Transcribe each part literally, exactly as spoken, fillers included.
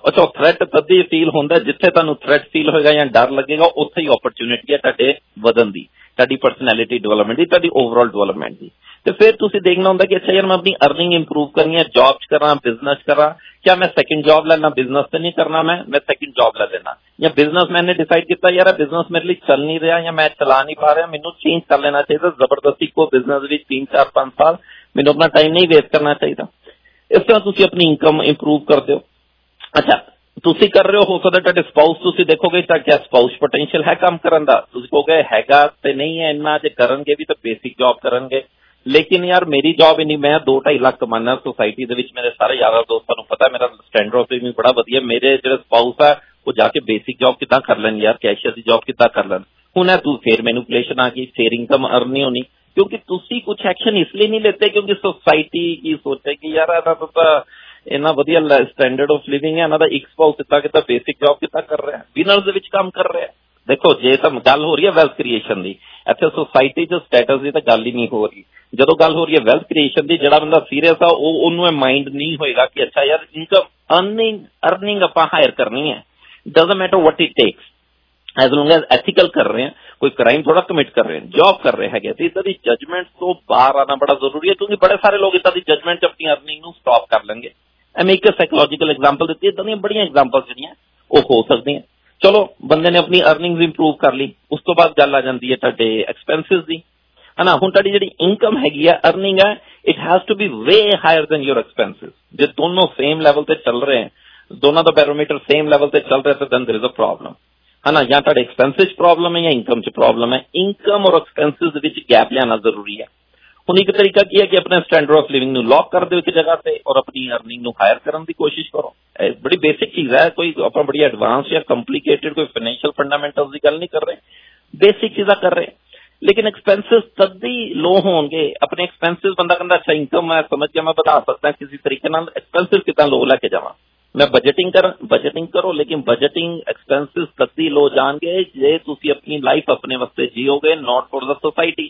ਅੱਛਾ, ਥ੍ਰੈਟ ਤਦ ਹੀ ਫੀਲ ਹੁੰਦਾ ਜਿੱਥੇ ਤੁਹਾਨੂੰ ਥ੍ਰੈਟ ਫੀਲ ਹੋਏਗਾ ਜਾਂ ਡਰ ਲੱਗੇਗਾ, ਉੱਥੇ ਹੀ ਓਪਰਚੁਨਿਟੀ ਹੈ ਤੁਹਾਡੇ ਵਧਣ ਦੀ, ਤੁਹਾਡੀ ਪਰਸਨੈਲਿਟੀ ਡਿਵੈਲਪਮੈਂਟ ਦੀ, ਤੁਹਾਡੀ ਓਵਰਆਲ ਡਿਵੈਲਪਮੈਂਟ ਦੀ। ਤੇ ਫਿਰ ਤੁਸੀਂ ਦੇਖਣਾ ਹੁੰਦਾ ਕਿ ਅੱਛਾ ਯਾਰ ਮੈਂ ਆਪਣੀ ਅਰਨਿੰਗ ਇੰਪਰੂਵ ਕਰਨੀ ਹੈ, ਜॉब ਚ ਕਰਾਂ, ਬਿਜ਼ਨਸ ਕਰਾਂ, क्या मैं सेकंड जॉब लेना, बिजनेस तो नहीं करना, मैं मैं सेकंड जॉब ले लेना, या बिजनेस मैंने डिसाइड किया यार बिजनेस मेरे लिए चल नहीं रहा या मैं चला नहीं पा रहा, मैनू चेंज कर लेना चाहिए, जबरदस्ती को बिजनेस भी तीन चार पांच साल मैनू अपना टाइम नहीं वेस्ट करना चाहिए। इस तरह तुम अपनी इनकम इंप्रूव करते हो। अच्छा, ਤੁਸੀਂ कर रहे हो हो सकता ਤੁਹਾਡੇ ਸਪਾਊਸ, ਤੁਸੀਂ ਦੇਖੋਗੇ ਤਾਂ ਕਿਆ ਸਪਾਊਸ ਪੋਟੈਂਸ਼ੀਅਲ ਹੈ ਕੰਮ ਕਰਨ ਦਾ, ਤੁਸੀਂ ਕਹੋਗੇ ਹੈਗਾ ਤੇ ਨਹੀਂ ਹੈ ਇੰਨਾ, ਜੇ ਕਰਨਗੇ ਵੀ ਤਾਂ ਬੇਸਿਕ ਜੌਬ ਕਰਨਗੇ। ਲੇਕਿਨ ਯਾਰ ਮੇਰੀ ਜੌਬ ਇੰਨੀ, ਮੈਂ ਦੋ ਢਾਈ ਲੱਖ ਕਮਾਨਾ ਸੋਸਾਇਟੀ ਦੇ ਵਿੱਚ, ਮੇਰੇ ਸਾਰੇ ਯਾਰਾਂ ਦੋਸਤਾਂ ਨੂੰ ਪਤਾ ਮੇਰਾ ਸਟੈਂਡਰਡ ਆਫ ਲਿਵਿੰਗ ਬੜਾ ਵਧੀਆ, ਮੇਰੇ ਜਿਹੜੇ ਸਪਾਊਸ ਆ ਉਹ ਜਾ ਕੇ ਬੇਸਿਕ ਜੌਬ ਕਿੱਦਾਂ ਕਰ ਲੈਣ ਯਾਰ, ਕੈਸ਼ੀਅਰ ਦੀ ਜੌਬ ਕਿੱਦਾਂ ਕਰ ਲੈਣ। ਹੁਣ ਹੈ ਤੂੰ ਫੇਰ ਮੈਨੂਪੂਲੇਸ਼ਨ ਆ ਗਈ, ਫੇਰ ਇਨਕਮ ਅਰਨ ਨਹੀਂ ਹੋਣੀ, ਕਿਉਂਕਿ ਤੁਸੀਂ ਕੁਛ ਐਕਸ਼ਨ ਇਸ ਲਈ ਨਹੀਂ ਲੈਤੇ ਕਿਉਂਕਿ ਸੋਸਾਇਟੀ ਕੀ ਸੋਚੇਗੀ ਯਾਰ ਇਹਦਾ ਤਾਂ ਇੰਨਾ ਵਧੀਆ ਸਟੈਂਡਰਡ ਆਫ ਲਿਵਿੰਗ ਹੈ, ਇਹਨਾਂ ਦਾ ਇੱਕ ਸਪਾਊਸ ਕਿੱਦਾਂ ਕਿੱਦਾਂ ਬੇਸਿਕ ਜੌਬ ਕਿੱਦਾਂ ਕਰ ਰਿਹਾ, ਬਿਨਰਸ ਦੇ ਵਿੱਚ ਕੰਮ ਕਰ ਰਿਹਾ। ਦੇਖੋ ਜੇ ਤਾਂ ਗੱਲ ਹੋ ਰਹੀ ਹੈ ਵੈਲਥ ਕ੍ਰੀਏਸ਼ਨ ਦੀ, ਇੱਥੇ ਸੋਸਾਇਟੀ ਚ ਸਟੇਟਸ ਦੀ ਤਾਂ ਗੱਲ ਹੀ ਨਹੀਂ ਹੋ ਰਹੀ। ਜਦੋਂ ਗੱਲ ਹੋ ਰਹੀ ਹੈ ਵੈਲਥ ਕ੍ਰੀਏਸ਼ਨ ਦੀ, ਜਿਹੜਾ ਬੰਦਾ ਸੀਰੀਅਸ ਆ ਉਹ ਉਹਨੂੰ ਇਹ ਮਾਈਂਡ ਨਹੀਂ ਹੋਏਗਾ ਕਿ ਅੱਛਾ ਯਾਰ ਇਨਕਮ ਅਰਨਿੰਗ ਅਰਨਿੰਗ ਆਪਾਂ ਹਾਇਰ ਕਰਨੀ ਹੈ, doesn't matter what it takes, as long as ethical ਕਰ ਰਹੇ हैं, कोई क्राइम थोड़ा कमिट कर रहे हैं, जॉब कर रहे हैं। तो इदा दी जजमेंट तो बाहर आना बड़ा जरूरी है, क्योंकि बड़े सारे लोग इदा दी जजमेंट अपनी अर्निंग स्टॉप कर लेंगे। मैं एक साइकोलॉजिकल एग्जाम्पल दी, इदा दी बड़ियां एग्जाम्पल जिहड़ियां वो हो सकती हैं। चलो बंदे ने अपनी अर्निंग इंप्रूव कर ली, उस तो बाद गल आ जाती है तुहाडे एक्सपेंसिस दी, है ना। हुण तुहाडी जिहड़ी इनकम हैगी है, अर्निंग है, it has to be way higher than your expenses. जे दोनों सेम लैवल ते चल रहे हैं, दोनों का बैरोमीटर सेम लैवल ते चल रहा है, तो then there is a problem, है ना। या तुहाडे एक्सपेंसिस प्रॉब्लम है या इनकम च प्रॉब्लम है। इनकम और एक्सपेंसिस दे विच गैप लियाना जरूरी है। हुण एक तरीका की है कि अपने स्टैंडर्ड ऑफ लिविंग नूं लॉक कर दो एक जगह से और अपनी अर्निंग नूं हायर करने की कोशिश करो। बड़ी बेसिक चीज है, कोई आप बड़ी एडवांस या कंप्लीकेटेड कोई फाइनेंशियल फंडामेंटल्स की गल नहीं कर रहे, बेसिक चीज़ा कर रहे। लेकिन एक्सपेंसिस तद ही लो होंगे, अपने एक्सपेंसिस बंदा कहता अच्छा इनकम मैं समझ के मैं बता सकता किसी तरीके नाल, एक्सपेंसिस कितना लो लैके जावां, मैं बजटिंग कर बजटिंग करो, लेकिन बजटिंग एक्सपेंसिस तद ही लो जाएंगे जे तुसी अपनी लाइफ अपने वास्ते जियोगे, नॉट फॉर द सोसाइटी।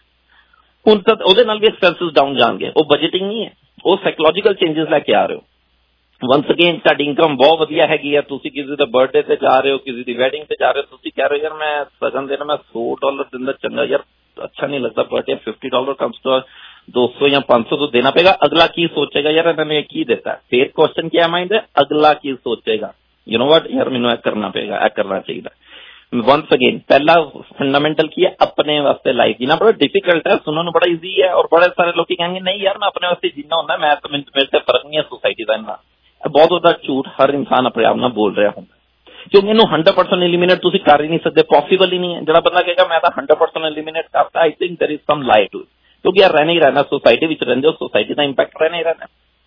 ਹੁਣ ਤਾਂ ਉਹਦੇ ਨਾਲ ਵੀ ਐਕਸਪੈਂਸਿਸ ਡਾਊਨ ਜਾਣਗੇ, ਉਹ ਬਜਟਿੰਗ ਨਹੀਂ ਹੈ, ਉਹ ਸਾਈਕੋਲੋਜੀਕਲ ਚੇਂਜਸ ਲੈ ਕੇ ਆ ਰਹੇ ਹੋ। ਵਨਸ ਅਗੇਨ ਤੁਹਾਡੀ ਇਨਕਮ ਬਹੁਤ ਵਧੀਆ ਹੈਗੀ ਆ, ਤੁਸੀਂ ਕਿਸੇ ਦਾ ਬਰਥਡੇ ਤੇ ਜਾ ਰਹੇ ਹੋ, ਕਿਸੇ ਦੀ ਵੈਡਿੰਗ ਤੇ ਜਾ ਰਹੇ ਹੋ, ਤੁਸੀਂ ਕਹਿ ਰਹੇ ਹੋ ਯਾਰ ਮੈਂ ਸਗਨ ਦੇਣਾ ਮੈਂ सौ डॉलर ਦਿੰਦਾ ਚੰਗਾ ਯਾਰ, अच्छा नहीं लगता birthday, fifty dollar comes to दो सौ या पांच सौ तो देना पड़ेगा। अगला की सोचेगा यार इन्होंने की देता है, फिर क्वेश्चन क्या माइंड है, अगला की सोचेगा, यू नो व्हाट यार मैनू करना पड़ेगा, ऐ करना चाहिए। वंस अगेन पहला फंडामेंटल की है अपने वास्ते लाइफ जीना बड़ा डिफिकल्ट है, सुनने बड़ा इजी है, और बड़े सारे लोग कहेंगे नहीं यार मैं अपने वास्ते जीना होता मैं तो मेरे से फर्क नहीं है सोसाइटी का इन्ना, बहुत ज्यादा झूठ हर इंसान अपने आप में बोल रहा होंगे, क्योंकि इन्हों हंड्रेड परसेंट एलिमिनेट तुम कर ही नहीं सकते, पॉसिबल ही नहीं है। जो बंदा कहेगा मैं तो हंड्रेड परसेंट एलिमिनेट करता, I think there is some lie to it, क्योंकि यार रहना ही रहना सोसाइटी में रहते हो, सोसाइटी का इंपैक्ट रहना ही रहना।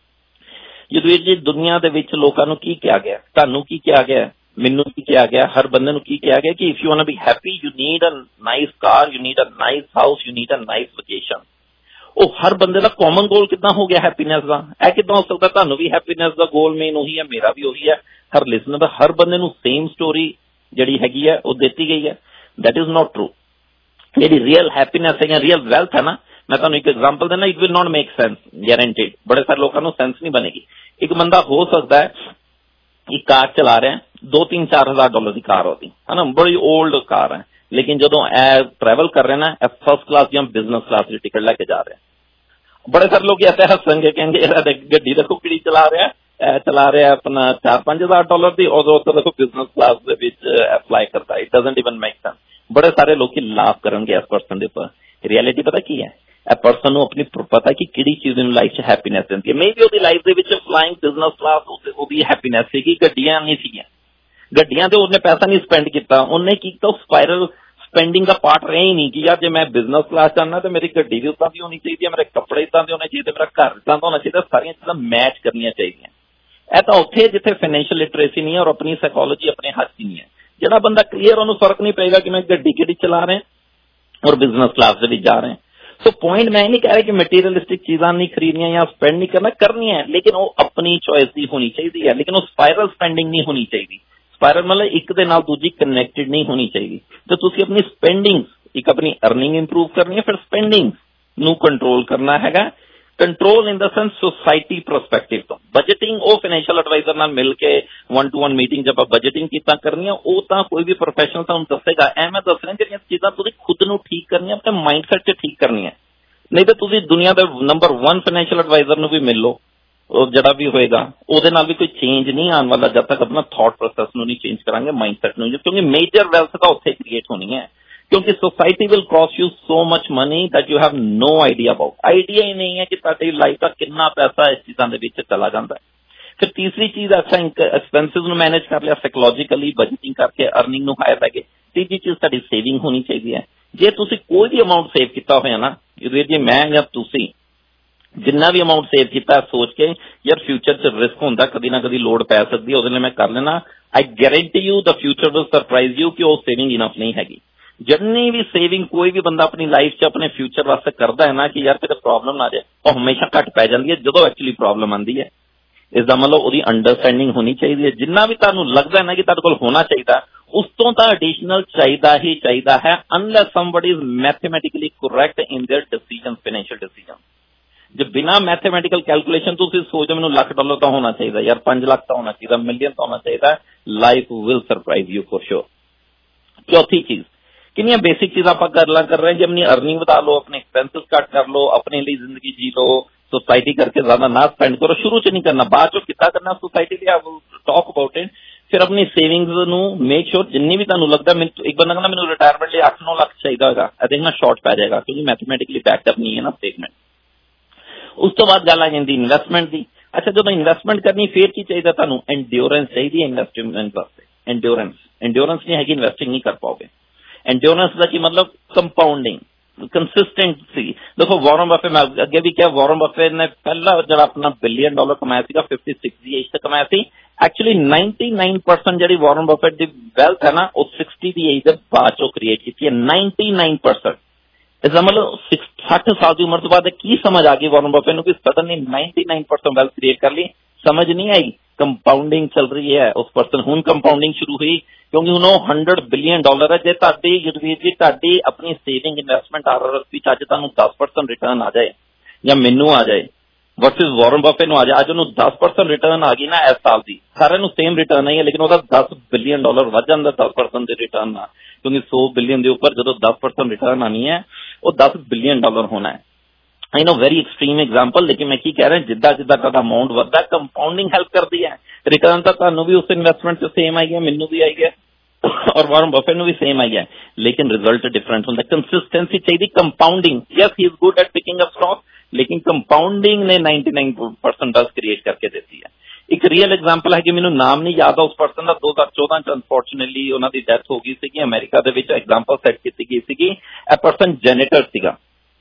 युद्धवीर जी दुनिया के विच लोकां नूं की किया गया, तुहानूं की किया गया, मैनू की किया गया, हर बंदे नूं की किया गया कि if you want to be happy you need a nice car, you need a nice house, you need a nice vacation. वो हर बंदे का कॉमन गोल कितना हो गया हैप्पीनेस का, ऐ कितना हो सकता तुहानूं भी हैप्पीनेस का गोल मेन उही है, मेरा भी उही है, हर लिसनर का, हर बंदे नूं सेम स्टोरी जिहड़ी हैगी है वो देती गई है। That is not true. जिहड़ी रियल हैप्पीनेस है या रियल वेल्थ है ना, मैं तुहानूं एक एग्जांपल देना, it will not make sense guaranteed, बड़े सारे लोगों को सेंस नहीं बनेगी। एक बंदा हो सकता है एक कार चला रहे हैं, दो तीन चार हजार डॉलर की कार होती है ना, बड़ी ओल्ड कार है, लेकिन जो ए ट्रैवल कर रहे हैं ना फर्स्ट क्लास या बिजनेस क्लास की टिकट लेके जा रहे हैं, बड़े सारे लोग ऐसे हंसेंगे कहेंगे गड्डी देखो किड़ी चला रहे हैं, चला रहे हैं अपना चार पांच हजार डॉलर की, और तो देखो बिजनेस क्लास अप्लाई करता है, it doesn't even make sense. बड़े सारे लोग लाभ करेंगे इस पर्सन के ऊपर। रियलिटी पता की है, ए पर्सन ਨੂੰ अपनी पता है कि किहड़ी चीज ਨੂੰ लाइफ च हैप्पीनेस दिंदी है। मे बी ਉਹਦੀ ਲਾਈਫ ਦੇ ਵਿੱਚ ਫਲਾइंग बिजनेस क्लास ਉਹਦੀ हैप्पीनेस ਸੀਗੀ, ਗੱਡੀਆਂ नहीं ਸੀਗੀਆਂ, ਗੱਡੀਆਂ ਤੇ ਉਹਨੇ पैसा नहीं स्पेंड ਕੀਤਾ, ਉਹਨੇ ਕੀਤਾ स्पाइरल स्पेंडिंग का पार्ट रहा ही नहीं कि यार जो मैं बिजनेस क्लास चाहना तो मेरी गड्डी भी उदा की होनी चाहिए, मेरे कपड़े इदा के होने चाहिए, मेरा घर इदा का होना चाहिए, सारिया चीज़ां मैच करनी चाहिए। यह तो उत्थे जिथे फाइनेंशियल लिटरेसी नहीं है और अपनी साइकोलॉजी अपने हाथ की नहीं है। जिहड़ा बंदा क्लीयर उन्होंने फर्क नहीं पेगा कि मैं गड्डी किहड़ी चला रहे हैं और बिजनेस क्लास से भी जा रहे हैं। सो पॉइंट मैं नहीं कह रहा कि मटीरियलिस्टिक चीज़ां नहीं खरीदनियां या स्पेंड नहीं करना, करनी है, लेकिन वो अपनी चॉइस की होनी चाहिए है, लेकिन वो स्पाइरल स्पेंडिंग नहीं होनी चाहिए। स्पाइरल मतलब एक दे नाल दूजी कनैक्टेड नहीं होनी चाहिए। तो तुसी अपनी स्पेंडिंग एक अपनी अर्निंग इंप्रूव करनी है, फिर स्पेंडिंग नू कंट्रोल करना हैगा, control in the sense society perspective ਤੋਂ। ਬਜਟਿੰਗ ਉਹ ਫਾਈਨੈਂਸ਼ੀਅਲ ਐਡਵਾਈਜ਼ਰ ਨਾਲ ਮਿਲ ਕੇ ਵਨ ਟੂ ਵਨ ਮੀਟਿੰਗ 'ਚ ਆਪਾਂ ਬਜਟਿੰਗ ਕੀਤਾ ਕਰਨੀ ਆ, ਉਹ ਤਾਂ ਕੋਈ ਵੀ ਪ੍ਰੋਫੈਸ਼ਨਲ ਤੁਹਾਨੂੰ ਦੱਸੇਗਾ। ਐ ਮੈਂ ਦੱਸ ਰਿਹਾ ਜਿਹੜੀਆਂ ਚੀਜ਼ਾਂ ਤੁਸੀਂ ਖੁਦ ਨੂੰ ਠੀਕ ਕਰਨੀਆਂ, ਆਪਣੇ ਮਾਈਂਡ ਸੈਟ 'ਚ ਠੀਕ ਕਰਨੀਆਂ। ਨਹੀਂ ਤਾਂ ਤੁਸੀਂ ਦੁਨੀਆ ਦੇ ਨੰਬਰ ਵਨ ਫਾਈਨੈਂਸ਼ੀਅਲ ਐਡਵਾਈਜ਼ਰ ਨੂੰ ਵੀ ਮਿਲ ਲਓ, ਉਹ ਜਿਹੜਾ ਵੀ ਹੋਏਗਾ ਉਹਦੇ ਨਾਲ ਵੀ ਕੋਈ ਚੇਂਜ ਨਹੀਂ ਆਉਣ ਵਾਲਾ ਜਦ ਤੱਕ ਆਪਣਾ ਥਾਟ ਪ੍ਰੋਸੈਸ ਨੂੰ ਨਹੀਂ ਚੇਂਜ ਕਰਾਂਗੇ, ਮਾਈਂਡ ਸੈਟ ਨੂੰ। ਕਿਉਂਕਿ ਮੇਜਰ ਵੈਲਥ ਤਾਂ ਉੱਥੇ ਕ੍ਰੀਏਟ ਹੋਣੀ ਹੈ, ਕਿਉਂਕਿ society will cost you so much money that you have no idea about. Idea ਹੀ ਨਹੀਂ ਹੈ ਕਿ ਤੁਹਾਡੀ ਲਾਈਫ ਦਾ ਕਿੰਨਾ ਪੈਸਾ ਇਸ ਚੀਜ਼ਾਂ ਦੇ ਵਿੱਚ ਚਲਾ ਜਾਂਦਾ ਹੈ। ਫਿਰ ਤੀਸਰੀ ਚੀਜ਼, ਅੱਛਾ ਐਕਸਪੈਂਸਿਸ ਨੂੰ ਮੈਨੇਜ ਕਰ ਲਿਆ ਸਾਈਕੋਲੋਜੀਕਲੀ, ਬਜਟਿੰਗ ਕਰਕੇ ਅਰਨਿੰਗ ਨੂੰ ਹਾਇਰ ਲੈ ਗਏ। ਤੀਜੀ ਚੀਜ਼ ਤੁਹਾਡੀ ਸੇਵਿੰਗ ਹੋਣੀ ਚਾਹੀਦੀ ਹੈ। ਜੇ ਤੁਸੀਂ ਕੋਈ ਵੀ ਅਮਾਊਂਟ ਸੇਵ ਕੀਤਾ ਹੋਇਆ ਨਾ, ਜੇ ਮੈਂ ਜਾਂ ਤੁਸੀਂ ਜਿੰਨਾ ਵੀ ਅਮਾਊਂਟ ਸੇਵ ਕੀਤਾ ਸੋਚ ਕੇ ਯਾਰ ਫਿਊਚਰ 'ਚ ਰਿਸਕ ਹੁੰਦਾ, ਕਦੀ ਨਾ ਕਦੀ ਲੋੜ ਪੈ ਸਕਦੀ ਹੈ, ਉਹਦੇ ਲਈ ਮੈਂ ਕਰ ਲੈਣਾ, I guarantee you the future will surprise you ਕਿ ਉਹ ਸੇਵਿੰਗ ਇਨਫ ਨਹੀਂ ਹੈਗੀ। ਜਿੰਨੀ ਵੀ ਸੇਵਿੰਗ ਕੋਈ ਵੀ ਬੰਦਾ ਆਪਣੀ ਲਾਈਫ 'ਚ ਆਪਣੇ ਫਿਊਚਰ ਵਾਸਤੇ ਕਰਦਾ ਹੈ ਨਾ ਕਿ ਯਾਰ ਕਿਤੇ ਪ੍ਰੋਬਲਮ ਨਾ ਆ ਜਾਏ, ਉਹ ਹਮੇਸ਼ਾ ਘੱਟ ਪੈ ਜਾਂਦੀ ਹੈ ਜਦੋਂ ਐਕਚੁਅਲੀ ਪ੍ਰੋਬਲਮ ਆਉਂਦੀ ਹੈ। ਇਸ ਦਾ ਮਤਲਬ ਉਹਦੀ ਅੰਡਰਸਟੈਂਡਿੰਗ ਹੋਣੀ ਚਾਹੀਦੀ ਹੈ। ਜਿੰਨਾ ਵੀ ਤੁਹਾਨੂੰ ਲੱਗਦਾ ਨਾ ਕਿ ਤੁਹਾਡੇ ਕੋਲ ਹੋਣਾ ਚਾਹੀਦਾ, ਉਸ ਤੋਂ ਤਾਂ ਐਡੀਸ਼ਨਲ ਚਾਹੀਦਾ ਹੀ ਚਾਹੀਦਾ ਹੈ, unless somebody is mathematically correct in their decision, financial decision. ਜੇ ਬਿਨਾਂ ਮੈਥਮੈਟੀਕਲ ਕੈਲਕੂਲੇਸ਼ਨ ਤੁਸੀਂ ਸੋਚੋ ਮੈਨੂੰ ਲੱਖ ਡਾਲਰ ਤਾਂ ਹੋਣਾ ਚਾਹੀਦਾ, ਯਾਰ ਪੰਜ ਲੱਖ ਤਾਂ ਹੋਣਾ ਚਾਹੀਦਾ, ਮਿਲੀਅਨ ਤਾਂ ਹੋਣਾ ਚਾਹੀਦਾ, life will surprise you for sure. ਚੌਥੀ ਚੀਜ਼, ਕਿੰਨੀਆਂ ਬੇਸਿਕ ਚੀਜ਼ਾਂ ਆਪਾਂ ਕਰਲਾ ਕਰ ਰਹੇ ਹਾਂ। ਜੇ ਆਪਣੀ ਅਰਨਿੰਗ ਵਧਾ ਲਓ, ਆਪਣੇ ਐਕਸਪੈਂਸਿਸ ਘੱਟ ਕਰ ਲਓ, ਆਪਣੇ ਲਈ ਜ਼ਿੰਦਗੀ ਜੀ ਲਓ, सोसाइटी करके ज्यादा ना स्पेंड करो, शुरू च नहीं करना, बाद चो कितना करना सोसाइटी ਲਈ टॉक अबाउट इट। फिर अपनी सेविंग्स ਨੂੰ मेक श्योर जिन्नी भी ਤੁਹਾਨੂੰ लगता मैं एक बंदा कहना मैंने रिटायरमेंट ਲਈ ਅੱਠ नौ ਲੱਖ ਚਾਹੀਦਾ ਹੋਗਾ, आई थिंक ना शॉर्ट पै जाएगा क्योंकि मैथमेटिकली बैकअप नहीं है ना स्टेटमेंट। उस तो बाद गल आ जाती इन्वेस्टमेंट की। अच्छा जो इन्वेस्टमेंट करनी फिर की चाहिए ਤੁਹਾਨੂੰ एंड्योरेंस चाहिए इन्वेस्टमेंट वास्ते। एंड्योरेंस एंड्योरेंस नहीं हैगी इन्वेस्टिंग नहीं कर पाओगे। एंड्योरेंस का की मतलब कंपाउंडिंग, कंसिस्टेंसी। देखो वॉरेन बफेट, मैं अगे भी क्या, वॉरेन बफेट ने पहला जो अपना बिलियन डॉलर कमाया था फिफ्टी सिक्स की एज तक कमाया थी। एक्चुअली नाइनटी नाइन परसेंट जी वॉरेन बफेट की वेल्थ है ना वो सिक्सटी की एज बाद चो क्रिएट की है, नाइनटी नाइन परसेंट। इसका मतलब सठ साल की उम्र तो बाद की समझ आ गई वॉरेन बफेट को suddenly ninety nine percent wealth create कर ली, समझ नहीं आई। कंपाउंडिंग चल रही है उस पर्सन, हुण कंपाउंडिंग शुरू हुई क्योंकि हुण हंड्रड बिलियन डॉलर है। जे तुहाडी जगवीर जी तुहाडी अपनी सेविंग इन्वेस्टमेंट आरआरएस विच अज तुहानूं दस परसेंट रिटर्न आ जाए या मैनू आ जाए वर्सिस वॉरेन बफेट नूं आ जाए, अज उन्होंने दस परसेंट रिटर्न आ गई ना इस साल की, सारे नूं सेम रिटर्न आई है, लेकिन वह दस बिलियन डॉलर वध जाता दस परसेंट के रिटर्न ना, क्योंकि सौ बिलियन के उपर जो दस परसेंट रिटर्न आनी है वो दस बिलियन डॉलर होना है। I know very extreme example, लेकिन मैं की कह रहा जिदा जिदा तुहाडा अमाउंट वधदा कंपाउंडिंग हेल्प करती है। रिटर्न तो तुहानूं भी उस इन्वेस्टमेंट से सेम आई है, मैनू भी आई है और वॉरेन बफेट नूं भी सेम आई है, लेकिन रिजल्ट डिफरेंट होंदा। कंसिस्टेंसी चाहिए, compounding. Yes he is good at picking up stock, लेकिन कंपाउंडिंग ने ninety nine percent wealth create करके देती है। एक रियल एग्जाम्पल है कि मैनूं नाम नहीं याद है उस पर्सन का, दो हजार चौदह च अनफॉर्चुनेटली उन्होंने डेथ हो गई सी अमेरिका दे विच। एग्जाम्पल सैट की गई सी, ए पर्सन जेनेटर सीगा,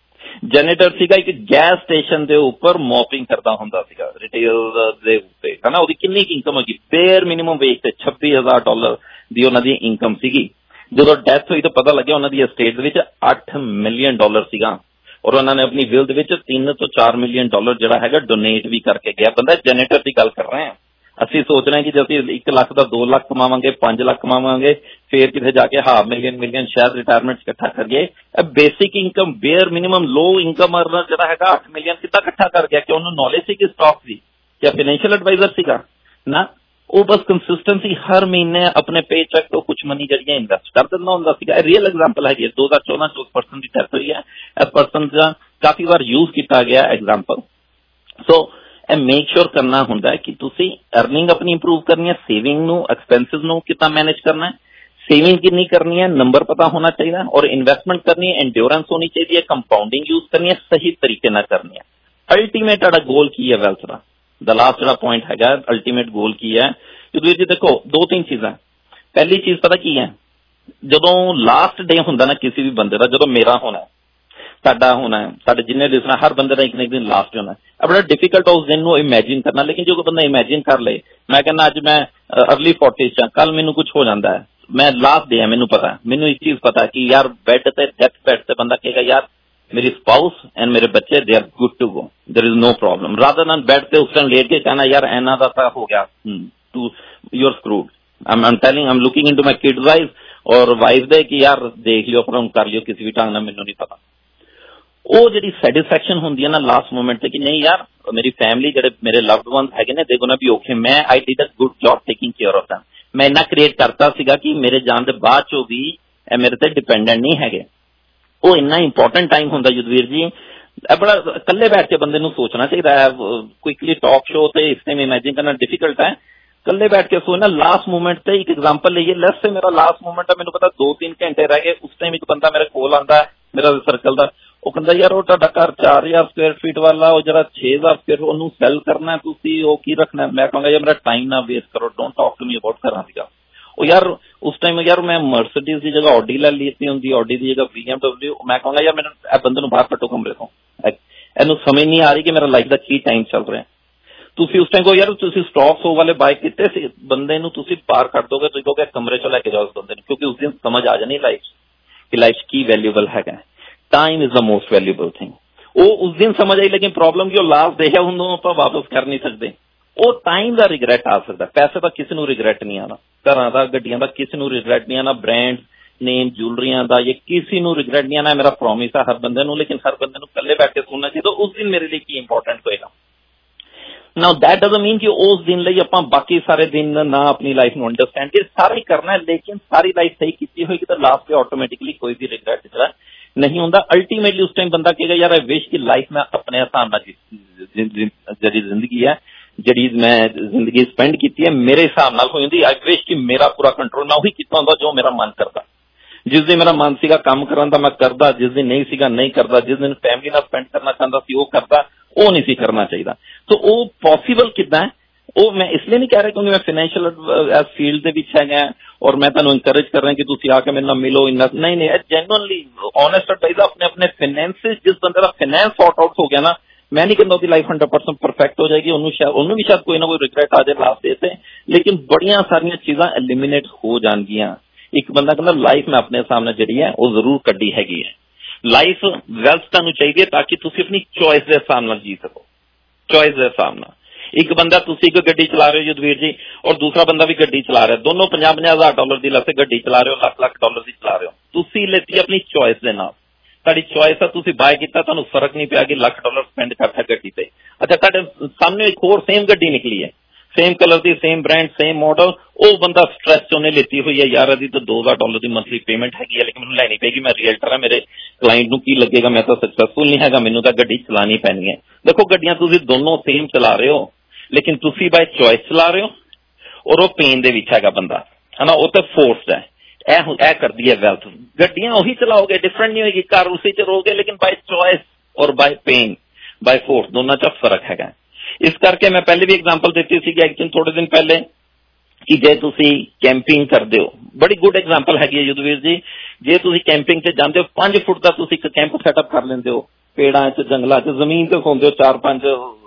जेनेटर सीगा एक गैस स्टेशन के उपर मॉपिंग करता हुंदा सीगा रिटेल दे उत्ते, है ना। उहदी किन्नी इनकम होगी, बेयर मिनिमम वेज ते छब्बी हजार डॉलर दी उन्हां दी इनकम सीगी। जदों डेथ हुई तो पता लग्या उन्हां दी एस्टेट दे विच अठ मिलियन डॉलर सीगा और उन्होंने अपनी विल दे विच तीन तो चार मिलियन डॉलर जिहड़ा हैगा डोनेट भी करके गया। बंदा जेनेटर की गल कर रहे हैं, ਅਸੀਂ सोच रहे हैं कि जो ਅਸੀਂ एक लाख का दो लाख कमावांगे, पांच लाख कमावांगे, फिर कितने जाके हाफ मिलियन मिलियन शायद रिटायरमेंट इकट्ठा करिए। Basic income bare minimum low income earner जो है आठ मिलियन कितना इकट्ठा कर गया? क्या उन्होंने नॉलेज सी कि स्टॉक की, क्या फाइनेंशियल एडवाइजर सीगा ना, वो बस कंसिस्टेंसी हर महीने अपने पे चेक तो कुछ मनी जरिए इन्वेस्ट कर देना होंदा सीगा। रियल एग्जाम्पल है दो हजार चौदह च उस पर्सन की डेथ हुई है, इस पर्सन का काफी बार यूज किया गया एग्जाम्पल। सो मेक श्योर करना होंदा है कि तुसी अर्निंग अपनी इंप्रूव करनी है, सेविंग नू एक्सपेंसिस नू कितना मैनेज करना है, सेविंग कितनी करनी है नंबर पता होना चाहिए, और इन्वेस्टमेंट करनी है एंड्योरेंस होनी चाहिए, कंपाउंडिंग यूज करनी है, सही तरीके ना करनी है। अल्टीमेट आड़ा गोल की है वेल्थ का, द लास्ट जो पॉइंट है अल्टीमेट गोल की है। जी देखो दो तीन चीज़ा, पहली चीज पता की है, जदों लास्ट डे होंदा ना किसी भी बंदे का, जदों मेरा होना है, साडा होना है, साडे जिन्ने लिसना हर बंदे का एक ना एक दिन लास्ट होना है। अब बड़ा डिफिकल्ट है उस दिन को इमेजिन करना, लेकिन जो कोई बंदा इमेजिन कर ले, मैं कहना अज मैं अर्ली फोर्टीज च, कल मैनू कुछ हो जाता है, मैं लास्ट डे है, मैनू पता है, मैनू एक चीज पता है कि यार बेड ते डेथ बेड से बंदा कहेगा यार मेरी स्पाउस एंड मेरे बच्चे they are good to go, there is no problem, rather than bed पे उस टाइम लेट के कहना यार एना दा हो गया to you're screwed. I am telling, I am looking into my kids wife और वाइफ दे कि यार देख लियो अपना कर लियो किसी भी ढंग ना, मैनू नहीं पता। ਉਹ ਜਿਹੜੀ ਸੈਟਿਸਫੈਕਸ਼ਨ ਹੁੰਦੀ ਹੈ ਨਾ ਲਾਸਟ ਮੂਮੈਂਟ ਤੇ ਕਿ ਨਹੀਂ ਯਾਰ ਮੇਰੀ ਫੈਮਿਲੀ ਜਿਹੜੇ ਮੇਰੇ ਲਵਡ ਵਨਸ ਹੈਗੇ ਨੇ ਦੇ ਗੋਣਾ ਵੀ ਓਕੇ, ਮੈਂ I did a good job taking care of them. ਮੈਂ ਇੰਨਾ ਕ੍ਰੀਏਟ ਕਰਤਾ ਸੀਗਾ ਕਿ ਮੇਰੇ ਜਾਣ ਦੇ ਬਾਅਦ ਚੋਂ ਵੀ ਇਹ ਮੇਰੇ ਤੇ ਡਿਪੈਂਡੈਂਟ ਨਹੀਂ ਹੈਗੇ। ਉਹ ਇੰਨਾ ਇੰਪੋਰਟੈਂਟ ਟਾਈਮ ਹੁੰਦਾ ਯੁਧਵੀਰ ਜੀ, ਇਹ ਬੜਾ ਇਕੱਲੇ ਬੈਠ ਕੇ ਬੰਦੇ ਨੂੰ ਸੋਚਣਾ ਚਾਹੀਦਾ ਹੈ। ਕੁਇਕਲੀ ਟਾਕ ਸ਼ੋ ਤੇ ਇਸ ਟਾਈਮ ਇਮੈਜਿਨ ਕਰਨਾ ਡਿਫਿਕਲਟ ਹੈ। ਇਕੱਲੇ ਬੈਠ ਕੇ ਸੋਚਣਾ ਲਾਸਟ ਮੂਮੈਂਟ ਤੇ ਇੱਕ ਐਗਜ਼ਾਮਪਲ ਲਈਏ, ਲੈਸ ਸੇ ਮੇਰਾ ਲਾਸਟ ਮੂਮੈਂਟ ਹੈ, ਮੈਨੂੰ ਪਤਾ ਦੋ ਤਿੰਨ ਘੰਟੇ ਰਹਿ ਗਏ, ਉਸ ਟਾਈਮ ਇੱਕ ਬੰਦਾ ਮੇਰੇ ਕੋਲ ਆਉਂਦਾ ਮੇਰਾ ਸਰਕਲ ਦਾ, ਉਹ ਕਹਿੰਦਾ ਯਾਰ ਉਹ ਤੁਹਾਡਾ ਘਰ ਚਾਰ ਹਜ਼ਾਰ ਸਕੁਆਇਰ ਫੀਟ ਵਾਲਾ ਉਹ ਜਿਹੜਾ ਛੇ ਹਜ਼ਾਰ ਸਕੁਆਇਰ ਉਹਨੂੰ ਸੈਲ ਕਰਨਾ ਤੁਸੀਂ, ਉਹ ਕੀ ਰੱਖਣਾ। ਮੈਂ ਕਹਾਂਗਾ ਯਾਰ ਮੇਰਾ ਟਾਈਮ ਨਾ ਵੇਸਟ ਕਰੋ, don't talk to me about ਘਰਾਂ ਸੀਗਾ। ਉਹ ਯਾਰ ਉਸ ਟਾਈਮ ਯਾਰ ਮੈਂ ਮਰਸੀਡੀਜ਼ ਦੀ ਜਗ੍ਹਾ ਆਡੀ ਲੈ ਲਈ ਹੁੰਦੀ, ਆਡੀ ਦੀ ਜਗ੍ਹਾ ਬੀ ਐਮ ਡਬਲਿਊ। ਮੈਂ ਕਹਾਂਗਾ ਯਾਰ ਮੈਨੂੰ ਇਹ ਬੰਦੇ ਨੂੰ ਬਾਹਰ ਕੱਢੋ ਕਮਰੇ ਤੋਂ, ਇਹਨੂੰ ਸਮਝ ਨਹੀਂ ਆ ਰਹੀ ਕਿ ਮੇਰਾ ਲਾਈਫ ਦਾ ਕੀ ਟਾਈਮ ਚੱਲ ਰਿਹਾ। ਤੁਸੀਂ ਉਸ ਟਾਈਮ ਕਹੋ ਯਾਰ ਤੁਸੀਂ ਸਟਾਕਸ ਉਹ ਵਾਲੇ ਬਾਏ ਕੀਤੇ ਸੀ, ਬੰਦੇ ਨੂੰ ਤੁਸੀਂ ਬਾਹਰ ਕੱਢ ਦੋਗੇ, ਤੁਸੀਂ ਕਹੋਗੇ ਕਮਰੇ ਚੋਂ ਲੈ ਕੇ ਜਾਓ ਉਸ ਬੰਦੇ ਨੂੰ, ਕਿਉਂਕਿ ਉਸ ਦਿਨ ਸਮਝ ਆ ਜਾਣੀ ਲਾਈਫ ਕਿ ਲਾਈਫ ਕੀ ਵੈਲਿਊਬਲ ਹੈਗਾ। Time is the most valuable thing. ਉਹ ਉਸ ਦਿਨ ਸਮਝ ਆਈ, ਲੇਕਿਨ ਪ੍ਰੋਬਲਮ ਕਿ ਉਹ ਲਾਸਟ ਦੇਖਿਆ ਉਹਨੂੰ ਆਪਾਂ ਵਾਪਸ ਕਰ ਨਹੀਂ ਸਕਦੇ। ਉਹ ਟਾਈਮ ਦਾ ਰਿਗਰੈਟ ਆ ਸਕਦਾ, ਪੈਸੇ ਦਾ ਕਿਸੇ ਨੂੰ ਰਿਗਰੈਟ ਨਹੀਂ ਆਉਣਾ, ਘਰਾਂ ਦਾ ਗੱਡੀਆਂ ਦਾ ਕਿਸੇ ਨੂੰ ਰਿਗਰੈਟ ਨਹੀਂ ਆਉਣਾ, ਬ੍ਰਾਂਡ ਨੇਮ ਜੁਐਲਰੀਆਂ ਦਾ ਇਹ ਕਿਸੇ ਨੂੰ ਰਿਗਰੈਟ ਨਹੀਂ ਆਉਣਾ। ਮੇਰਾ ਪ੍ਰੋਮਿਸ ਹੈ ਹਰ ਬੰਦੇ ਨੂੰ, ਲੇਕਿਨ ਹਰ ਬੰਦੇ ਨੂੰ ਇਕੱਲੇ ਬੈਠ ਕੇ ਸੁਣਨਾ ਚਾਹੀਦਾ ਉਸ ਦਿਨ ਮੇਰੇ ਲਈ ਕੀ ਇੰਪੋਰਟੈਂਟ ਹੋਏਗਾ। ਨਾਓ ਦੈਟ ਡਜ਼ਨਟ ਮੀਨ ਕਿ ਉਸ ਦਿਨ ਲਈ ਆਪਾਂ ਬਾਕੀ ਸਾਰੇ ਦਿਨ ਨਾ ਆਪਣੀ ਲਾਈਫ ਨੂੰ ਅੰਡਰਸਟੈਂਡ ਕਿ ਸਾਰਾ ਹੀ ਕਰਨਾ ਹੈ, ਲੇਕਿਨ ਸਾਰੀ ਲਾਈਫ ਸਹੀ ਕੀਤੀ ਹੋਏਗੀ ਤਾਂ ਲਾਸਟ ਤੇ ਆਟੋਮੈਟਿਕਲੀ ਕੋਈ ਵੀ ਰਿਗਰੈਟ ਜਿਹੜਾ ਨਹੀਂ ਹੁੰਦਾ। ਅਲਟੀਮੇਟਲੀ ਉਸ ਟਾਈਮ ਬੰਦਾ ਕਹੇਗਾ ਯਾਰ ਆਈ ਵਿਸ਼ ਕਿ ਲਾਈਫ ਮੈਂ ਆਪਣੇ ਹਿਸਾਬ ਨਾਲ ਜਿਹੜੀ ਜ਼ਿੰਦਗੀ ਹੈ, ਜਿਹੜੀ ਮੈਂ ਜ਼ਿੰਦਗੀ ਸਪੈਂਡ ਕੀਤੀ ਹੈ ਮੇਰੇ ਹਿਸਾਬ ਨਾਲ ਹੋਈ ਹੁੰਦੀ। ਆਈ ਵਿਸ਼ ਕਿ ਮੇਰਾ ਪੂਰਾ ਕੰਟਰੋਲ ਮੈਂ ਉਹੀ ਕੀਤਾ ਹੁੰਦਾ ਜੋ ਮੇਰਾ ਮਨ ਕਰਦਾ। ਜਿਸ ਦਿਨ ਮੇਰਾ ਮਨ ਸੀਗਾ ਕੰਮ ਕਰਨ ਦਾ ਮੈਂ ਕਰਦਾ, ਜਿਸ ਦਿਨ ਨਹੀਂ ਸੀਗਾ ਨਹੀਂ ਕਰਦਾ, ਜਿਸ ਦਿਨ ਫੈਮਿਲੀ ਨਾਲ ਸਪੈਂਡ ਕਰਨਾ ਚਾਹੁੰਦਾ ਸੀ ਉਹ ਕਰਦਾ, ਉਹ ਨਹੀਂ ਸੀ ਕਰਨਾ ਚਾਹੀਦਾ। ਸੋ ਉਹ ਪੋਸੀਬਲ ਕਿੱਦਾਂ ਹੈ, ਉਹ ਮੈਂ ਇਸ ਲਈ ਨਹੀਂ ਕਹਿ ਰਿਹਾ ਕਿਉਂਕਿ ਮੈਂ ਫਾਈਨੈਂਸ਼ੀਅਲ ਫੀਲਡ ਦੇ ਵਿੱਚ ਹੈਗਾ ਔਰ ਮੈਂ ਤੁਹਾਨੂੰ ਇਨਕਰੇਜ ਕਰ ਰਿਹਾ ਕਿ ਤੁਸੀਂ ਆ ਕੇ ਮੇਰੇ ਨਾਲ ਮਿਲੋ ਇੰਨਾ ਨਹੀਂ ਨਹੀਂ। ਜੈਨੂਅਨਲੀ ਓਨੈਸਟ ਐਡਵਾਈਸ ਆਪਣੇ ਆਪਣੇ ਫਾਈਨੈਂਸਿਸ, ਜਿਸ ਬੰਦੇ ਦਾ ਫਾਈਨੈਂਸ ਸੌਰਟ ਆਊਟ ਹੋ ਗਿਆ ਨਾ, ਮੈਂ ਨਹੀਂ ਕਹਿੰਦਾ ਉਹਦੀ ਲਾਈਫ ਹੰਡਰਡ ਪਰਸੈਂਟ ਪਰਫੈਕਟ ਹੋ ਜਾਏਗੀ, ਉਹਨੂੰ ਸ਼ਾਇਦ ਉਹਨੂੰ ਵੀ ਸ਼ਾਇਦ ਕੋਈ ਨਾ ਕੋਈ ਰਿਗਰੈਟ ਆ ਜਾਏ ਲਾਸਟ ਡੇ ਤੇ, ਲੇਕਿਨ ਬੜੀਆਂ ਸਾਰੀਆਂ ਚੀਜ਼ਾਂ ਐਲੀਮੀਨੇਟ ਹੋ ਜਾਣਗੀਆਂ। ਇੱਕ ਬੰਦਾ ਕਹਿੰਦਾ ਲਾਈਫ ਮੈਂ ਆਪਣੇ ਸਾਹਮਣੇ ਜਿਹੜੀ ਹੈ ਉਹ ਜ਼ਰੂਰ ਕੱਢੀ ਹੈਗੀ ਹੈ। ਲਾਈਫ ਵੈਲਥ ਤੁਹਾਨੂੰ ਚਾਹੀਦੀ ਹੈ ਤਾਂ ਕਿ ਤੁਸੀਂ ਆਪਣੀ ਚੋਇਸ ਦੇ ਹਿਸਾਬ ਨਾਲ ਜੀ ਸਕੋ, ਚੋਇਸ ਦੇ ਹਿਸਾਬ ਨਾਲ। ਇੱਕ ਬੰਦਾ ਤੁਸੀਂ ਇੱਕ ਗੱਡੀ ਚਲਾ ਰਹੇ ਹੋ ਯੁਧਵੀਰ ਜੀ ਔਰ ਦੂਸਰਾ ਬੰਦਾ ਵੀ ਗੱਡੀ ਚਲਾ ਰਿਹਾ, ਦੋਨੋਂ ਪੰਜਾਹ ਪੰਜਾਹ ਹਜ਼ਾਰ ਡਾਲਰ ਦੀ ਲੱਸੇ ਗੱਡੀ ਚਲਾ ਰਹੇ ਹੋ, ਲੱਖ ਲੱਖ ਡਾਲਰ ਦੀ ਚਲਾ ਰਹੇ ਹੋ, ਤੁਸੀਂ ਲੈਤੀ ਆਪਣੀ ਚੋਇਸ ਦੇ ਨਾਲ। ਤੁਹਾਡੀ ਚੋਇਸ ਆ, ਤੁਸੀਂ ਬਾਏ ਕੀਤਾ, ਤੁਹਾਨੂੰ ਫਰਕ ਨਹੀਂ ਪਿਆ ਕਿ ਲੱਖ ਡਾਲਰ ਸਪੈਂਡ ਕਰਤਾ ਗੱਡੀ ਤੇ। ਅੱਛਾ ਤੁਹਾਡੇ ਸਾਹਮਣੇ ਇੱਕ ਹੋਰ ਸੇਮ ਗੱਡੀ ਨਿਕਲੀ ਹੈ, ਸੇਮ ਕਲਰ ਦੀ, ਸੇਮ ਬ੍ਰਾਂਡ, ਸੇਮ ਮਾਡਲ, ਉਹ ਬੰਦਾ ਸਟ੍ਰੈਸ ਚ ਉਹਨੇ ਲੈਤੀ ਹੋਈ ਹੈ ਯਾਰ ਇਹਦੀ ਤਾਂ ਦੋ ਹਜ਼ਾਰ ਡਾਲਰ ਦੀ ਮੰਥਲੀ ਪੇਮੈਂਟ ਹੈਗੀ ਹੈ, ਲੇਕਿਨ ਮੈਨੂੰ ਲੈਣੀ ਪਏਗੀ, ਮੈਂ ਰੀਅਲਟਰ ਹਾਂ, ਮੇਰੇ ਕਲਾਇੰਟ ਨੂੰ ਕੀ ਲੱਗੇਗਾ, ਮੈਂ ਤਾਂ ਸਕਸੈਸਫੁਲ ਨਹੀਂ ਹੈਗਾ, ਮੈਨੂੰ ਤਾਂ ਗੱਡੀ ਚਲਾਣੀ ਪੈਣੀ ਹੈ। ਦੇਖੋ ਗੱਡੀਆਂ ਤੁਸੀਂ ਦੋਨੋਂ ਸੇਮ ਚਲਾ ਰਹੇ ਹੋ, ਲੇਕਿਨ ਤੁਸੀਂ ਬਾਈ ਚੋਇਸ ਚਲਾ ਰਹੇ ਹੋ ਔਰ ਉਹ ਪੇਨ ਦੇ ਵਿੱਚ ਹੈਗਾ ਬੰਦਾ, ਹਨਾ, ਉਹ ਤਾਂ ਫੋਰਸਡ ਹੈ। ਇਹ ਇਹ ਕਰਦੀ ਹੈ ਵੈਲਥ। ਗੱਡੀਆਂ ਉਹੀ ਚਲਾਓਗੇ, ਡਿਫਰੈਂਟ ਨਹੀਂ ਹੋਏਗੀ, ਕਾਰ ਉਸੇ ਚ ਰਹੋਗੇ, ਲੇਕਿਨ ਬਾਈ ਚੋਇਸ ਔਰ ਬਾਈ ਪੇਨ, ਬਾਈ ਫੋਰਸ ਦੋਨਾਂ ਚ ਫਰਕ ਹੈਗਾ। ਇਸ ਕਰਕੇ ਮੈਂ ਪਹਿਲੇ ਵੀ ਐਗਜ਼ਾਮਪਲ ਦਿੱਤੀ ਸੀਗੀ ਇੱਕ ਦਿਨ ਥੋੜੇ ਦਿਨ ਪਹਿਲੇ ਕਿ ਜੇ ਤੁਸੀਂ ਕੈਂਪਿੰਗ ਕਰਦੇ ਹੋ, ਬੜੀ ਗੁੱਡ ਐਗਜ਼ਾਮਪਲ ਹੈਗੀ ਹੈ ਯੁਧਵੀਰ ਜੀ। ਜੇ ਤੁਸੀਂ ਕੈਂਪਿੰਗ ਤੇ ਜਾਂਦੇ ਹੋ, ਪੰਜ ਫੁੱਟ ਦਾ ਤੁਸੀਂ ਇੱਕ ਕੈਂਪ ਸੈਟਅਪ ਕਰ ਲੈਂਦੇ ਹੋ, ਪੇੜਾਂ ਚ ਜੰਗਲਾਂ ਚ ਜ਼ਮੀਨ ਤੇ ਸੌਂਦੇ ਹੋ ਚਾਰ ਪੰਜ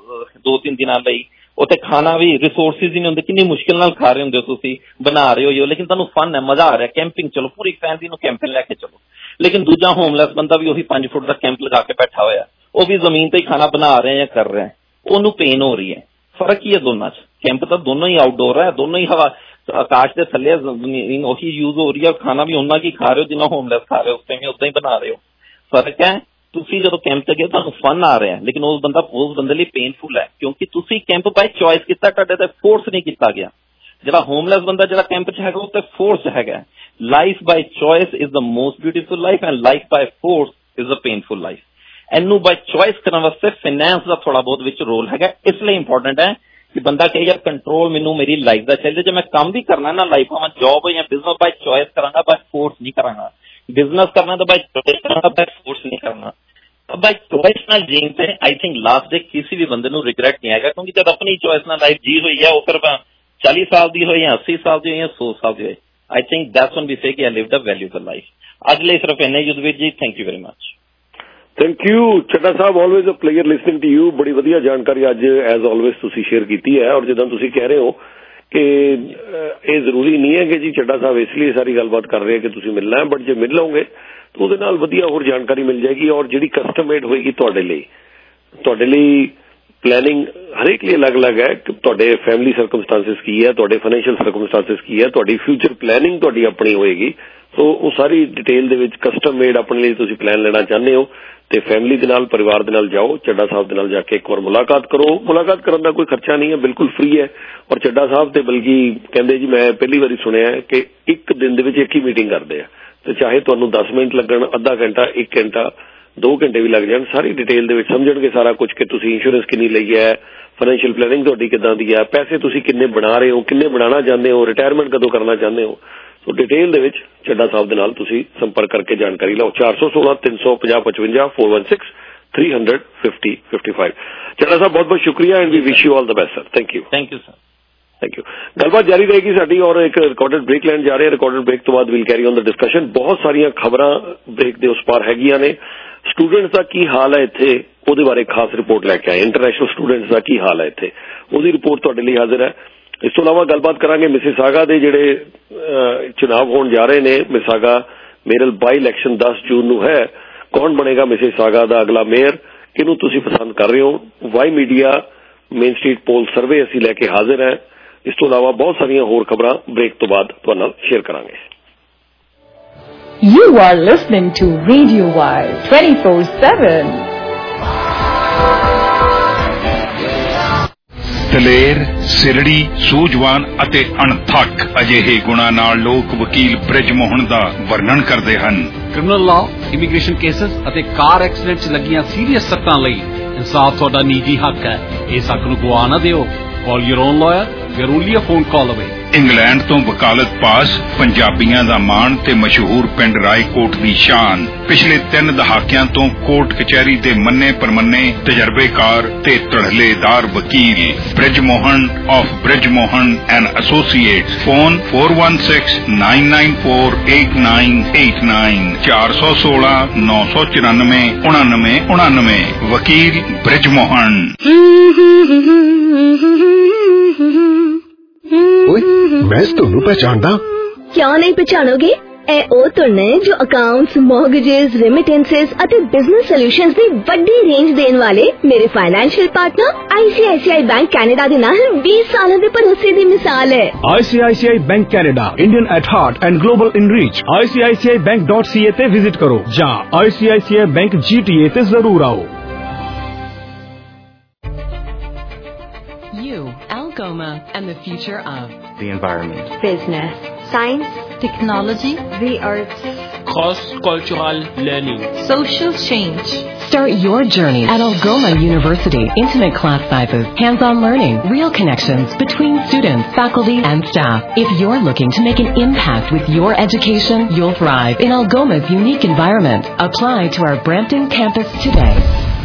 ਦੋ ਤਿੰਨ ਦਿਨਾਂ ਲਈ, ਉੱਥੇ ਖਾਣਾ ਵੀ ਰਿਸੋਰਸਿਸ ਹੀ ਨਹੀਂ ਹੁੰਦੇ, ਕਿੰਨੀ ਮੁਸ਼ਕਿਲ ਨਾਲ ਖਾ ਰਹੇ ਹੁੰਦੇ ਹੋ, ਤੁਸੀਂ ਬਣਾ ਰਹੇ ਹੋ, ਲੇਕਿਨ ਤੁਹਾਨੂੰ ਫਨ ਹੈ, ਮਜ਼ਾ ਆ ਰਿਹਾ ਕੈਂਪਿੰਗ, ਚਲੋ ਪੂਰੀ ਫੈਮਿਲੀ ਨੂੰ ਕੈਂਪਿੰਗ ਲੈ ਕੇ ਚਲੋ। ਲੇਕਿਨ ਦੂਜਾ ਹੋਮਲੈਸ ਬੰਦਾ ਵੀ ਉਹੀ ਪੰਜ ਫੁੱਟ ਦਾ ਕੈਂਪ ਲਗਾ ਕੇ ਬੈਠਾ ਹੋਇਆ, ਉਹ ਵੀ ਜ਼ਮੀਨ ਤੇ ਹੀ ਖਾਣਾ ਬਣਾ ਰਿਹਾ ਜਾਂ ਕਰ ਰਿਹਾ, ਉਹਨੂੰ ਪੇਨ ਹੋ ਰਹੀ ਹੈ। ਫਰਕ ਕੀ ਹੈ ਦੋਨਾਂ ਚ? ਕੈਂਪ ਤਾਂ ਦੋਨੋਂ ਹੀ ਆਊਟਡੋਰ ਹੈ, ਦੋਨੋਂ ਹੀ ਹਵਾ ਆਕਾਸ਼ ਦੇ ਥੱਲੇ ਉਹੀ ਯੂਜ਼ ਹੋ ਰਹੀ ਹੈ, ਖਾਣਾ ਵੀ ਉਹਨਾਂ ਕੀ ਖਾ ਰਹੇ ਹੋ ਜਿੰਨਾ ਹੋਮਲੈਸ ਖਾ ਰਹੇ ਹੋ, ਉਸ ਟਾਈਮ ਉਦਾਂ ਹੀ ਬਣਾ ਰਹੇ ਹੋ। ਫਰਕ ਹੈ ਤੁਸੀਂ ਜਦੋਂ ਕੈਂਪ ਤੇ ਗਏ ਤੁਹਾਨੂੰ ਫਨ ਆ ਰਿਹਾ, ਲੇਕਿਨ ਉਸ ਬੰਦਾ ਉਸ ਬੰਦੇ ਲਈ ਪੇਨਫੁਲ ਹੈ ਕਿਉਂਕਿ ਤੁਸੀਂ ਕੈਂਪ ਬਾਈ ਚੋਇਸ ਕੀਤਾ, ਤੁਹਾਡੇ ਤੇ ਫੋਰਸ ਨਹੀਂ ਕੀਤਾ ਗਿਆ। ਜਿਹੜਾ ਹੋਮਲੈਸ ਬੰਦਾ ਜਿਹੜਾ ਕੈਂਪ ਚ ਹੈਗਾ ਉਹ ਤੇ ਫੋਰਸ ਹੈਗਾ। Life by choice is the most beautiful life and life by force is a painful life. ਇਹਨੂੰ ਬਾਈ ਚੋਇਸ ਕਰਨ ਵਾਸਤੇ ਫਾਈਨੈਂਸ ਦਾ ਥੋੜਾ ਬਹੁਤ ਵਿੱਚ ਰੋਲ ਹੈਗਾ, ਇਸ ਲਈ ਇੰਪੋਰਟੈਂਟ ਹੈ ਕਿ ਬੰਦਾ ਕਹੇ ਯਾਰ ਕੰਟਰੋਲ ਮੈਨੂੰ ਮੇਰੀ ਲਾਈਫ ਦਾ ਚਾਹੀਦਾ। ਜੇ ਮੈਂ ਕੰਮ ਵੀ ਕਰਨਾ ਨਾ ਲਾਈਫ ਭਾਵੇਂ ਜੌਬ ਜਾਂ ਬਿਜ਼ਨਸ, ਬਾਈ ਚੋਇਸ ਕਰਾਂਗਾ, ਬਾਈ ਫੋਰਸ ਨਹੀਂ ਕਰਾਂਗਾ। ਬਿਜ਼ਨਸ ਕਰਨਾ ਤਾਂ ਬਾਈ ਚੋਇਸ ਕਰਾਂਗਾ, ਬਾਈ ਫੋਰਸ ਨਹੀਂ ਕਰਨਾ। ਬਾਈ ਚੋਇਸ ਨਾਲ ਜੀਣ ਤੇ ਆਈ ਥਿੰਕ ਲਾਸਟ ਦੇ ਕਿਸੇ ਵੀ ਬੰਦੇ ਨੂੰ ਰਿਗਰੈਟ ਨਹੀਂ ਆਏਗਾ, ਕਿਉਂਕਿ ਜਦ ਆਪਣੀ ਚੋਇਸ ਨਾਲ ਲਾਈਫ ਜੀ ਹੋਈ ਹੈ, ਉਹ ਫਿਰ ਚਾਲੀ ਸਾਲ ਦੀ ਹੋਏ ਜਾਂ ਅੱਸੀ ਸਾਲ ਦੀ ਹੋਏ ਜਾਂ ਸੌ ਸਾਲ ਦੀ ਹੋਏ, I think that's when we say ਕਿ I lived a valuable life. ਅੱਜ ਲਈ ਸਿਰਫ ਇੰਨਾ ਹੀ Yudhvir ji, thank you very much. Thank you Chadda Sahib, always a pleasure listening to you. ਬੜੀ ਵਧੀਆ ਜਾਣਕਾਰੀ ਅੱਜ ਐਜ਼ ਆਲਵੇਜ਼ ਤੁਸੀਂ ਸ਼ੇਅਰ ਕੀਤੀ ਹੈ, ਔਰ ਜਿੱਦਾਂ ਤੁਸੀਂ ਕਹਿ ਰਹੇ ਹੋ ਕਿ ਇਹ ਜ਼ਰੂਰੀ ਨਹੀਂ ਹੈ ਕਿ ਜੀ ਚੱਡਾ ਸਾਹਿਬ ਇਸ ਲਈ ਸਾਰੀ ਗੱਲਬਾਤ ਕਰ ਰਹੇ ਕਿ ਤੁਸੀਂ ਮਿਲਣਾ ਹੈ, ਬਟ ਜੇ ਮਿਲ ਲਓਗੇ ਤਾਂ ਉਹਦੇ ਨਾਲ ਵਧੀਆ ਹੋਰ ਜਾਣਕਾਰੀ ਮਿਲ ਜਾਏਗੀ, ਔਰ ਜਿਹੜੀ ਕਸਟਮ ਮੇਡ ਹੋਏਗੀ ਤੁਹਾਡੇ ਲਈ, ਤੁਹਾਡੇ ਲਈ ਪਲੈਨਿੰਗ ਹਰੇਕ ਲਈ ਅਲੱਗ-ਅਲੱਗ ਹੈ ਕਿ ਤੁਹਾਡੇ ਫੈਮਿਲੀ ਸਰਕਮਸਟੈਂਸਿਸ ਕੀ ਹੈ, ਤੁਹਾਡੇ ਫਾਈਨੈਂਸ਼ੀਅਲ ਸਰਕਮਸਟੈਂਸਿਸ ਕੀ ਹੈ, ਤੁਹਾਡੀ ਫਿਊਚਰ ਪਲੈਨਿੰਗ ਤੁਹਾਡੀ ਆਪਣੀ ਹੋਏਗੀ। ਸੋ ਉਹ ਸਾਰੀ ਡਿਟੇਲ ਦੇ ਵਿੱਚ ਕਸਟਮ ਮੇਡ ਆਪਣੇ ਲਈ ਤੁਸੀਂ ਪਲਾਨ ਲੈਣਾ ਚਾਹੁੰਦੇ ਹੋ ਤੇ ਫੈਮਿਲੀ ਦੇ ਨਾਲ, ਪਰਿਵਾਰ ਦੇ ਨਾਲ ਜਾਓ, ਚੱਡਾ ਸਾਹਿਬ ਦੇ ਨਾਲ ਜਾ ਕੇ ਇੱਕ ਵਾਰ ਮੁਲਾਕਾਤ ਕਰੋ। ਮੁਲਾਕਾਤ ਕਰਨ ਦਾ ਕੋਈ ਖਰਚਾ ਨਹੀਂ ਹੈ, ਬਿਲਕੁਲ ਫ੍ਰੀ ਹੈ। ਔਰ ਚੱਡਾ ਸਾਹਿਬ ਤੇ ਬਲਕਿ ਕਹਿੰਦੇ ਜੀ ਮੈਂ ਪਹਿਲੀ ਵਾਰੀ ਸੁਣਿਆ ਕਿ ਇੱਕ ਦਿਨ ਦੇ ਵਿੱਚ ਇੱਕ ਹੀ ਮੀਟਿੰਗ ਕਰਦੇ ਆ ਤੇ ਚਾਹੇ ਤੁਹਾਨੂੰ ਦਸ ਮਿੰਟ ਲੱਗਣ, ਅੱਧਾ ਘੰਟਾ, ਇੱਕ ਘੰਟਾ, ਦੋ ਘੰਟੇ ਵੀ ਲੱਗ ਜਾਣ, ਸਾਰੀ ਡਿਟੇਲ ਦੇ ਵਿੱਚ ਸਮਝਣਗੇ ਸਾਰਾ ਕੁਝ ਕਿ ਤੁਸੀਂ ਇੰਸ਼ੋਰੈਂਸ ਕਿੰਨੀ ਲਈ ਹੈ, ਫਾਈਨੈਂਸ਼ੀਅਲ ਪਲੈਨਿੰਗ ਤੁਹਾਡੀ ਕਿੱਦਾਂ ਦੀ ਹੈ, ਪੈਸੇ ਤੁਸੀਂ ਕਿੰਨੇ ਬਣਾ ਰਹੇ ਹੋ, ਕਿੰਨੇ ਬਣਾਉਣਾ ਚਾਹੁੰਦੇ ਹੋ, ਰਿਟਾਇਰਮੈਂਟ ਕਦੋਂ ਕਰਨਾ ਚਾਹੁੰਦੇ ਹੋ। ਸੋ ਡਿਟੇਲ ਦੇ ਵਿੱਚ ਚੱਡਾ ਸਾਹਿਬ ਦੇ ਨਾਲ ਤੁਸੀਂ ਸੰਪਰਕ ਕਰਕੇ ਜਾਣਕਾਰੀ ਲਓ। ਚਾਰ ਸੌ ਸੋਲਾਂ ਤਿੰਨ ਸੌ ਪੰਜਾਹ ਪਚਵੰਜਾ four one six three hundred fifty fifty five. Chadda Sahib ਬਹੁਤ ਬਹੁਤ ਸ਼ੁਕਰੀਆ and we wish you all the best sir. Thank you. Thank you sir. Thank you. ਗੱਲਬਾਤ ਜਾਰੀ ਰਹੇਗੀ ਸਾਡੀ ਔਰ ਇੱਕ ਰਿਕਾਰਡਡ ਬ੍ਰੇਕ ਲੈਣ ਜਾ ਰਹੇ ਹਾਂ। ਰਿਕਾਰਡਡ ਬ੍ਰੇਕ ਤੋਂ ਬਾਅਦ we'll carry on the discussion. ਬਹੁਤ ਸਾਰੀਆਂ ਖਬਰਾਂ ਬ੍ਰੇਕ ਦੇ ਉਸ ਪਾਰ ਹੈਗੀਆਂ ਨੇ। ਸਟੂਡੈਂਟਸ ਦਾ ਕੀ ਹਾਲ ਹੈ ਇੱਥੇ, ਉਹਦੇ ਬਾਰੇ ਖਾਸ ਰਿਪੋਰਟ ਲੈ ਕੇ ਆਏ। ਇੰਟਰਨੈਸ਼ਨਲ ਸਟੂਡੈਂਟਸ ਦਾ ਕੀ ਹਾਲ ਹੈ ਇੱਥੇ, ਉਹਦੀ ਰਿਪੋਰਟ ਤੁਹਾਡੇ ਲਈ ਹਾਜ਼ਰ ਹੈ। ਇਸ ਤੋਂ ਇਲਾਵਾ ਗੱਲਬਾਤ ਕਰਾਂਗੇ ਮਿਸਿਸਾਗਾ ਦੇ ਜਿਹੜੇ ਚੁਣਾਵ ਹੋਣ ਜਾ ਰਹੇ ਨੇ। ਮਿਸਿਸਾਗਾ ਮੇਰਲ ਬਾਈ ਇਲੈਕਸ਼ਨ ਦਸ ਜੂਨ ਨੂੰ ਹੈ। ਕੌਣ ਬਣੇਗਾ ਮਿਸਿਸਾਗਾ ਦਾ ਅਗਲਾ ਮੇਅਰ, ਕਿਹਨੂੰ ਤੁਸੀਂ ਪਸੰਦ ਕਰ ਰਹੇ ਹੋ। Y media main street poll survey ਅਸੀਂ ਲੈ ਕੇ ਹਾਜ਼ਰ ਹੈ। ਇਸ ਤੋਂ ਇਲਾਵਾ ਬਹੁਤ ਸਾਰੀਆਂ ਹੋਰ ਖਬਰਾਂ ਬ੍ਰੇਕ ਤੋਂ ਬਾਅਦ ਤੁਹਾਡੇ ਨਾਲ ਸ਼ੇਅਰ ਕਰਾਂਗੇ। You are listening to Radio Y twenty-four seven. ਦਲੇਰ, ਸਿਰੜੀ, ਸੂਝਵਾਨ ਅਤੇ ਅਣਥੱਕ ਅਜਿਹੇ ਗੁਣਾਂ ਨਾਲ ਲੋਕ ਵਕੀਲ ਬ੍ਰਿਜ ਮੋਹਨ ਦਾ ਵਰਣਨ ਕਰਦੇ ਹਨ। ਕ੍ਰਿਮੀਨਲ ਲਾਅ, ਇਮੀਗ੍ਰੇਸ਼ਨ ਕੇਸਸ ਅਤੇ ਕਾਰ ਐਕਸੀਡੈਂਟ 'ਚ ਲੱਗੀਆਂ ਸੀਰੀਅਸ ਸੱਟਾਂ ਲਈ ਇਨਸਾਫ ਤੁਹਾਡਾ ਨਿੱਜੀ ਹੱਕ ਹੈ। ਇਸ ਹੱਕ ਨੂੰ ਗਵਾ ਨਾ ਦਿਓ। Call your own lawyer. We are only a phone call away. England ਤੋਂ ਵਕਾਲਤ ਪਾਸ, ਪੰਜਾਬੀਆਂ ਦਾ ਮਾਣ ਤੇ ਮਸ਼ਹੂਰ ਪਿੰਡ ਰਾਏਕੋਟ ਦੀ ਸ਼ਾਨ। ਪਿਛਲੇ ਤਿੰਨ ਦਹਾਕਿਆਂ ਤੋਂ ਕੋਰਟ ਕਚਹਿਰੀ ਦੇ ਮੰਨੇ ਪਰਮੰਨੇ ਤਜਰਬੇਕਾਰ ਤੇ ਧੜਲੇਦਾਰ ਵਕੀਲ Brij Mohan of Brij Mohan and associates. Phone four one six nine nine four eight nine eight nine ਚਾਰ ਸੌ ਸੋਲਾਂ ਨੌ ਸੌ ਚੁਰਾਨਵੇਂ ਉਣਾਨਵੇਂ ਉਣਾਨਵੇਂ। ਵਕੀਲ ਬ੍ਰਿਜ ਮੋਹਨ। ਓਏ ਮੈਂ ਤੁਹਾਨੂੰ ਪਹਿਚਾਣਦਾ। ਕਿਉਂ ਨਹੀਂ ਪਛਾਣੋਗੇ? ਇਹ ਉਹ ਧੁਨ ਨੇ ਜੋ ਅਕਾਊਂਟਸ, ਮੌਰਗੇजेस, ਰੈਮਿਟੈਂਸਸ ਅਤੇ ਬਿਜ਼ਨਸ ਸੋਲੂਸ਼ਨਸ ਦੀ ਵੱਡੀ ਰੇਂਜ ਦੇਣ ਵਾਲੇ ਮੇਰੇ financial partner I C I C I bank Canada ਦੇ ਨਾਲ ਵੀਹ ਸਾਲਾਂ ਦੇ ਭਰੋਸੇ ਦੀ ਮਿਸਾਲ ਹੈ। I C I C I bank Canada, Indian at heart and global in reach. I C I C I bank dot C A ਤੇ ਵਿਜ਼ਿਟ ਕਰੋ ਜਾਂ ਆਈ C I C I bank G T ਏ ਤੇ ਜ਼ਰੂਰ ਆਓ। You, Algoma, and the future of the environment, business, science, technology, the arts, cross-cultural learning, social change. Start your journey at Algoma University. Intimate class sizes, hands-on learning, real connections between students, faculty, and staff. If you're looking to make an impact with your education, you'll thrive in Algoma's unique environment. Apply to our Brampton campus today.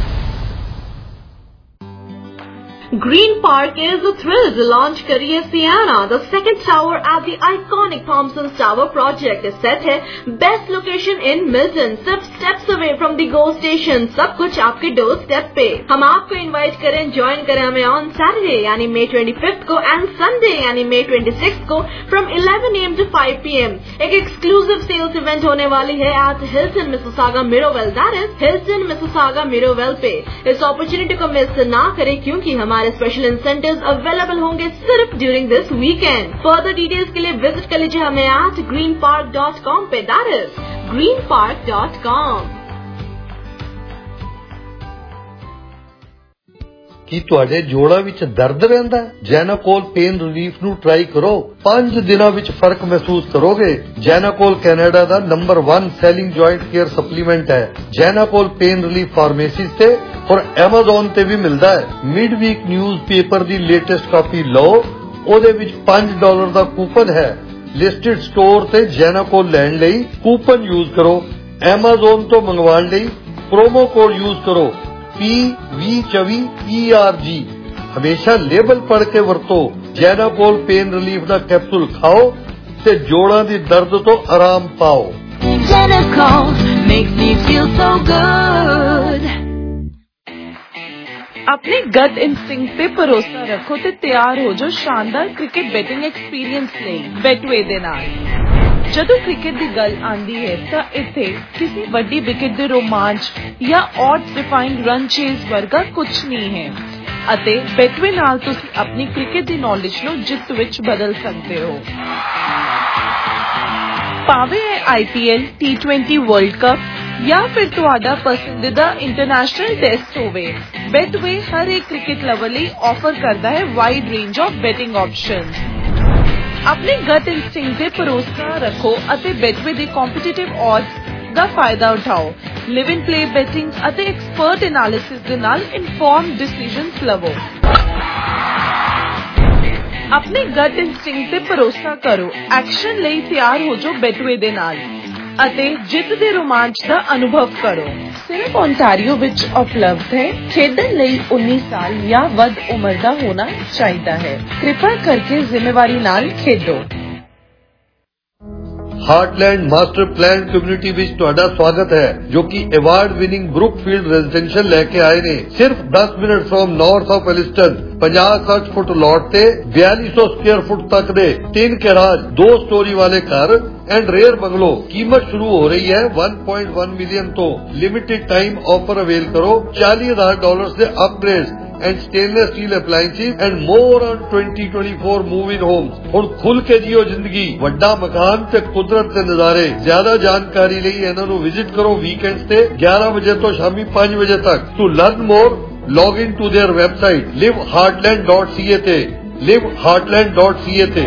Green Park is thrilled to launch Career Sienna. The second tower at the iconic Thompson's Tower project is set है best location in Milton, सिर्फ steps away from the GO station, सब कुछ आपके door step पे। हम आपको invite करें, join करें हमें ऑन सैटरडे यानी May twenty-fifth को एंड संडे यानी May twenty-sixth को from eleven a m to five p m एक एक्सक्लूसिव सेल्स इवेंट होने वाली है at Hilton Mississauga Mirrorville, that is Hilton Mississauga Mirrorville पे। इस अपॉर्चुनिटी को मिस ना करें क्योंकि हमारे स्पेशल इंसेंटिव्स अवेलेबल होंगे सिर्फ during this weekend. Further details के लिए विजिट कर लीजिए हमें at green park dot com पे, that is green park dot com. ਕੀ ਤੁਹਾਡੇ ਜੋੜਾਂ ਵਿੱਚ ਦਰਦ ਰਹਿੰਦਾ ਹੈ? ਜੈਨਾਕੋਲ ਪੇਨ ਰਿਲੀਫ ਨੂੰ ਟਰਾਈ ਕਰੋ। ਪੰਜ ਦਿਨਾਂ ਵਿੱਚ ਫਰਕ ਮਹਿਸੂਸ ਕਰੋਗੇ। ਜੈਨਾਕੋਲ ਕੈਨੇਡਾ ਦਾ number one selling joint care supplement ਹੈ। ਜੈਨਾਕੋਲ ਪੇਨ ਰਿਲੀਫ ਫਾਰਮੇਸੀਜ਼ ਤੇ ਔਰ ਐਮਾਜ਼ੋਨ ਤੇ ਵੀ ਮਿਲਦਾ ਹੈ। ਮਿਡ ਵੀਕ ਨਿਊਜ਼ ਪੇਪਰ ਦੀ ਲੇਟੈਸਟ ਕਾਪੀ ਲਓ, ਉਹਦੇ ਵਿੱਚ ਪੰਜ ਡਾਲਰ ਦਾ ਕੂਪਨ ਹੈ। ਲਿਸਟਡ ਸਟੋਰ ਤੇ ਜੈਨਾਕੋਲ ਲੈਣ ਲਈ ਕੂਪਨ ਯੂਜ਼ ਕਰੋ। ਐਮਾਜ਼ੋਨ ਤੋਂ ਮੰਗਵਾਉਣ ਲਈ ਪ੍ਰੋਮੋ ਕੋਡ ਯੂਜ਼ ਕਰੋ ਪੀ ਵੀਹ ਚੌਵੀ ਈ ਆਰ ਜੀ। ਹਮੇਸ਼ਾ ਲੇਬਲ ਪੜ੍ਹ ਕੇ ਵਰਤੋ। ਜੈਨਾਕੋਲ ਪੇਨ ਰਿਲੀਫ ਦਾ ਕੈਪਸੂਲ ਖਾਓ ਤੇ ਜੋੜਾਂ ਦੀ ਦਰਦ ਤੋਂ ਆਰਾਮ ਪਾਓ। Jenacol makes me feel so good. अपने गट इंस्टिंक्ट पे भरोसा रखो ते तैयार हो जो शानदार क्रिकेट बैटिंग एक्सपीरियंस ਲਈ ਬੈਟਵੇ ਦੇ ਨਾਲ। ਜਦੋਂ ਕ੍ਰਿਕਟ ਦੀ ਗੱਲ ਆਂਦੀ ਹੈ ਤਾਂ ਇੱਥੇ ਕਿਸੇ ਵੱਡੀ ਵਿਕਟ ਦੇ ਰੋਮਾਂਚ ਜਾਂ odds defying ਰਨ ਚੇਜ਼ ਵਰਗਾ ਕੁਝ ਨਹੀਂ ਹੈ। ਅਤੇ ਬੈਟਵੇ ਨਾਲ ਤੁਸੀਂ ਆਪਣੀ ਕ੍ਰਿਕਟ ਦੀ ਨੌਲੇਜ ਨੂੰ ਜਿੱਤ ਵਿੱਚ ਬਦਲ ਸਕਦੇ ਹੋ। ਭਾਵੇਂ ਇਹ I P L, T twenty world cup ਜਾਂ ਫਿਰ ਤੁਹਾਡਾ ਪਸੰਦੀਦਾ ਇੰਟਰਨੈਸ਼ਨਲ ਟੈਸਟ ਹੋਵੇ, ਬੈਟਵੇ ਹਰ ਇੱਕ ਕ੍ਰਿਕਟ ਲਵਰ ਲਈ ਆਫਰ ਕਰਦਾ ਹੈ wide range of betting options. ਆਪਣੇ ਗਟ ਇਨਸਟਿੰਕਟ ਤੇ ਭਰੋਸਾ ਰੱਖੋ ਅਤੇ ਬੈਟਵੇ ਦੇ ਕੰਪੀਟੀਟਿਵ odds ਦਾ ਫਾਇਦਾ ਉਠਾਓ। ਲਿਵ ਇਨ ਪਲੇ ਬੈਟਿੰਗ ਅਤੇ ਐਕਸਪਰਟ ਐਨਾਲਿਸਿਸ ਦੇ ਨਾਲ ਇਨਫੋਰਮਡ ਡਿਸੀਜਨਸ ਲਵੋ। ਆਪਣੇ ਗਟ ਇਨਸਟਿੰਕਟ ਤੇ ਭਰੋਸਾ ਕਰੋ, ਐਕਸ਼ਨ ਲਈ ਤਿਆਰ ਹੋ ਜਾਓ ਬੈਟਵੇ ਦੇ ਨਾਲ ਅਤੇ ਜਿੱਤ ਦੇ ਰੋਮਾਂਚ ਦਾ ਅਨੁਭਵ ਕਰੋ। ਸਿਰਫ ਓਨਟਾਰੀਓ ਵਿੱਚ ਉਪਲਬਧ ਹੈ। ਖੇਡਣ ਲਈ ਉੱਨੀ ਸਾਲ ਜਾਂ ਵੱਧ ਉਮਰ ਦਾ ਹੋਣਾ ਚਾਹੀਦਾ ਹੈ। ਕਿਰਪਾ ਕਰਕੇ ਜ਼ਿੰਮੇਵਾਰੀ ਨਾਲ ਖੇਡੋ। ਹਾਰਟਲੈਂਡ ਮਾਸਟਰ ਪਲਾਨ ਕਮਿਊਨਿਟੀ ਵਿੱਚ ਤੁਹਾਡਾ ਸਵਾਗਤ ਹੈ, ਜੋ ਕਿ ਅਵਾਰਡ ਵਿਨਿੰਗ ਬਰੁਕਫੀਲਡ ਰੈਜ਼ੀਡੈਂਸ਼ੀਅਲ ਲੈ ਕੇ ਆਏ ਨੇ। ਸਿਰਫ ਦਸ minute from north of Alliston, ਪੰਜਾਹ ਸੱਠ ਫੁੱਟ ਲੋਟ ਤੇ ਬਿਆਲੀ ਸੌ ਸਕੁਅਰ ਫੁੱਟ ਤੱਕ ਦੇ ਤਿੰਨ ਗੈਰਾਜ, ਦੋ ਸਟੋਰੀ ਵਾਲੇ ਘਰ ਐਂਡ ਰੇਅਰ ਬੰਗਲੋ। ਕੀਮਤ ਸ਼ੁਰੂ ਹੋ ਰਹੀ ਹੈ one point one ਮਿਲੀਅਨ ਤੋਂ। ਲਿਮਿਟਿਡ ਟਾਈਮ ਆਫਰ ਅਵੇਲ ਕਰੋ। ਚਾਲੀ ਹਜ਼ਾਰ ਡਾਲਰ ਦੇ ਅਪਗ੍ਰੇਡਸ and stainless steel appliances and more on twenty twenty-four move-in homes। ਹੁਣ ਖੁੱਲ ਕੇ ਜੀਓ ਜ਼ਿੰਦਗੀ। ਵੱਡਾ ਮਕਾਨ ਤੇ ਕੁਦਰਤ ਦੇ ਨਜ਼ਾਰੇ। ਜ਼ਿਆਦਾ ਜਾਣਕਾਰੀ ਲਈ ਇਹਨਾਂ ਨੂੰ ਵਿਜ਼ਿਟ ਕਰੋ ਵੀਕਐਂਡਸ ਤੇ ਗਿਆਰਾਂ ਵਜੇ ਤੋਂ ਸ਼ਾਮੀ ਪੰਜ ਵਜੇ ਤੱਕ। To learn more log in to their website live heartland dot c a ਤੇ live heartland dot c a ਤੇ।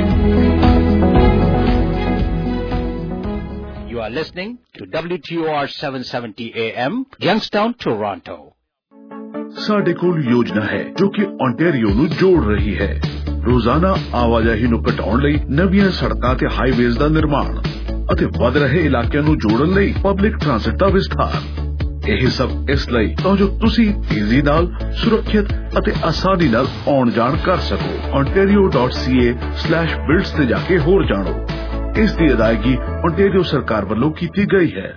You are listening to W T O R seven seventy A M Youngstown, Toronto। ਸਾਡੇ ਕੋਲ ਯੋਜਨਾ ਹੈ ਜੋ ਕਿ Ontario ਨੂੰ ਜੋੜ ਰਹੀ ਹੈ। ਰੋਜ਼ਾਨਾ ਆਵਾਜਾਈ ਨੂੰ ਘਟਾਉਣ ਲਈ ਨਵੀਆਂ ਸੜਕਾਂ ਤੇ ਹਾਈਵੇਜ਼ ਦਾ ਨਿਰਮਾਣ ਅਤੇ ਵਧ ਰਹੇ ਇਲਾਕਿਆਂ ਨੂੰ ਜੋੜਨ ਲਈ ਪਬਲਿਕ ਟ੍ਰਾਂਸਪੋਰਟ ਦਾ ਵਿਸਥਾਰ। ਇਹ ਸਭ ਇਸ ਲਈ ਤਾਂ ਜੋ ਤੁਸੀਂ ਤੇਜ਼ੀ ਨਾਲ, ਸੁਰੱਖਿਅਤ ਅਤੇ ਆਸਾਨੀ ਨਾਲ ਆਉਣ ਜਾਣ ਕਰ ਸਕੋ। ontario dot c a slash builds ਤੇ ਜਾ ਕੇ ਹੋਰ ਜਾਣੋ। ਇਸ ਦੀ ਅਦਾਇਗੀ ਓਨਟਾਰੀਓ ਸਰਕਾਰ ਵੱਲੋਂ ਕੀਤੀ ਗਈ ਹੈ।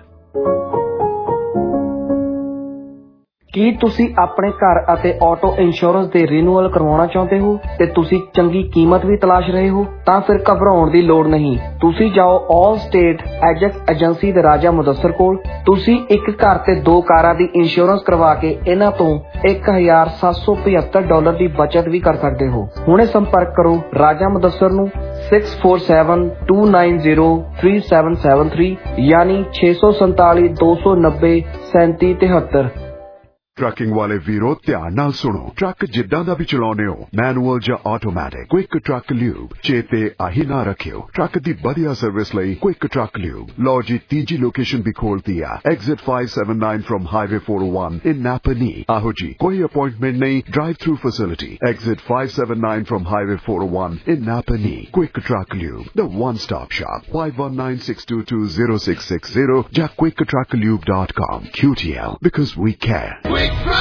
ਕੀ ਤੁਸੀਂ ਆਪਣੇ ਘਰ ਅਤੇ ਆਟੋ ਇੰਸ਼ੋਰੈਂਸ ਦੇ ਰੀਨਿਊਅਲ ਕਰਵਾਉਣਾ ਚਾਹੁੰਦੇ ਹੋ ਤੇ ਤੁਸੀਂ ਚੰਗੀ ਕੀਮਤ ਵੀ ਤਲਾਸ਼ ਰਹੇ ਹੋ? ਤਾਂ ਫਿਰ ਘਬਰਾਉਣ ਦੀ ਲੋੜ ਨਹੀਂ। ਤੁਸੀਂ ਜਾਓ ਆਲ ਸਟੇਟ ਐਜੈਕਟ ਏਜੰਸੀ ਦੇ ਰਾਜਾ ਮੁਦੱਸਰ ਕੋਲ। ਤੁਸੀਂ ਇੱਕ ਘਰ ਤੇ ਦੋ ਕਾਰਾਂ ਦੀ ਇੰਸ਼ੋਰੈਂਸ ਕਰਵਾ ਕੇ ਇਹਨਾਂ ਤੋਂ ਇੱਕ ਹਜ਼ਾਰ ਸੱਤ ਸੌ ਪਝੱਤਰ ਡਾਲਰ ਦੀ ਬਚਤ ਵੀ ਕਰ ਸਕਦੇ ਹੋ। ਹੁਣੇ ਸੰਪਰਕ ਕਰੋ ਰਾਜਾ ਮੁਦੱਸਰ ਨੂੰ six four seven two nine zero three seven seven three ਯਾਨੀ ਛੇ ਸੌ ਸੰਤਾਲੀ ਦੋ ਸੌ ਨੱਬੇ ਸੈਂਤੀ ਤਿਹੱਤਰ। ਟਰੱਕਿੰਗ ਵਾਲੇ ਵੀਰੋ ਧਿਆਨ ਨਾਲ ਸੁਣੋ। ਟਰੱਕ ਜਿੱਦਾਂ ਦਾ ਵੀ ਚਲਾਉਂਦੇ ਹੋ, ਮੈਨੂਅਲ ਜਾਂ ਆਟੋਮੈਟਿਕ, ਕੁਇਕ ਟਰੱਕ ਲਿਊਬ ਚੇਤੇ ਆਹੀ ਨਾ ਰੱਖਿਓ। ਟਰੱਕ ਦੀ ਵਧੀਆ ਸਰਵਿਸ ਲਈ ਕੁਇਕ ਟਰੱਕ ਲਿਊਬ। ਲਓ ਜੀ ਤੀਜੀ ਲੋਕੇਸ਼ਨ ਵੀ ਖੋਲਤੀ ਆ, exit five seven nine from Highway four oh one in Napanee। ਆਹੋ ਜੀ, ਕੋਈ ਅਪਾਇੰਟਮੈਂਟ ਨਹੀਂ, drive through facility. Exit five seven nine from Highway four oh one in Napanee। Quick truck lube, the one stop shop। five one nine six two two zero six six zero ਜਾਂ quick truck lube dot com। Q T L because we care।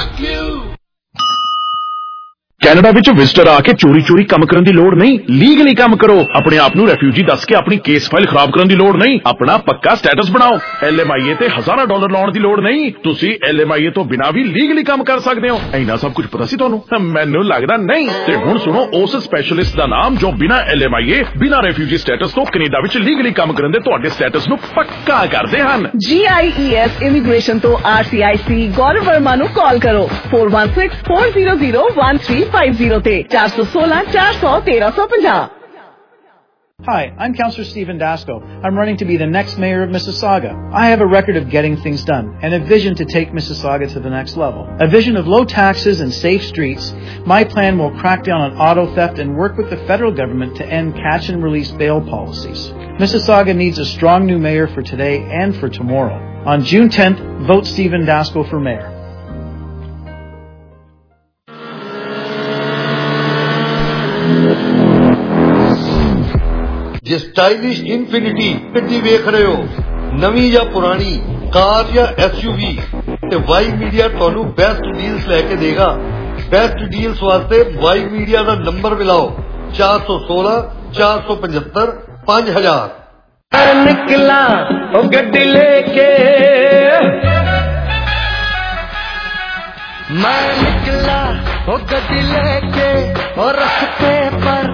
Canada ਵਿੱਚ visitor ਆ ਕੇ ਚੋਰੀ ਚੋਰੀ ਕੰਮ ਕਰਨ ਦੀ ਲੋੜ ਨਹੀਂ, ਲੀਗਲੀ ਕੰਮ ਕਰੋ। ਆਪਣੇ ਆਪ ਨੂੰ ਰੈਫਿਊਜੀ ਦੱਸ ਕੇ ਆਪਣੀ ਕੇਸ ਫਾਈਲ ਖਰਾਬ ਕਰਨ ਦੀ ਲੋੜ ਨਹੀਂ। ਆਪਣਾ ਪੱਕਾ ਸਟੇਟਸ ਬਣਾਓ। ਐਲ ਐਮ ਆਈ ਏ ਤੇ ਹਜ਼ਾਰਾਂ ਡਾਲਰ ਲਾਉਣ ਦੀ ਲੋੜ ਨਹੀਂ। ਤੁਸੀਂ ਐਲ ਐਮ ਆਈ ਏ ਤੋਂ ਬਿਨਾਂ ਵੀ ਲੀਗਲੀ ਕੰਮ ਕਰ ਸਕਦੇ ਹੋ। ਇੰਨਾ ਸਭ ਕੁਝ ਪਤਾ ਸੀ ਤੁਹਾਨੂੰ? ਮੈਨੂੰ ਲੱਗਦਾ ਨਹੀਂ। ਤੇ ਹੁਣ ਸੁਣੋ ਉਸ ਸਪੈਸ਼ਲਿਸਟ ਦਾ ਨਾਮ ਜੋ ਬਿਨਾਂ ਐਲ ਐਮ ਆਈ ਏ, ਬਿਨਾਂ ਰੈਫਿਊਜੀ ਸਟੇਟਸ ਤੋਂ ਕੈਨੇਡਾ ਵਿੱਚ ਲੀਗਲੀ ਕੰਮ ਕਰਨ ਦੇ ਤੁਹਾਡੇ ਸਟੇਟਸ ਨੂੰ ਪੱਕਾ ਕਰਦੇ ਹਨ। G I E S immigration ਤੋਂ R C I C Gaurav Varma ਨੂੰ ਕਾਲ ਕਰੋ four one six four zero zero one three five zero ਤੇ ਚਾਰ ਸੌ ਸੋਲਾਂ ਚਾਰ ਸੌ ਤੇਰਾਂ ਸੌ ਪੰਜਾਹ। Hi, I'm Councillor Stephen Dasko. I'm running to be the next mayor of Mississauga. I have a record of getting things done and a vision to take Mississauga to the next level. A vision of low taxes and safe streets. My plan will crack down on auto theft and work with the federal government to end catch and release bail policies. Mississauga needs a strong new mayor for today and for tomorrow. On June tenth, vote Stephen Dasko for mayor. ਜੇ stylish Infiniti ਗੱਡੀ ਵੇਖ ਰਹੇ ਹੋ, ਨਵੀਂ ਜਾਂ ਪੁਰਾਣੀ ਕਾਰ ਜਾਂ S U V, ਤੇ ਵਾਈ ਮੀਡੀਆ ਤੁਹਾਨੂੰ ਬੈਸਟ ਡੀਲਸ ਲੈ ਕੇ ਦੇਗਾ। ਬੈਸਟ ਡੀਲਸ ਵਾਸਤੇ ਵਾਈ ਮੀਡੀਆ ਦਾ ਨੰਬਰ ਮਿਲਾਓ ਚਾਰ ਸੌ ਸੋਲਾਂ ਚਾਰ ਸੌ ਪਝੱਤਰ ਪੰਜ ਹਜ਼ਾਰ। ਨਿਕਲਾ ਉਹ ਗੱਡੀ ਲੈ ਕੇ, ਮੈਂ ਨਿਕਲਾ ਉਹ ਗੱਡੀ ਲੈ ਕੇ ਉਹ ਰਸਤੇ ਪਰ।